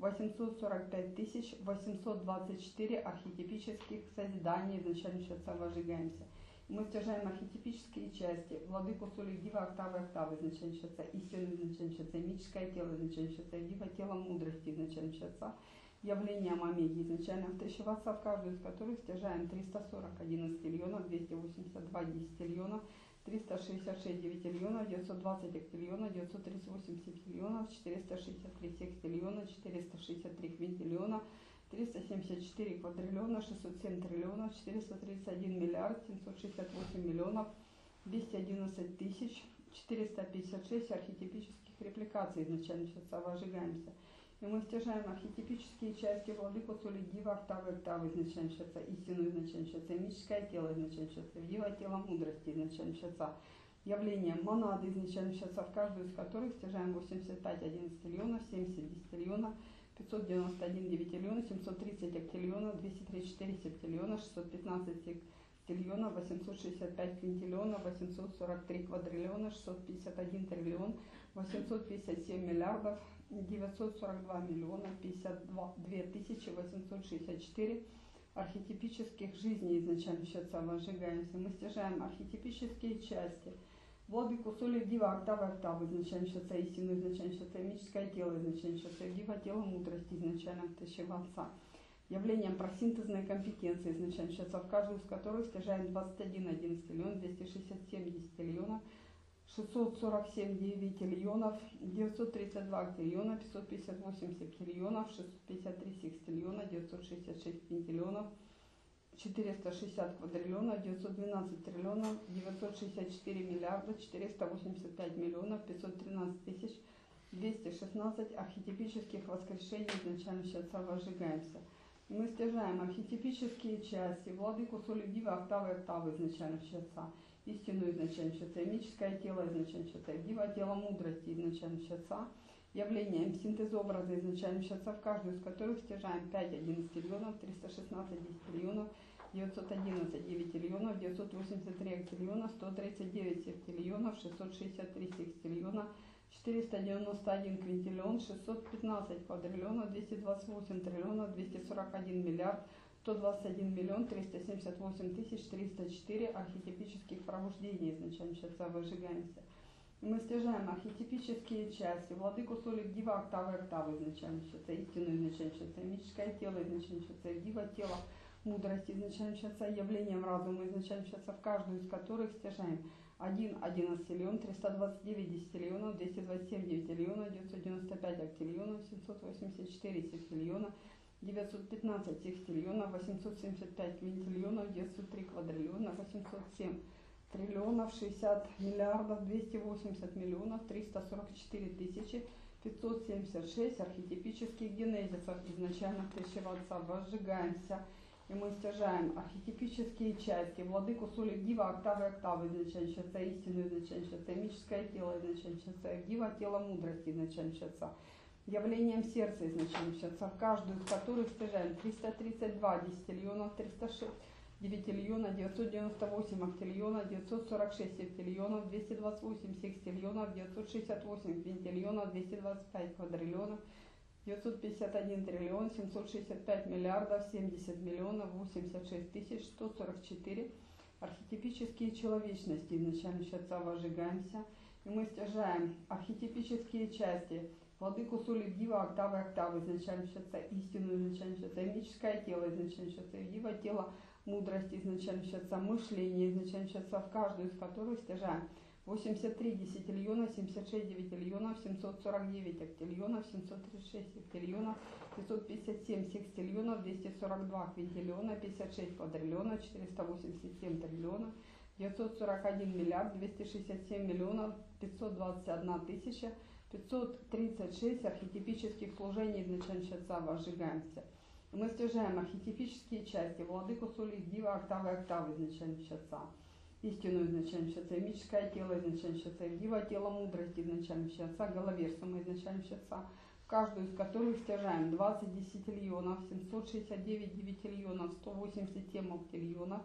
845 тысяч 824 архетипических созиданий изначального отца вожигаемся. Мы стяжаем архетипические части владыку соли дива октавы изначального отца истину изначального отца мимическое тело изначального отца дива тело мудрости изначального отца явлением омеги изначально втащив отца, в каждую из которых стяжаем 340 11 триллионов 282 10 триллионов 366 9 триллионов 920 октиллионов 938 септиллионов 463 секстиллиона 463 квинтиллиона 374 квадриллиона 607 триллионов 431 миллиард 768 миллионов 211 тысяч 456 архетипических репликаций изначального отца вожигаемся. И мы стяжаем архетипические части владыку соли дива октавы изначального отца истину изначального отца мимическое тело изначального отца дива тело мудрости изначального отца явлением монады изначального отца, в каждую из которых стяжаем 85 11 триллионов 70 10 триллионов 591 9 триллиона 730 октиллиона 234 септиллиона 615 сектиллиона 865 квинтиллиона 843 квадриллиона 651 триллион 857 миллиардов 942 миллиона 52 тысячи 864 архетипических жизней изначального отца вожигаемся. Мы стяжаем архетипические части владыку соли дива октавы изначального отца истину изначального отца мимическое тело изначального отца дива тело мудрости изначально втащего отца явлением просинтезной компетенции изначального отца, в каждую из которых стяжаем 21 11 триллион 267 10 триллионов 647 9 триллионов 932 триллиона 558 септиллионов 653 секстиллиона 966 квинтиллионов 460 квадриллионов 912 триллионов 964 миллиарда 485 миллионов 513 тысяч 216 архетипических воскрешений изначального отца вожигаемся. Мы стяжаем архетипические части, владыку соли дивы, октавы изначального отца, истину изначального отца, мическое тело изначального отца, дива тело мудрости изначального отца, явлением синтез образа изначального отца, в каждую из которых стяжаем 5 11 316 10 911 9 983 актиллиона, 139 септиллионов, 663 секстиллиона, 491 квинтиллион, 615 квадриллиона, 228 триллиона, 241 миллиард, 121 миллион 378 тысяч 304 архетипических пробуждений изначально отца выжигаемся. Мы стяжаем архетипические части, владыку соли дива, октавы изначально отца, истину изначально отца, мическое тело изначально отца, дива тело мудрости изначально отца, явлением разума изначально отца, в каждую из которых стяжаем 1 11 329 десятиллионов, 227 девятиллионов, 995 актиллионов, 784 септиллиона, 915 секстиллионов, 875 квинтиллионов, 903 квадриллиона, 807 триллионов, 60 миллиардов, 280 миллионов, 344 тысячи 576 архетипических генезисов изначально тысячего отца. Возжигаемся. И мы стяжаем архетипические части, владыку соли дива, октавы изначально отца, истину изначально отца, мическое тело изначально отца, дива тело мудрости изначально отца, явлением сердца изначально отца, в каждую из которых стяжаем 332 десятиллионов, 306 девятиллиона, 998 актиллиона, 946 септиллионов, 228 секстиллионов, 968 квинтиллионов, 225 квадриллионов, 951 триллион, 765 миллиардов, 70 миллионов, 86 тысяч 144 архетипические человечности изначально отца возжигаемся. И мы стяжаем архетипические части, владыку соли дива, октавы изначально отца, истину изначально отца, мическое тело изначально отца, дива тело мудрости изначально отца, мышление изначально отца, в каждую из которых стяжаем 83 десятиллиона, 76 девятиллионов, 749 актиллионов, 736 септиллионов, 557 секстиллионов, 242 квинтиллиона, 56 квадриллиона, 487 триллионов, 941 миллиард, 267 миллионов, 521 тысяча 536 архетипических служений изначально отца возжигаемся. Мы стяжаем архетипические части, владыку соли дива, октавы изначально отца, истину изначально отца, мическое тело изначально отца, дива тело мудрости изначально отца, головерсума изначально отца, в каждую из которых стяжаем 20 десятиллионов, 769 девятиллионов, 187 актиллионов,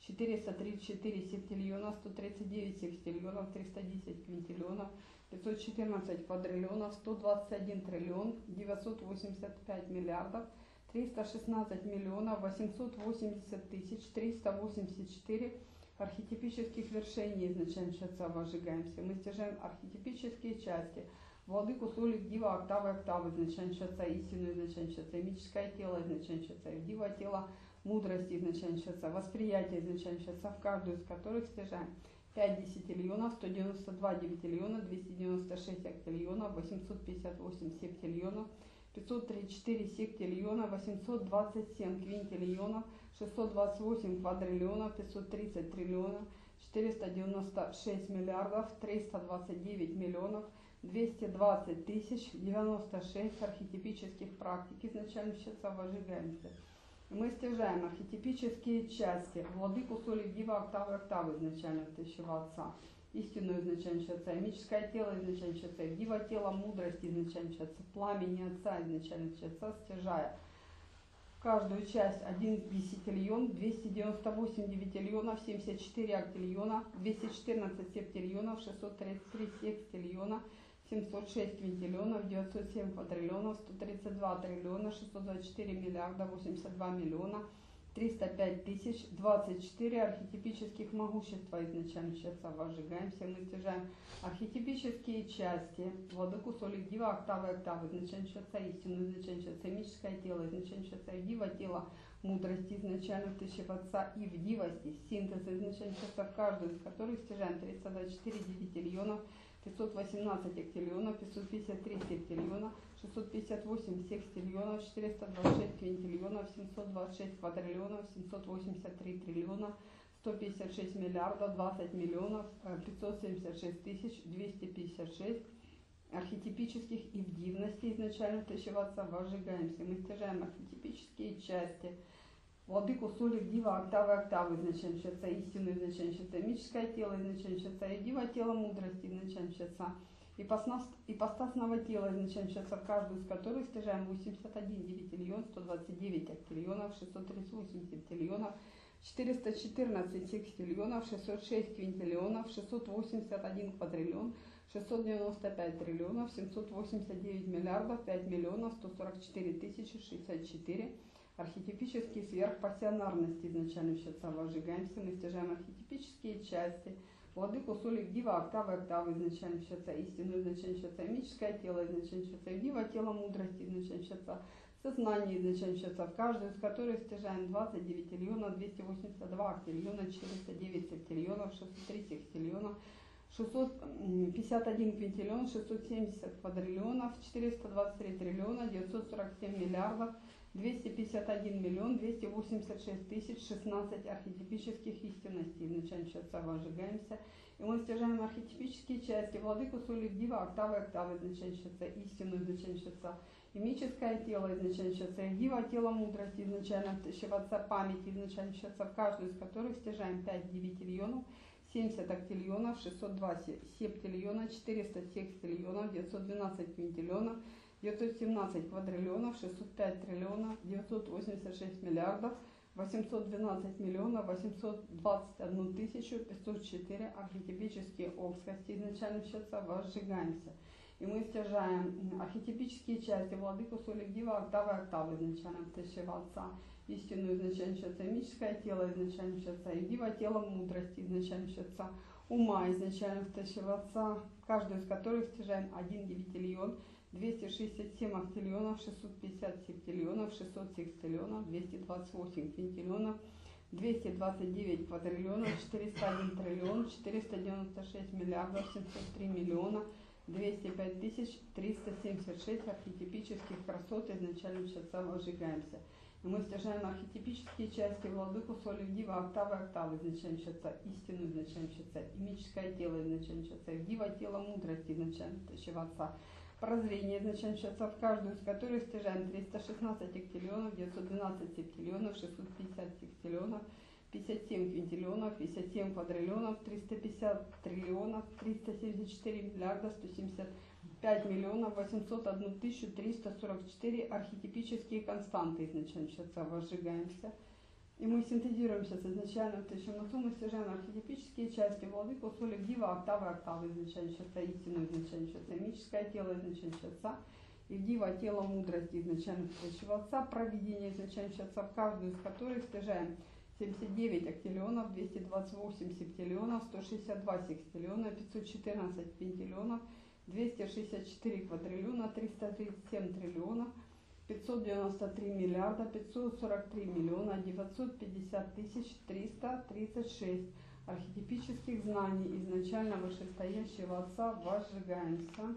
434 септиллиона, 139 секстиллионов, 310 квинтиллионов, 514 квадриллионов, 121 триллион, 985 миллиардов, 316 миллионов, 880 тысяч 384 архетипических вершений изначально отца возжигаемся. Мы стяжаем архетипические части, владыку соли дива, октавы изначально отца, истину изначально отца, мическое тело изначально отца, дива тело мудрости изначально отца, восприятие изначально отца, в каждую из которых стяжаем 5 десятиллионов, 192 девятиллиона, 296 актиллионов, 858 септиллионов, 534 сектиллиона, 827 квинтиллионов, 628 квадриллионов, 530 триллионов, 496 миллиардов, 329 миллионов, 220 тысяч 96 архетипических практик изначально отца возжигаемся. Мы стяжаем архетипические части, владыку соли дива, октавы изначально тысячего отца, истину изначально отца, мическое тело изначально отца, дива тело мудрости изначально отца, пламени отца изначально отца, стяжая каждую часть 1 десятиллион, 298 девятиллионов, 74 актиллиона, 214 септиллионов, 633 секстиллиона, 706 квинтиллионов, 907 квадриллионов, 132 триллиона, 624 миллиарда, 82 миллиона, 305 тысяч 24 архетипических могущества изначально отца возжигаемся. Мы стяжаем архетипические части, владыку соли дива, октавы изначально отца, истину изначально отца, мическое тело изначально отца, дива тело мудрости изначально тысячего отца и в дивости синтез изначально отца, в каждую из которых стяжаем 324 девятиллионов, 518 актиллионов, 553 септиллиона, 658 секстиллионов, 426 квинтиллионов, 726 квадриллионов, 783 триллиона, 156 миллиардов, 20 миллионов, 576 тысяч 256 архетипических и в дивности изначально втащего отца возжигаемся. Мы стяжаем архетипические части. Владыку соли в дива октавы изначально отца, истину изначально отца, мическое тело изначально отца, и дива тело мудрости изначально отца. Ипостасного тела изначально отца, в каждую из которых стяжаем 81 девятиллион, 129 актиллионов, 638 септиллионов, 414 секстиллионов, 606 квинтиллионов, 681 квадриллион, 695 триллионов, 789 миллиардов, 5 миллионов, 144 тысячи, 64. Архетипические сверхпассионарности изначально счетца возжигаемся, мы стяжаем архетипические части. Владыку соли дива октавы изначально счетца, истину изначально счетца, мическое тело изначально счетца, дива тело мудрости изначально счетца, сознание изначально счетца, в каждую из которых стяжаем 29 триллионов, 282 актиллиона, 409 септиллионов, 603 секстиллионов, 651 квинтиллион, 670 квадриллионов, 423 триллиона, 947 миллиардов, 251 миллион, 286 тысяч, 16 архетипических истинностей. Изначально счетца возжигаемся. И мы стяжаем архетипические части. Владыку соли дива октавы изначально счетца, истину изначально счетца, и мическое тело изначально счетца, и дива тело мудрости изначально счетца, памяти изначально счетца, в каждую из которых стяжаем 5 девятиллионов, 70 актиллионов, 602 септиллиона, 400 секстиллионов, 912 квинтиллионов, 917 квадриллионов, 605 триллионов, 986 миллиардов, 812 миллионов, 821 тысячу, 504 архетипические обскости изначально счетца возжигаемся. И мы стяжаем архетипические части владыку соли дива октавы изначально втащего отца, истину изначально счетца, мическое тело изначально счетца, и дива тело мудрости изначально счетца, ума изначально втащего отца, каждую из которых стяжаем 1 девятиллион, 267 актиллионов, 650 септиллионов, 600 секстиллионов, 228 квинтиллионов, 229 квадриллионов, 401 триллион, 496 миллиардов, 703 миллиона, 205 тысяч, 376 архетипических красот изначально счетца возжигаемся. И мы стяжаем архетипические части владыку соли дива октавы изначально счетца, истину изначально счетца, и мическое тело изначально счетца, и дива тело мудрости изначально счетца отца. Прозрение изначально счетца, в каждую из которых стяжаем 316 актиллионов, 912 септиллионов, 650 секстиллионов, 57 квинтиллионов, 57 квадриллионов, 350 триллионов, 374 миллиарда, 175 миллионов, 801 тысячу, 344 архетипические константы изначально счетца возжигаемся. И мы синтезируемся с изначальным тысячным отцом, мы стяжаем архетипические части владыку соли дива октавы изначально счетца, истину изначально счетца, мическое тело изначально счетца, и дива тело мудрости изначально тысячего отца, провидение изначально счетца, в каждую из которых стяжаем 79 актиллионов, 228 септиллионов, 162 секстиллиона, 514 квинтиллионов, 264 квадриллиона, 337 триллионов, 593 миллиарда, 543 миллиона, 950 тысяч, 336 архетипических знаний изначально вышестоящего отца возжигаемся.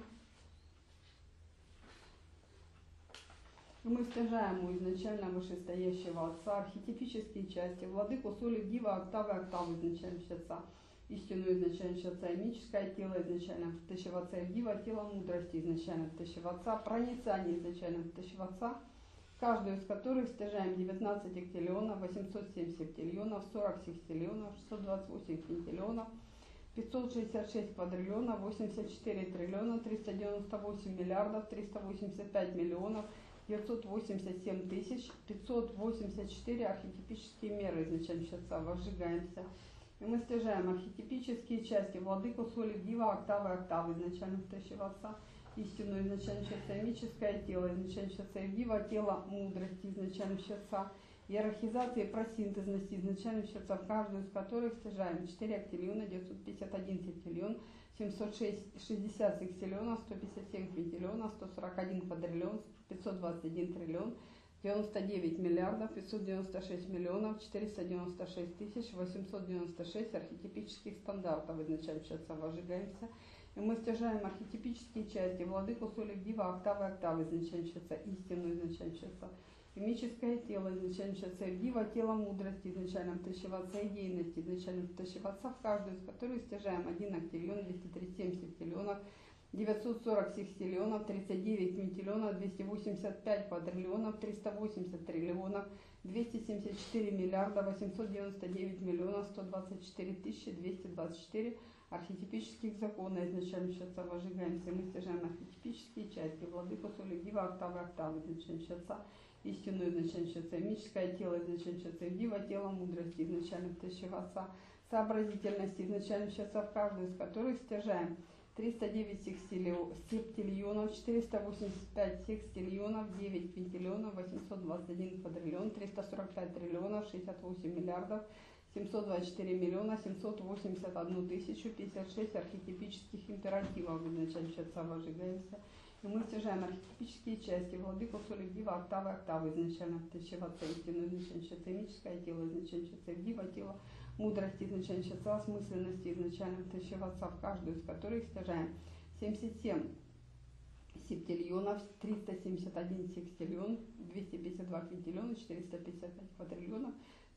Мы стяжаем у изначально вышестоящего отца архетипические части, владыку соли дива октавы изначально счетца, истину изначально счетца, мическое тело изначально втащего отца, дива тело мудрости изначально втащего отца, проницание изначально втащего отца, каждую из которых стяжаем 19 актиллионов, 807 септиллионов, 40 секстиллионов, 628 квинтиллионов, 566 квадриллионов, 84 триллиона, 398 миллиардов, 385 миллионов, 987 тысяч, 584 архетипические меры изначально счетца возжигаемся. И мы стяжаем архетипические части владыку соли дива октавы изначально втащего отца, истину изначально счетца, мическое тело изначально счетца, дива тело мудрости изначально счетца, иерархизации просинтезности изначально счетца, в каждую из которых стяжаем 4 актиллиона, 951 септиллион, 760 секстиллионов, 157 квинтиллионов, 141 квадриллион, 521 триллион, 99 миллиардов, 596 миллионов, 496 тысяч, 896 архетипических стандартов изначально счетца возжигаемся. И мы стяжаем архетипические части владыку соли дива октавы изначально счетца, истину изначально счетца, и мическое тело изначально счетца, дива тело мудрости изначально втащего отца, идейности изначально втащего отца, в каждую из которых стяжаем 1 актиллион, 237 септиллионов, 940 секстиллионов, 39 квинтиллионов, 285 квадриллионов, 380 триллионов, 274 миллиарда, 899 миллионов, 124 тысячи, 224 архетипических закона изначально счетца вожигаемся. Мы стяжаем архетипические части. Владыку соли дива, октавы, изначально счетца. Истинную изначально счетца. Мическое тело изначально счетца. Дива, тело мудрости изначально тащиваться. Сообразительности изначально счетца, в каждую из которых стяжаем 309 септиллионов, 485 секстиллионов, 9 квинтиллионов, 821 квадриллион, 345 триллионов, 68 миллиардов, 724 миллиона, 781 тысячу, 56 архетипических императивов изначально счетца вожигаемся. И мы стяжаем архетипические части. Владыку соли дива, октавы изначально тащиваться. Истинную изначально счетца. Мическое тело изначально счетца. Дива, тело мудрости изначально счетца, осмысленности изначально тащиваться, в каждую из которых стяжаем 77 септиллионов, 371 секстиллион, 252 квинтиллиона, 455 квадриллионов,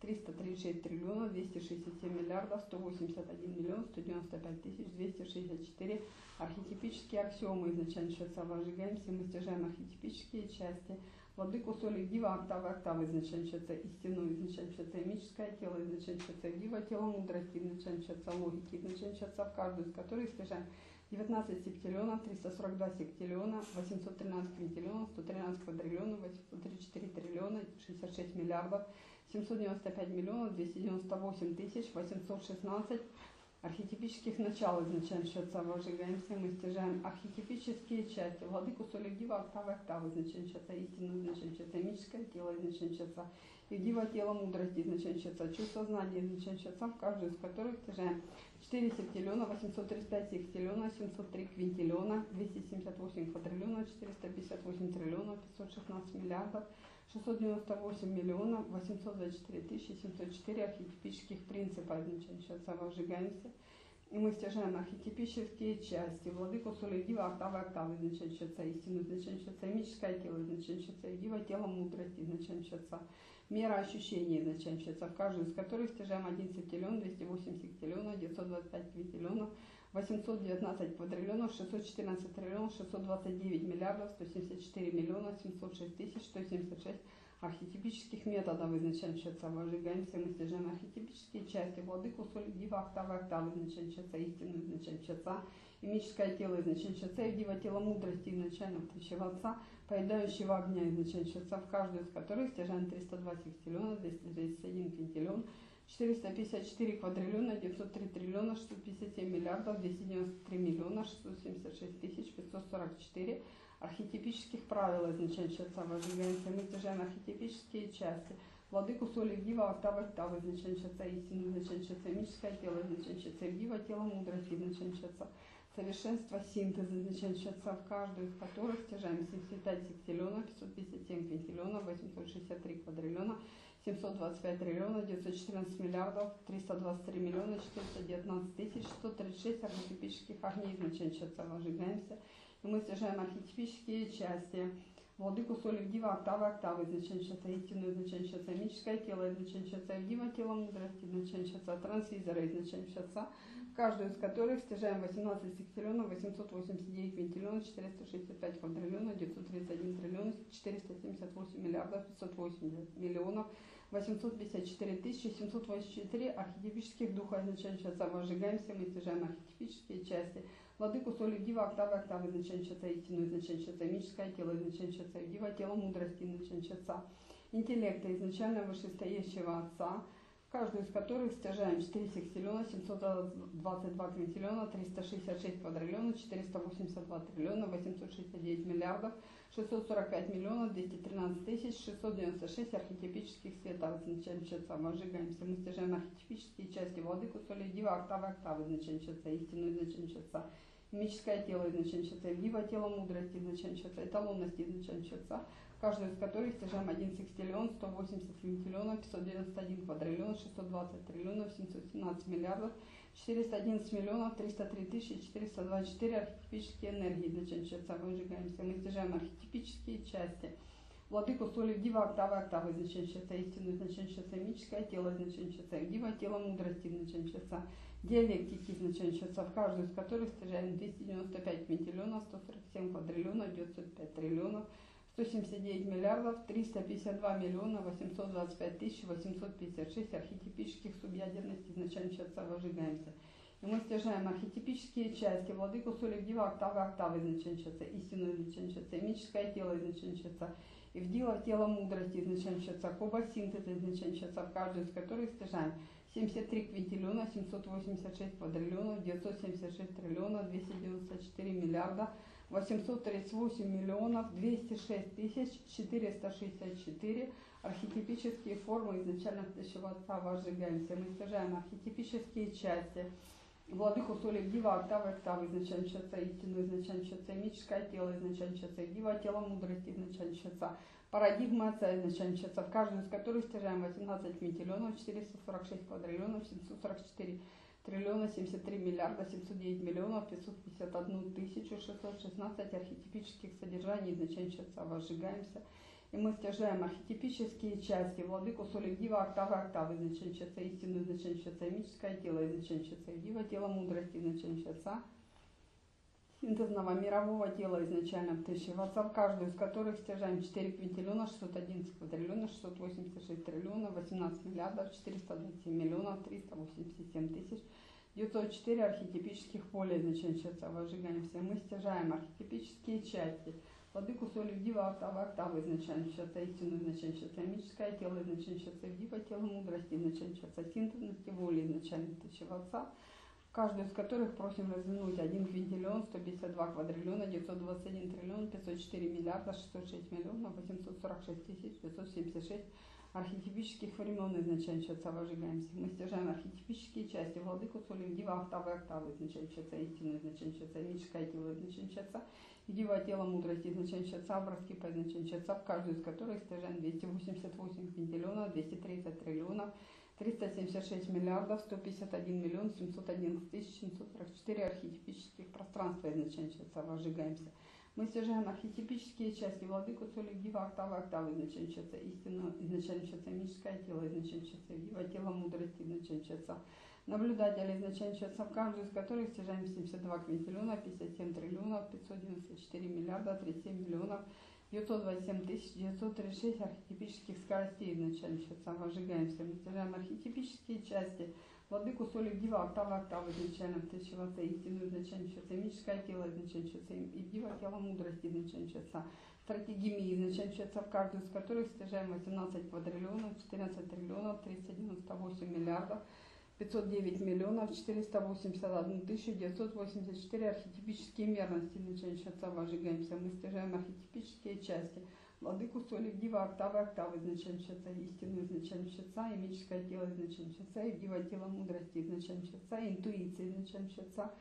336 триллионов, 267 миллиардов, 181 миллион, 195 тысяч, 264 архетипические аксиомы изначально счетца вожигаемся. Мы стяжаем архетипические части. Владыку соли дива, октавы изначально счетца, истину изначально счетца, мическое тело изначально счетца, дива, тело мудрости изначально счетца, логики изначально счетца, в каждую из которых стяжаем 19 септиллионов, 342 сектиллиона, 813 квинтиллионов, 113 квадриллионов, 834 триллиона, 66 миллиардов, 795 миллионов, 298 тысяч, 816 архетипических начал изначально счетца вожигаемся. Мы стяжаем архетипические части. Владыку соли дива, октавы изначально счетца, истину изначально счетца, мическое тело изначально счетца, и дива, тело мудрости изначально счетца, чувство знания изначально счетца, в каждую из которых стяжаем 4 септиллиона, 835 секстиллиона, 703 квинтиллиона, 278 квадриллиона, 458 триллионов, 516 миллиардов, 698 миллионов, 824 тысячи, 704 архетипических принципа изначально счетца вожигаемся. И мы стяжаем архетипические части. Владыку соли дива, октавы изначально счетца, истину изначально счетца, мическое тело изначально счетца, дива, тело мудрости изначально счетца, мера ощущений изначально счетца, в каждую из которых стяжаем 1 септиллион, 208 сектиллионов, 925 квинтиллионов, 819 квадриллионов, 614 триллионов, 629 миллиардов, 174 миллиона, 706 тысяч, 176 архетипических методов изначально счетца вожигаемся. Мы стяжаем архетипические части. Владыку соли дива, октавы изначально счетца, истину изначально счетца, и мическое тело изначально счетца, и дива, тело мудрости изначально тащиваться, поедающего огня изначально счетца, в каждую из которых стяжаем 302 сектиллиона, 231 квинтиллион, 454 квадриллиона, 903 триллиона, 657 миллиардов, 293 миллиона, 676 тысяч, 544 архетипических правил изначально счетца вожигаемся. Мы стяжаем архетипические части. Владыку соли дива, октавы изначально счетца, истину изначально счетца, мическое тело изначально счетца, дива, тело мудрости изначально счетца, совершенство синтеза изначально счетца, в каждую из которых стяжаем 75 сектиллионов, 557 квинтиллионов, 863 квадриллиона, 725 триллионов, 914 миллиардов, 323 миллиона, 419 тысяч, 136 архетипических огней изначально счетца вожигаемся. И мы стяжаем архетипические части. Владыку соли дива, октавы изначально счетца, истину изначально счетца, мическое тело изначально счетца, дива, тело мудрости изначально счетца, трансвизора изначально счетца, в каждую из которых стяжаем 18 сектиллионов, 889 квинтиллионов, 465 квадриллионов, 931 триллион, 478 миллиардов, 580 миллионов, 854 тысячи, 784 архетипических духа изначально счетца вожигаемся. Мы стяжаем архетипические части. Владыку соли дива, октавы изначально счетца, истину изначально счетца, мическое тело изначально счетца, дива, тело мудрости изначально счетца, интеллекта изначально вышестоящего отца, в каждую из которых стяжаем 4 секстиллиона, 722 квинтиллиона, 366 квадриллиона, 482 триллиона, 869 миллиардов, 645 миллионов, 213 тысяч, 696 архетипических светов изначально счетца вожигаемся. Мы стяжаем архетипические части. Владыку соли дива, октавы изначально счетца, истину изначально счетца, мическое тело изначально счетца, дива, тело мудрости изначально счетца, эталонности изначально счетца, каждую из которых стяжаем 1 секстиллион, 180 квинтиллионов, 591 квадриллион, 620 триллионов, 717 миллиардов, 411 миллионов, 303 тысячи, 424 архетипические энергии изначально счетца вожигаемся. Мы стяжаем архетипические части. Владыку соли в дива, октавы, изначальщица истину, изначальщица мическое тело, изначальщица дива, тело мудрости, изначальщица диалектики, изначальщица, в каждую из которых стяжаем 295 квинтиллионов, 147 квадриллионов, 905 триллионов, 179 миллиардов, 352 миллиона, 825 тысяч, 856 архетипических субъядерностей, изначальщица, выжигаемся. И мы стяжаем архетипические части, владыку соли в дива, октавы, изначальщица, истину, изначальщица, мическое тело, изначальщица, и в тело мудрости, изначальщица, коба синтеза, изначальщица, в каждую из которых стяжаем 73 квинтиллиона, 786 квадриллионов, 976 триллионов, 294 миллиарда, 838 миллионов, 206 тысяч, 464 архетипические формы изначально тысячего отца возжигаемся. Мы стяжаем архетипические части. Владыку соли в дива, октавы, изначальщица, истину, изначальщица, мическое тело, изначальщица, дива, тело мудрости, изначальщица, парадигма отца, изначальщица, в каждую из которых стяжаем 18 квинтиллионов, 446 квадриллионов, 744 триллиона, 73 миллиарда, 709 миллионов, 551 тысячу, 616 архетипических содержаний, изначальщица, возжигаемся. И мы стяжаем архетипические части, владыку соли в дива, октавы, изначальщица, истину, изначальщица, мическое тело, изначальщица, дива, тело мудрости, изначальщица, синтезного мирового тела изначально тысячего отца, в каждую из которых стяжаем 4 квинтиллиона, 611 квадриллиона, 686 триллионов, 18 миллиардов, 427 миллионов, 387 тысяч, 904 архетипических поля изначальщица, возжигаемся. Мы стяжаем архетипические части, владыку соли в дива, октавы, изначальщица, истину, изначальщица, мическое тело, изначальщица, дива, тело мудрости, изначальщица, синтезности воли, изначально тысячего отца, каждую из которых просим развернуть 1 квинтиллион, 152 квадриллиона, 921 триллион, 504 миллиарда, 606 миллионов, 846 тысяч, 576 архетипических времен, изначальщица, возжигаемся. Мы стяжаем архетипические части, владыку соли в дива, октавы, изначальщица, истину, изначальщица, мическое тело, изначальщица, дива, тело мудрости, изначальщица, образки по изначальщица, в каждую из которых стяжаем 288 квинтиллионов, 230 триллионов, 376 миллиардов, 151 миллион, 711 тысяч, 744 архетипических пространства, изначальщица, возжигаемся. Мы стяжаем архетипические части, владыку соли в дива, октавы, изначальщица, истину, изначальщица, мическое тело, изначальщица, дива, тело мудрости, изначальщица, наблюдатели, изначальщица, в каждую из которых стяжаем 72 квинтиллиона, 57 триллионов, 594 миллиарда, 37 миллионов, 927 тысяч, 936 архетипических скоростей, изначальщица, возжигаемся. Мы стяжаем архетипические части, владыку соли в дива, октавы, изначально тысячего отца, истину, изначальщица, мическое тело, изначальщица, и дива, тело мудрости, изначальщица, стратегии, изначальщица, в каждую из которых стяжаем 18 квадриллионов, 14 триллионов, 398 миллиардов, 509 миллионов, 481 тысячу, 984 архетипические мерности, изначальщица, возжигаемся. Мы стяжаем архетипические части, владыку соли в дива, октавы, изначальщица, истину, изначальщица, и мическое тело, изначальщица, и дива, тело мудрости, изначальщица, интуиция, изначальщица,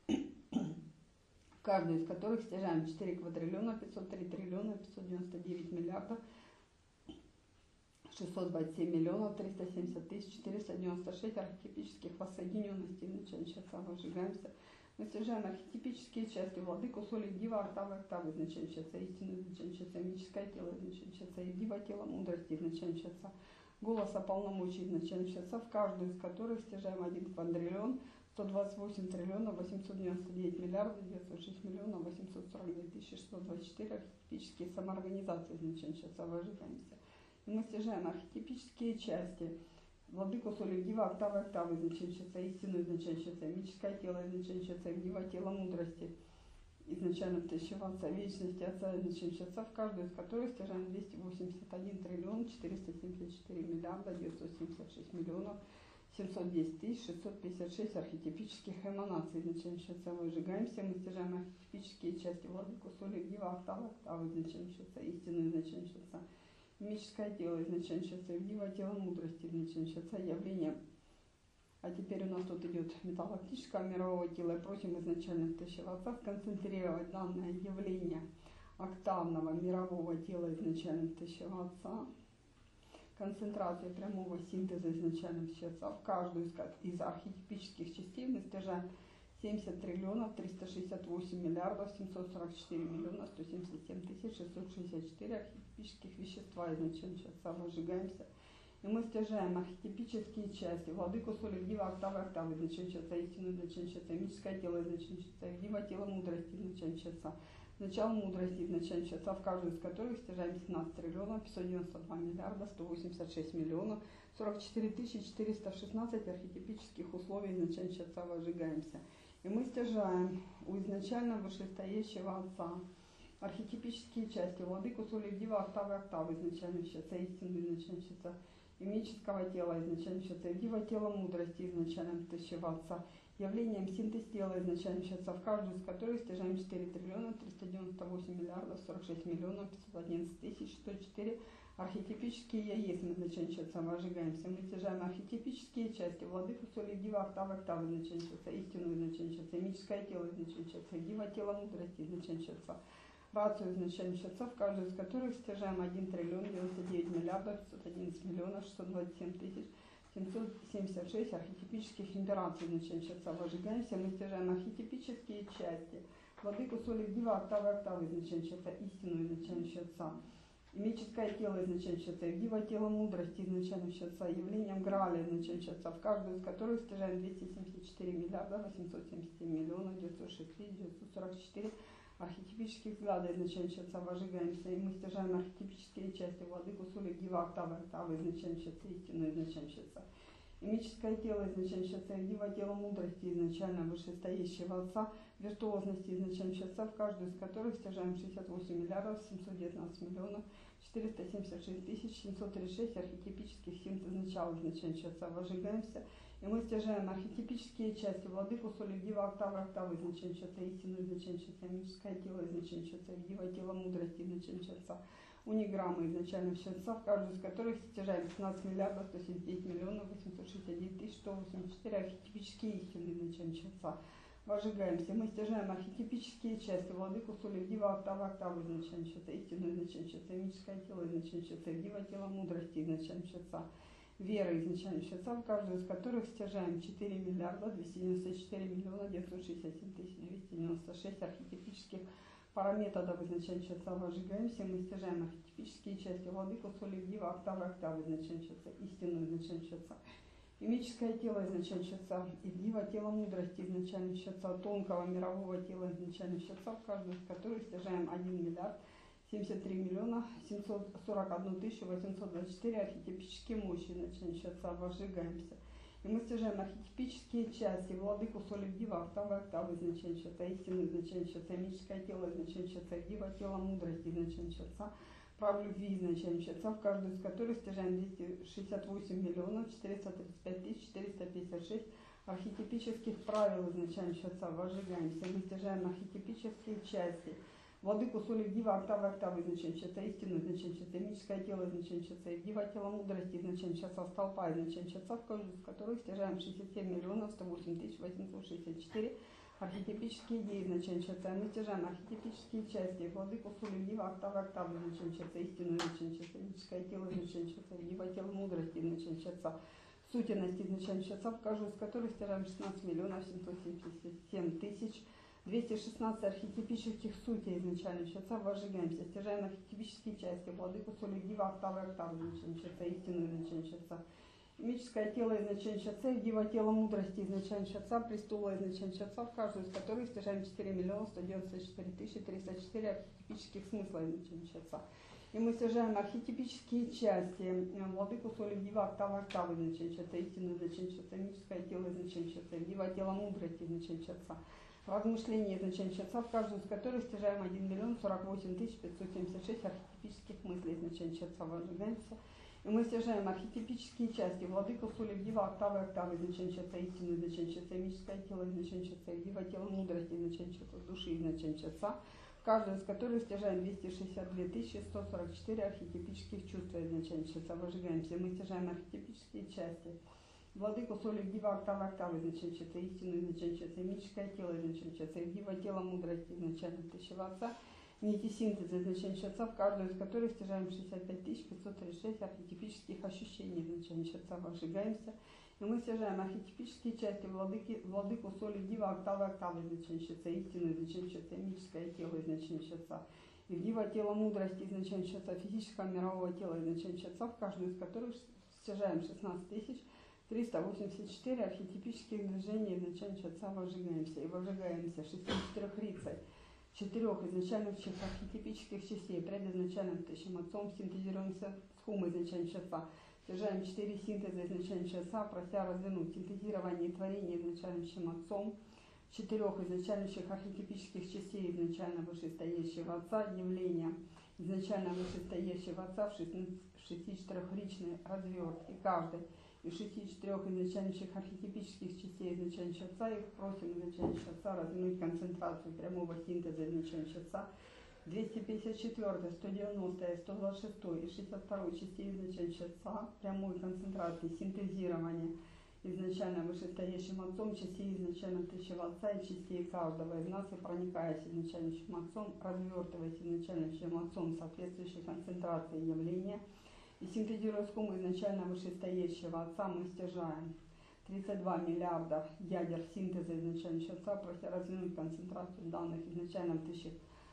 в каждую из которых стяжаем 4 квадриллиона, 503 триллиона, 599 миллиардов, 627 миллионов, 370 тысяч, 496 архетипических воссоединенностей, изначальщица, возжигаемся. Мы стяжаем архетипические части, владыку соли в дива, октавы, изначальщица, истину, изначальщица, мическое тело, изначальщица, и дива, тело мудрости, изначальщица, голоса полномочий, изначальщица, в каждую из которых стяжаем 1 квадриллион, 128 триллионов, 899 миллиардов, 906 миллионов, 842 тысячи, 624 архетипические самоорганизации, изначальщица, возжигаемся. И мы стяжаем архетипические части, владыку соли в дива, октавы, изначальщица, истину, изначальщица, мическое тело, изначальщица, дива, тело мудрости, изначально тысячего отца, вечности отца, изначальщица, в каждую из которых стяжаем 281 триллион, 474 миллиарда, 976 миллионов, 710 тысяч, 656 архетипических эманаций, изначальщица, выжигаемся. Мы стяжаем архетипические части, владыку соли в дива, октавы, изначальщица, истину, изначальщица, мическое тело, изначальщица, дива, тело мудрости, изначальщица, явление. А теперь у нас тут идет металлоптического мирового тела. И просим изначально тысячего отца сконцентрировать данное явление октавного мирового тела изначально тысячего отца. Концентрация прямого синтеза изначально тысячего отца. В каждую из архетипических частей мы стяжаем 70 триллионов 368 миллиардов 744 миллиона 177 тысяч 664 архетипических вещества изначального отца выжигаемся. И мы стяжаем архетипические части, владыку соли, дива, октавы, октавы, изначального отца, истину, изначального отца, мистическое тело, изначального отца, дива, тело мудрости, изначального отца, начало мудрости, изначального отца, в каждую из которых стяжаем 17 триллионов 592 миллиарда 186 миллионов 44 тысячи 416 архетипических условий изначального отца выжигаемся. И мы стяжаем у изначально вышестоящего отца архетипические части, владыку соли, дива, октавы, октавы, изначального отца, истину, изначального отца, мимического тела, изначального отца, дива, тело мудрости, изначального отца, явлением синтез тела, изначального отца, в каждую из которых стяжаем 4 триллиона 398 миллиардов 46 миллионов 511 тысяч 104 архетипические яиц, изначального отца, выжигаемся. Мы стяжаем архетипические части, владыку соли, дива, октавы, октавы, изначального отца, истину, изначального отца, мимическое тело, изначального отца, дива, тело мудрости, изначального отца, рацию изначального отца, в каждую из которых стяжаем 1 триллион 99 миллиардов 511 миллионов 627 тысяч 776 архетипических импераций изначального отца, выжигаемся. Мы стяжаем архетипические части, владыку соли, дива, октавы, октавы, изначального отца, истину, изначального отца, мимическое тело, изначального отца, дива, тело мудрости, изначального отца, явлением граля, изначального отца, в каждую из которых стяжаем 274 миллиарда 877 миллионов 906 тысяч 944 архетипических взглядов изначального отца, выжигаемся. И мы стяжаем архетипические части, владыку соли, дива, октавы, октавы, изначального отца, истину, изначального отца, мимическое тело, изначального отца, дива, тело мудрости, изначально вышестоящего отца, виртуозности, изначального отца, в каждую из которых стяжаем 68 миллиардов 719 миллионов 476 тысяч 736 архетипических синтез начала изначального отца, выжигаемся. И мы стяжаем архетипические части, владыку соли, дива, октавы, октавы, изначального отца, истину, изначального отца, мимическое тело, изначального отца, дива, тело мудрости, изначального отца, униграммы изначального отца, в каждую из которых стяжаем 15 миллиардов 179 миллионов 861 тысяч 184 архетипические истины изначального отца, выжигаемся. Мы стяжаем архетипические части, владыку соли, дива, октавы, октавы, изначального отца, истину, изначального отца, мимическое тело, изначального отца, дива, тело мудрости, изначального отца, веры изначального отца, в каждую из которых стяжаем 4 миллиарда 294 миллиона 967 тысяч 296 архетипических параметодов изначального отца, выжигаемся. Мы стяжаем архетипические части, владыку соли, дива, октавы, октавы, изначального отца, истину, изначального отца, мимическое тело изначального отца, и дива, тело мудрости изначального отца, тонкого мирового тела изначального отца, в каждую из которых стяжаем 1 миллиард 73 миллиона 741 тысячу 824 архетипические мощи изначального отца, выжигаемся. И мы стяжаем архетипические части, владыку соли, дива, октавы, октавы, изначального отца, истину, изначального отца, мимическое тело изначального отца, дива, тело мудрости изначального отца, прав любви изначального отца, в каждую из которых стяжаем 268 миллионов 435 тысяч 456 архетипических правил изначального отца, выжигаемся. Мы стяжаем архетипические части, владыку соли, дива, октавы, октавы, изначального отца, истину, изначального отца, мимическое тело изначального отца, дива, тело мудрости изначального отца, столпа изначального отца, в каждую из которых стяжаем 67 миллионов 108 тысяч 864 архетипические идеи изначального отца. Мы стяжаем архетипические части, владыку соли, дива, октавы, октавы, изначального отца, истину, изначального отца, мимическое тело изначального отца, дива, тело мудрости изначального отца, сутенности изначального отца, в каждую из которых стяжаем 16 миллионов 777 тысяч 216 архетипических сутей изначального отца, выжигаемся. Стяжаем архетипические части, владыку соли, дива, октавы, октавы, изначального отца, истину, изначального отца, мимическое тело изначального отца, дива, тело мудрости изначального отца, престола изначального отца, в каждую из которых стяжаем 4 миллиона 194 тысячи 304 архетипических смысла изначального отца. И мы стяжаем архетипические части, владыку соли, дива, октавы, октавы, изначального отца, истину, изначального отца, мимическое тело изначального отца, дива, тело мудрости изначального отца, размышления изначального отца, в каждую из которых стяжаем 1 миллион 48 тысяч 576 архетипических мыслей изначального отца, выжигаемся. И мы стяжаем архетипические части, владыку соли, дива, октавы, октавы, изначального отца, истину, изначального отца, мимическое тело изначального отца, дива, тело мудрости изначального отца, души изначального отца, в каждую из которых стяжаем 262 тысячи 144 архетипических чувств изначального отца, выжигаемся. Мы стяжаем архетипические части, владыку соли, дива, октавы, октавы, изначального отца, истину, изначального отца, мимическое тело изначального отца, дива, тело мудрости изначального отца, нити синтеза изначального отца, в каждую из которых стяжаем 65 536 архетипических ощущений изначального отца, возжигаемся. И мы стяжаем архетипические части владыку соли, дива, октавы изначального отца, истину изначального отца, мифическое тело изначального отца. И дива тело мудрости изначального отца, физического мирового тела изначального отца, в каждую из которых стяжаем 16 384 архетипических движений изначального отца, возжигаемся. И возжигаемся 64 рицарь, 4 изначальных архетипических частей, предизначальным тысячим отцом, синтезируемся с хум изначального отца. Стяжаем 4 синтеза изначального отца, прося развернуть синтезирование и творение изначальным отцом, 4 изначальных архетипических частей изначально вышестоящего отца, явления изначально вышестоящего отца в 64-ричной развертке каждой из 64 изначальных архетипических частей изначального отца, их просим изначального отца развернуть концентрацию прямого синтеза изначального отца 254, 190, 126 и 62 частей изначального отца, прямой концентрации синтезирования изначально вышестоящим отцом частей изначально тысячего отца и частей каждого из нас, и проникаясь изначальным отцом, развертываясь изначальным отцом соответствующей концентрации явления, и синтезируя сумму изначально вышестоящего отца, мы стяжаем 32 миллиарда ядер синтеза изначального отца, прося развернуть концентрацию данных изначально тысяч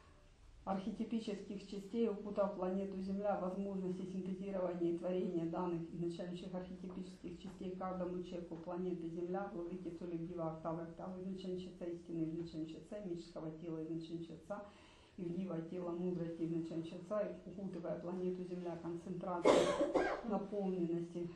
архетипических частей, укутав планету Земля возможности синтезирования и творения данных изначальных архетипических частей каждому человеку планеты Земля, владыки соли, дива, октавы изначального отца, истины изначального отца, мифического тела изначального отца, и дива тела мудрости изначального отца, и укутывая планету Земля концентрацию наполненности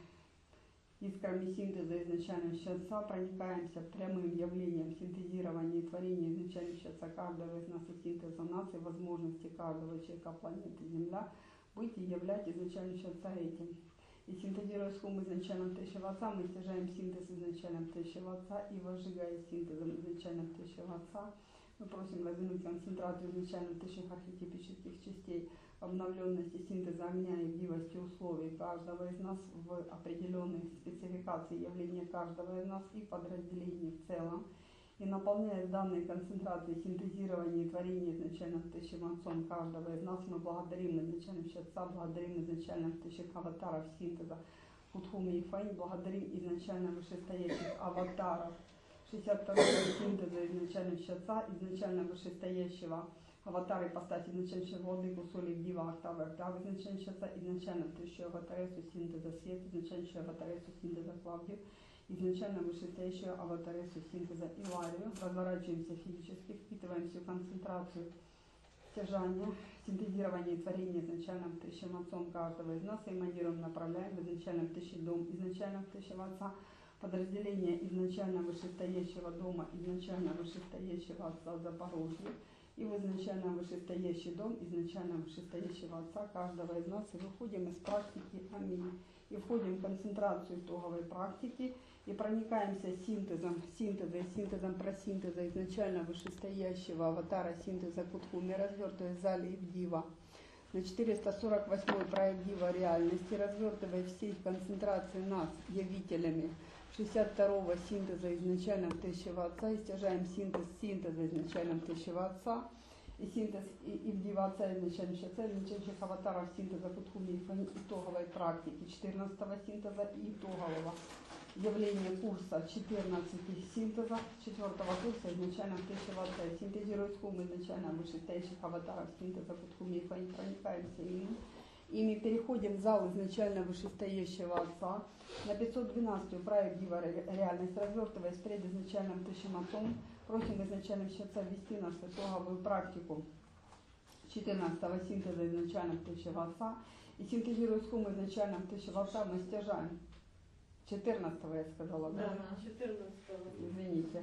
искрами синтеза изначального отца, проникаемся прямым явлением синтезирования и творения изначального отца каждого из нас и синтеза нас и возможности каждого человека планеты Земля быть и являть изначального отца этим. И синтезируя сумму изначального тысячего отца, мы стяжаем синтез изначального тысячего отца и возжигая синтезом изначального тысячего отца, мы просим развернуть концентрацию изначально тысяч архетипических частей, обновленности синтеза огня и дивости условий каждого из нас в определенной спецификации явления каждого из нас и подразделений в целом. И наполняя данные концентрации синтезирования и творения изначальным тысячим отцом каждого из нас, мы благодарим изначальным отца, благодарим изначальным тысячих аватаров синтеза Кутхуми и Фань, благодарим изначально вышестоящих аватаров 62-го синтеза изначального отца, изначально вышестоящего аватара ипостаси изначального владыку соли, дива, октавы изначального отца, изначально тысячу аватаресу синтеза свет, изначально аватаресу синтеза Клавдию, изначально вышестоящего аватаресу синтеза Иларию. Разворачиваемся физически, впитываем всю концентрацию стяжания, синтезирования и творения изначальным тысячим отцом каждого из нас, и эманируем, направляем в изначальном тысячи дом изначального тысячего отца, подразделение изначально вышестоящего дома, изначально вышестоящего отца Запорожья, и в изначально вышестоящий дом, изначально вышестоящего отца каждого из нас, и выходим из практики аминь, и входим в концентрацию итоговой практики, и проникаемся синтезом просинтеза изначально вышестоящего аватара синтеза Кутхуми, развертывая в зале Ивдива на 448 проект Дива реальности, развертывая все концентрации нас явителями 62-го синтеза изначального тысячего отца, и стяжаем синтеза изначального тысячего отца, и синтез и вдива отца изначального отца, изначальных аватаров синтеза Кутхуми итоговой практики 14-го синтеза и итогового явления курса 14 синтеза 4-го курса изначального тысячего отца, и синтезирует сумму изначально вышестоящих аватаров синтеза Кутхуми и проникаемся ими переходим в зал изначально вышестоящего отца на 512 проект Дива реальность, развертываясь перед изначальным тысячим отцом, просим изначальным отца ввести нас в итоговую практику 14-го синтеза изначального тысячего отца, и синтезируя сумму изначального тысячего отца, мы стяжаем 14-го, я сказала, да? Да, 14-го. Извините.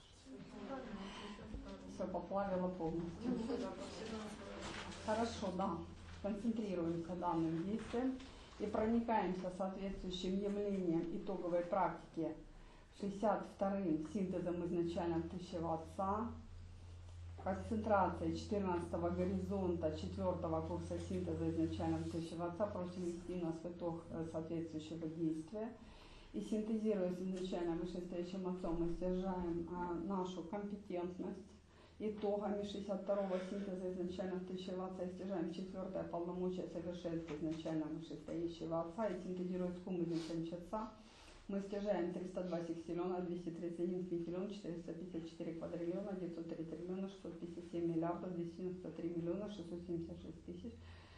Все поплавило полностью. Хорошо, да. Концентрируемся данным действием и проникаемся соответствующим явлением итоговой практики 62-м синтезом изначального тысячего отца, концентрация 14-го горизонта 4-го курса синтеза изначального тысячего отца, просим ввести нас в итог соответствующего действия. И синтезируя изначально вышестоящим отцом, мы стяжаем нашу компетентность итогами 62-го синтеза изначально втащего отца и стяжаем 4-е полномочия совершенства изначально вышестоящего отца и синтезируя скум изначально отца, мы стяжаем 302 секстиллиона, 231 квинтиллион, 454 квадриллиона, 903 триллиона, 657 миллиардов, 293 миллиона, 676 тысяч,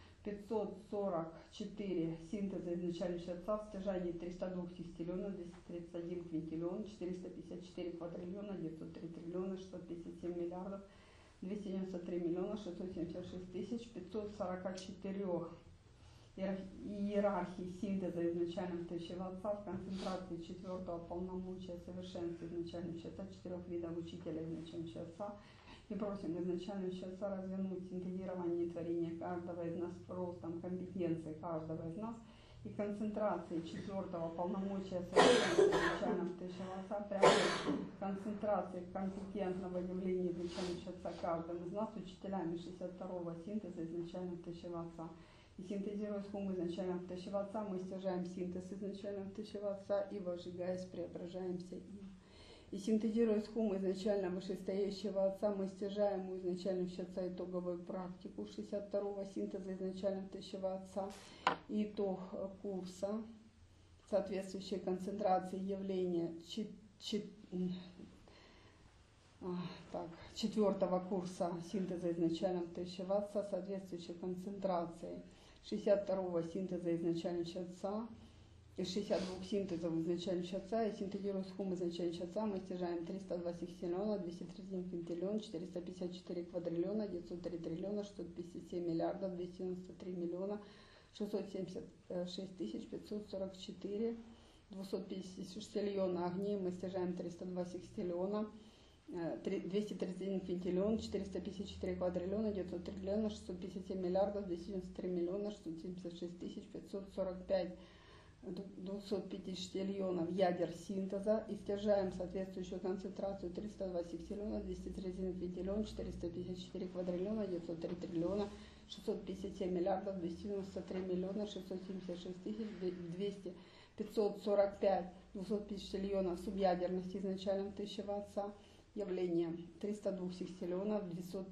544 синтеза изначального отца в стяжании 302 секстиллиона, 231 квинтиллион, 454 квадриллиона, 903 триллиона, 657 миллиардов, 293 миллиона, 676 тысяч, 544 иерархии синтеза изначального тощего отца в концентрации 4-го полномочия совершенства изначального отца, 4 видов учителя изначального отца. И просим изначального отца развернуть синтезирование и творение каждого из нас с ростом компетенции каждого из нас и концентрации 4-го полномочия совершенства изначального тощего отца прямо концентрации компетентного явления изначального отца каждым из нас учителями 62-го синтеза изначального тощего отца. И синтезируя схему изначального тощего отца, мы стяжаем синтез изначального тощего отца и, вожигаясь, преображаемся им. И синтезируя схему изначально вышестоящего отца, мы стяжаем у изначального отца итоговую практику 62-го синтеза изначального тощего отца и итог курса, соответствующей концентрации явления 4-го курса синтеза изначального тощего отца, соответствующей концентрации 62-го синтеза изначального отца из 62 синтезов изначального отца и синтезируя схему изначального отца, мы стяжаем 302 секстиллиона, 231 квинтиллион, 454 квадриллиона, 903 триллиона, 657 миллиардов, 293 миллиона, 676 тысяч 544, 250 секстиллиона огней, мы стяжаем 302 секстиллиона, 231 квинтиллион, 454 квадриллиона, 900 триллиона, 657 миллиардов, 293 миллиона, 676 тысяч 545, 250 штиллионов ядер синтеза и стяжаем соответствующую концентрацию 302 секстиллиона, 231 квинтиллион, 454 квадриллиона, 903 триллиона, 657 миллиардов, 293 миллиона, 676 тысяч 200, 545, 250 штиллионов субъядерности изначально тощего отца, явление 302 секстиллионов,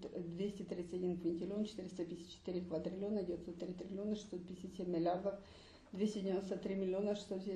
231 квинтиллион, 454 квадриллиона, 903 триллиона, 657 миллиардов, 293 миллиона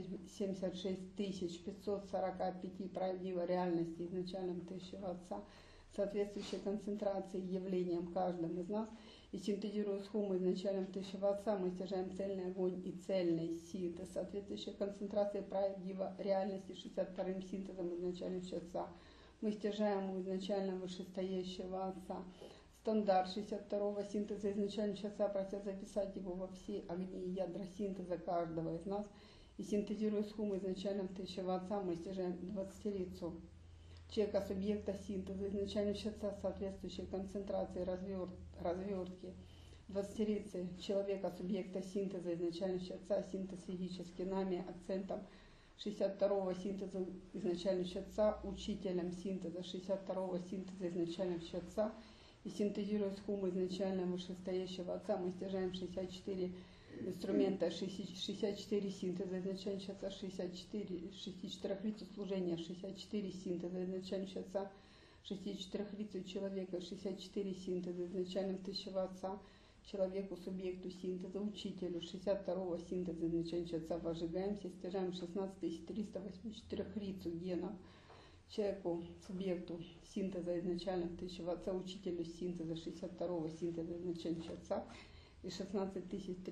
676 тысяч 545 правдивой реальности изначальным тощего отца, соответствующей концентрации явлениям каждым из нас, и синтезируя схему изначальным тощего отца, мы стяжаем цельный огонь и цельный синтез, соответствующей концентрации правдивой реальности 62-м синтезом изначального отца. Мы стяжаем у изначально вышестоящего отца стандарт 62-го синтеза изначального отца, прося записать его во все огни и ядра синтеза каждого из нас. И синтезируя схему изначального тощего отца, мы стяжаем 20-рицу человека субъекта синтеза изначального отца, соответствующей концентрации развертки 20-рицы человека субъекта синтеза изначального отца, синтез физически нами акцентом 62-го синтеза изначального отца, учителем синтеза 62-го синтеза изначального отца. И синтезируя схему изначально вышестоящего отца, мы стяжаем 64 инструмента, 64 синтеза изначального отца, 64 лицу служения, 64 синтеза изначального отца, 64 лицу человека, 64 синтеза изначального тощего отца, человеку, субъекту синтеза, учителю, 62-го синтеза изначального отца, вожигаемся, стяжаем 16 384 лицу генов, человеку, субъекту синтеза изначально тощего отца, учителю синтеза 62-го синтеза изначального отца и 16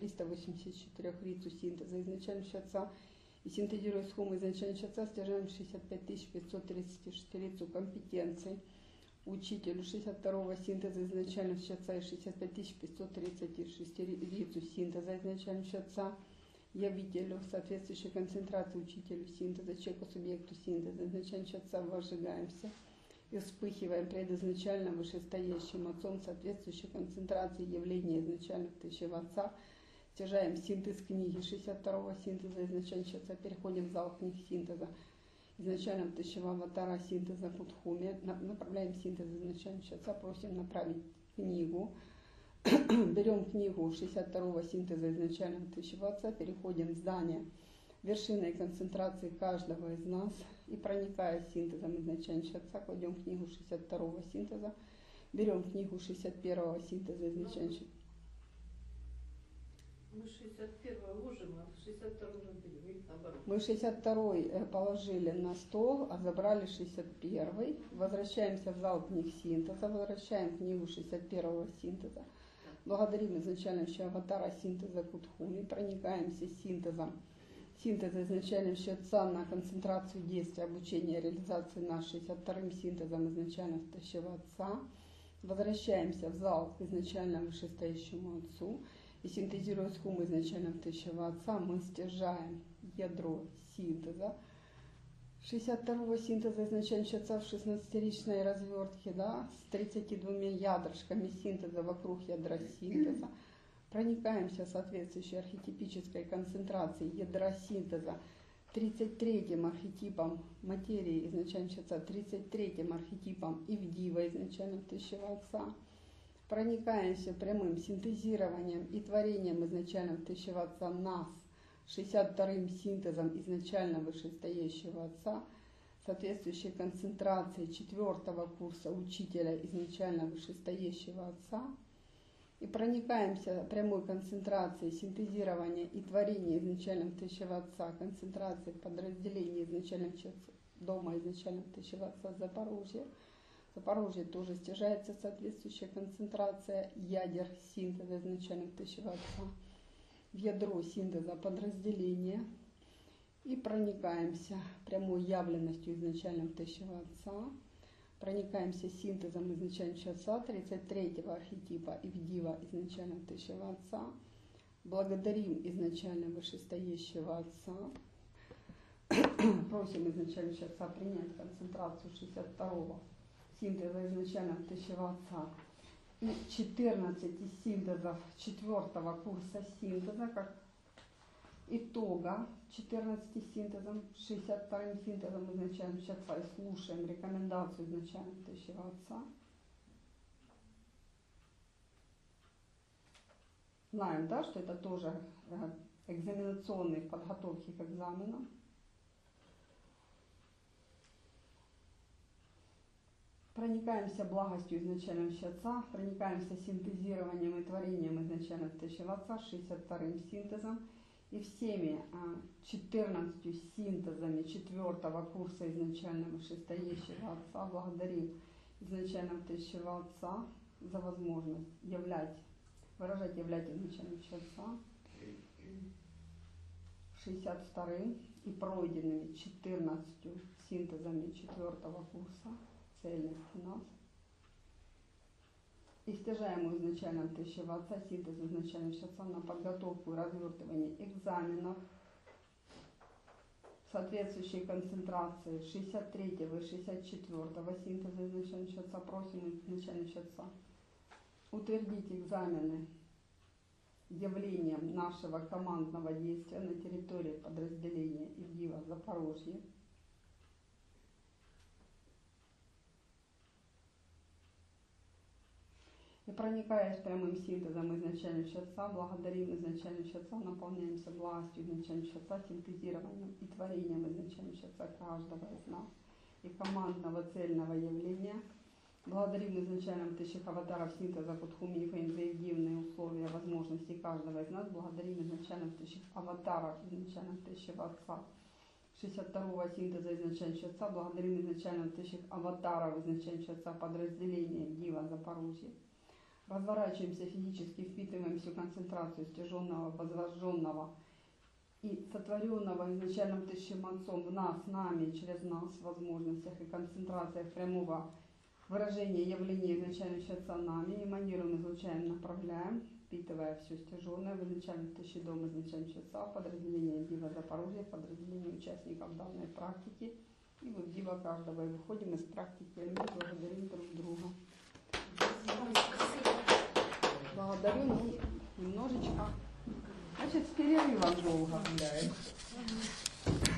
384 лицу синтеза изначального отца. И синтезируя схему изначального отца, стяжаем 65 536 лицу компетенций, учителю 62-го синтеза изначального отца и 65 536 лицу синтеза изначального отца, явителю, соответствующей концентрации учителю синтеза, человеку, субъекту синтеза изначального отца, вожигаемся и вспыхиваем пред изначально вышестоящим отцом, соответствующей концентрации явления изначально тощего отца, стяжаем синтез книги 62-го синтеза изначального отца, переходим в зал книг синтеза изначально тощего аватара синтеза Кудхуми, направляем синтез изначального отца, просим направить книгу. Берем книгу 62-го синтеза изначального тощего отца, переходим в здание вершиной концентрации каждого из нас и, проникая синтезом изначального отца, кладем книгу 62-го синтеза Берем книгу 61-го синтеза изначально. Мы 61-й ложим, а 62-й уже берем, или наоборот. Мы 62-й положили на стол, а забрали 61-й. Возвращаемся в зал книг синтеза, возвращаем книгу 61-го синтеза. Благодарим изначально аватара синтеза Кутхуми, проникаемся синтеза изначальным отца на концентрацию действия, обучения, реализации нас 62-м синтезом изначально втащего отца. Возвращаемся в зал к изначально вышестоящему отцу. И синтезируя с хумой изначально втащего отца, мы стяжаем ядро синтеза. 62-го синтеза изначально отца в 16-ричной развертке, да, с 32 ядрышками синтеза вокруг ядра синтеза. Проникаемся соответствующей архетипической концентрацией ядра синтеза 33-м архетипом материи изначально отца, 33-м архетипом Ивдива изначально втащего отца. Проникаемся прямым синтезированием и творением изначально втащего отца нас 62-м синтезом изначально вышестоящего отца, соответствующей концентрацией 4-го курса учителя изначально вышестоящего отца. И проникаемся прямой концентрацией синтезирования и творения изначально втащего отца, концентрации подразделений изначально дома изначально втащего отца Запорожья. В Запорожье тоже стяжается соответствующая концентрация ядер синтеза изначально втащего отца в ядро синтеза подразделения. И проникаемся прямой явленностью изначально втащего отца. Проникаемся синтезом изначально отца 33-го архетипа Ивдива изначально втащего отца. Благодарим изначально вышестоящего отца. Просим изначально отца принять концентрацию 62-го синтеза изначально втащего отца и 14 синтезов 4-го курса синтеза как итога 14 синтезом, 62-м синтезом изначально отца и слушаем рекомендацию изначально втащего отца. Знаем, да, что это тоже экзаменационные подготовки к экзаменам. Проникаемся благостью изначально отца, проникаемся синтезированием и творением изначально втащего отца 62-м синтезом и всеми 14 синтезами 4-го курса изначально вышестоящего отца благодарим изначально втащего отца за возможность выражать изначально отца 62-м и пройденными 14 синтезами 4-го курса цельных нас. И стяжаем изначально втащего отца синтез изначально отца на подготовку и развертывание экзаменов соответствующей концентрации 63-го и 64-го синтеза изначально отца. Просим изначально отца утвердить экзамены явлением нашего командного действия на территории подразделения Ивдива Запорожье. И проникаясь прямым синтезом изначально отца, благодарим изначально отца, наполняемся властью изначально отца, синтезированием и творением изначально отца каждого из нас и командного цельного явления. Благодарим изначально втащих аватаров синтеза Кутхуми за единые условия возможностей каждого из нас. Благодарим изначально втащих аватаров изначально втащего отца 62-го синтеза изначально отца. Благодарим изначально втащих аватаров изначально отца подразделения Дива Запорожье. Разворачиваемся физически, впитываем всю концентрацию стяженного, возвожженного и сотворенного изначально втащим отцом в нас, нами, через нас, в возможностях и концентрациях прямого выражения явления изначально отца нами, эманируем, излучаем, направляем, впитывая все стяженное в изначально втащи дом изначально отца, подразделение Дива Запорожья, подразделение участников данной практики. И вот Дива каждого, и выходим из практики, и мы благодарим друг друга. Благодарю, немножечко. Значит, с перерывом долго гуляем.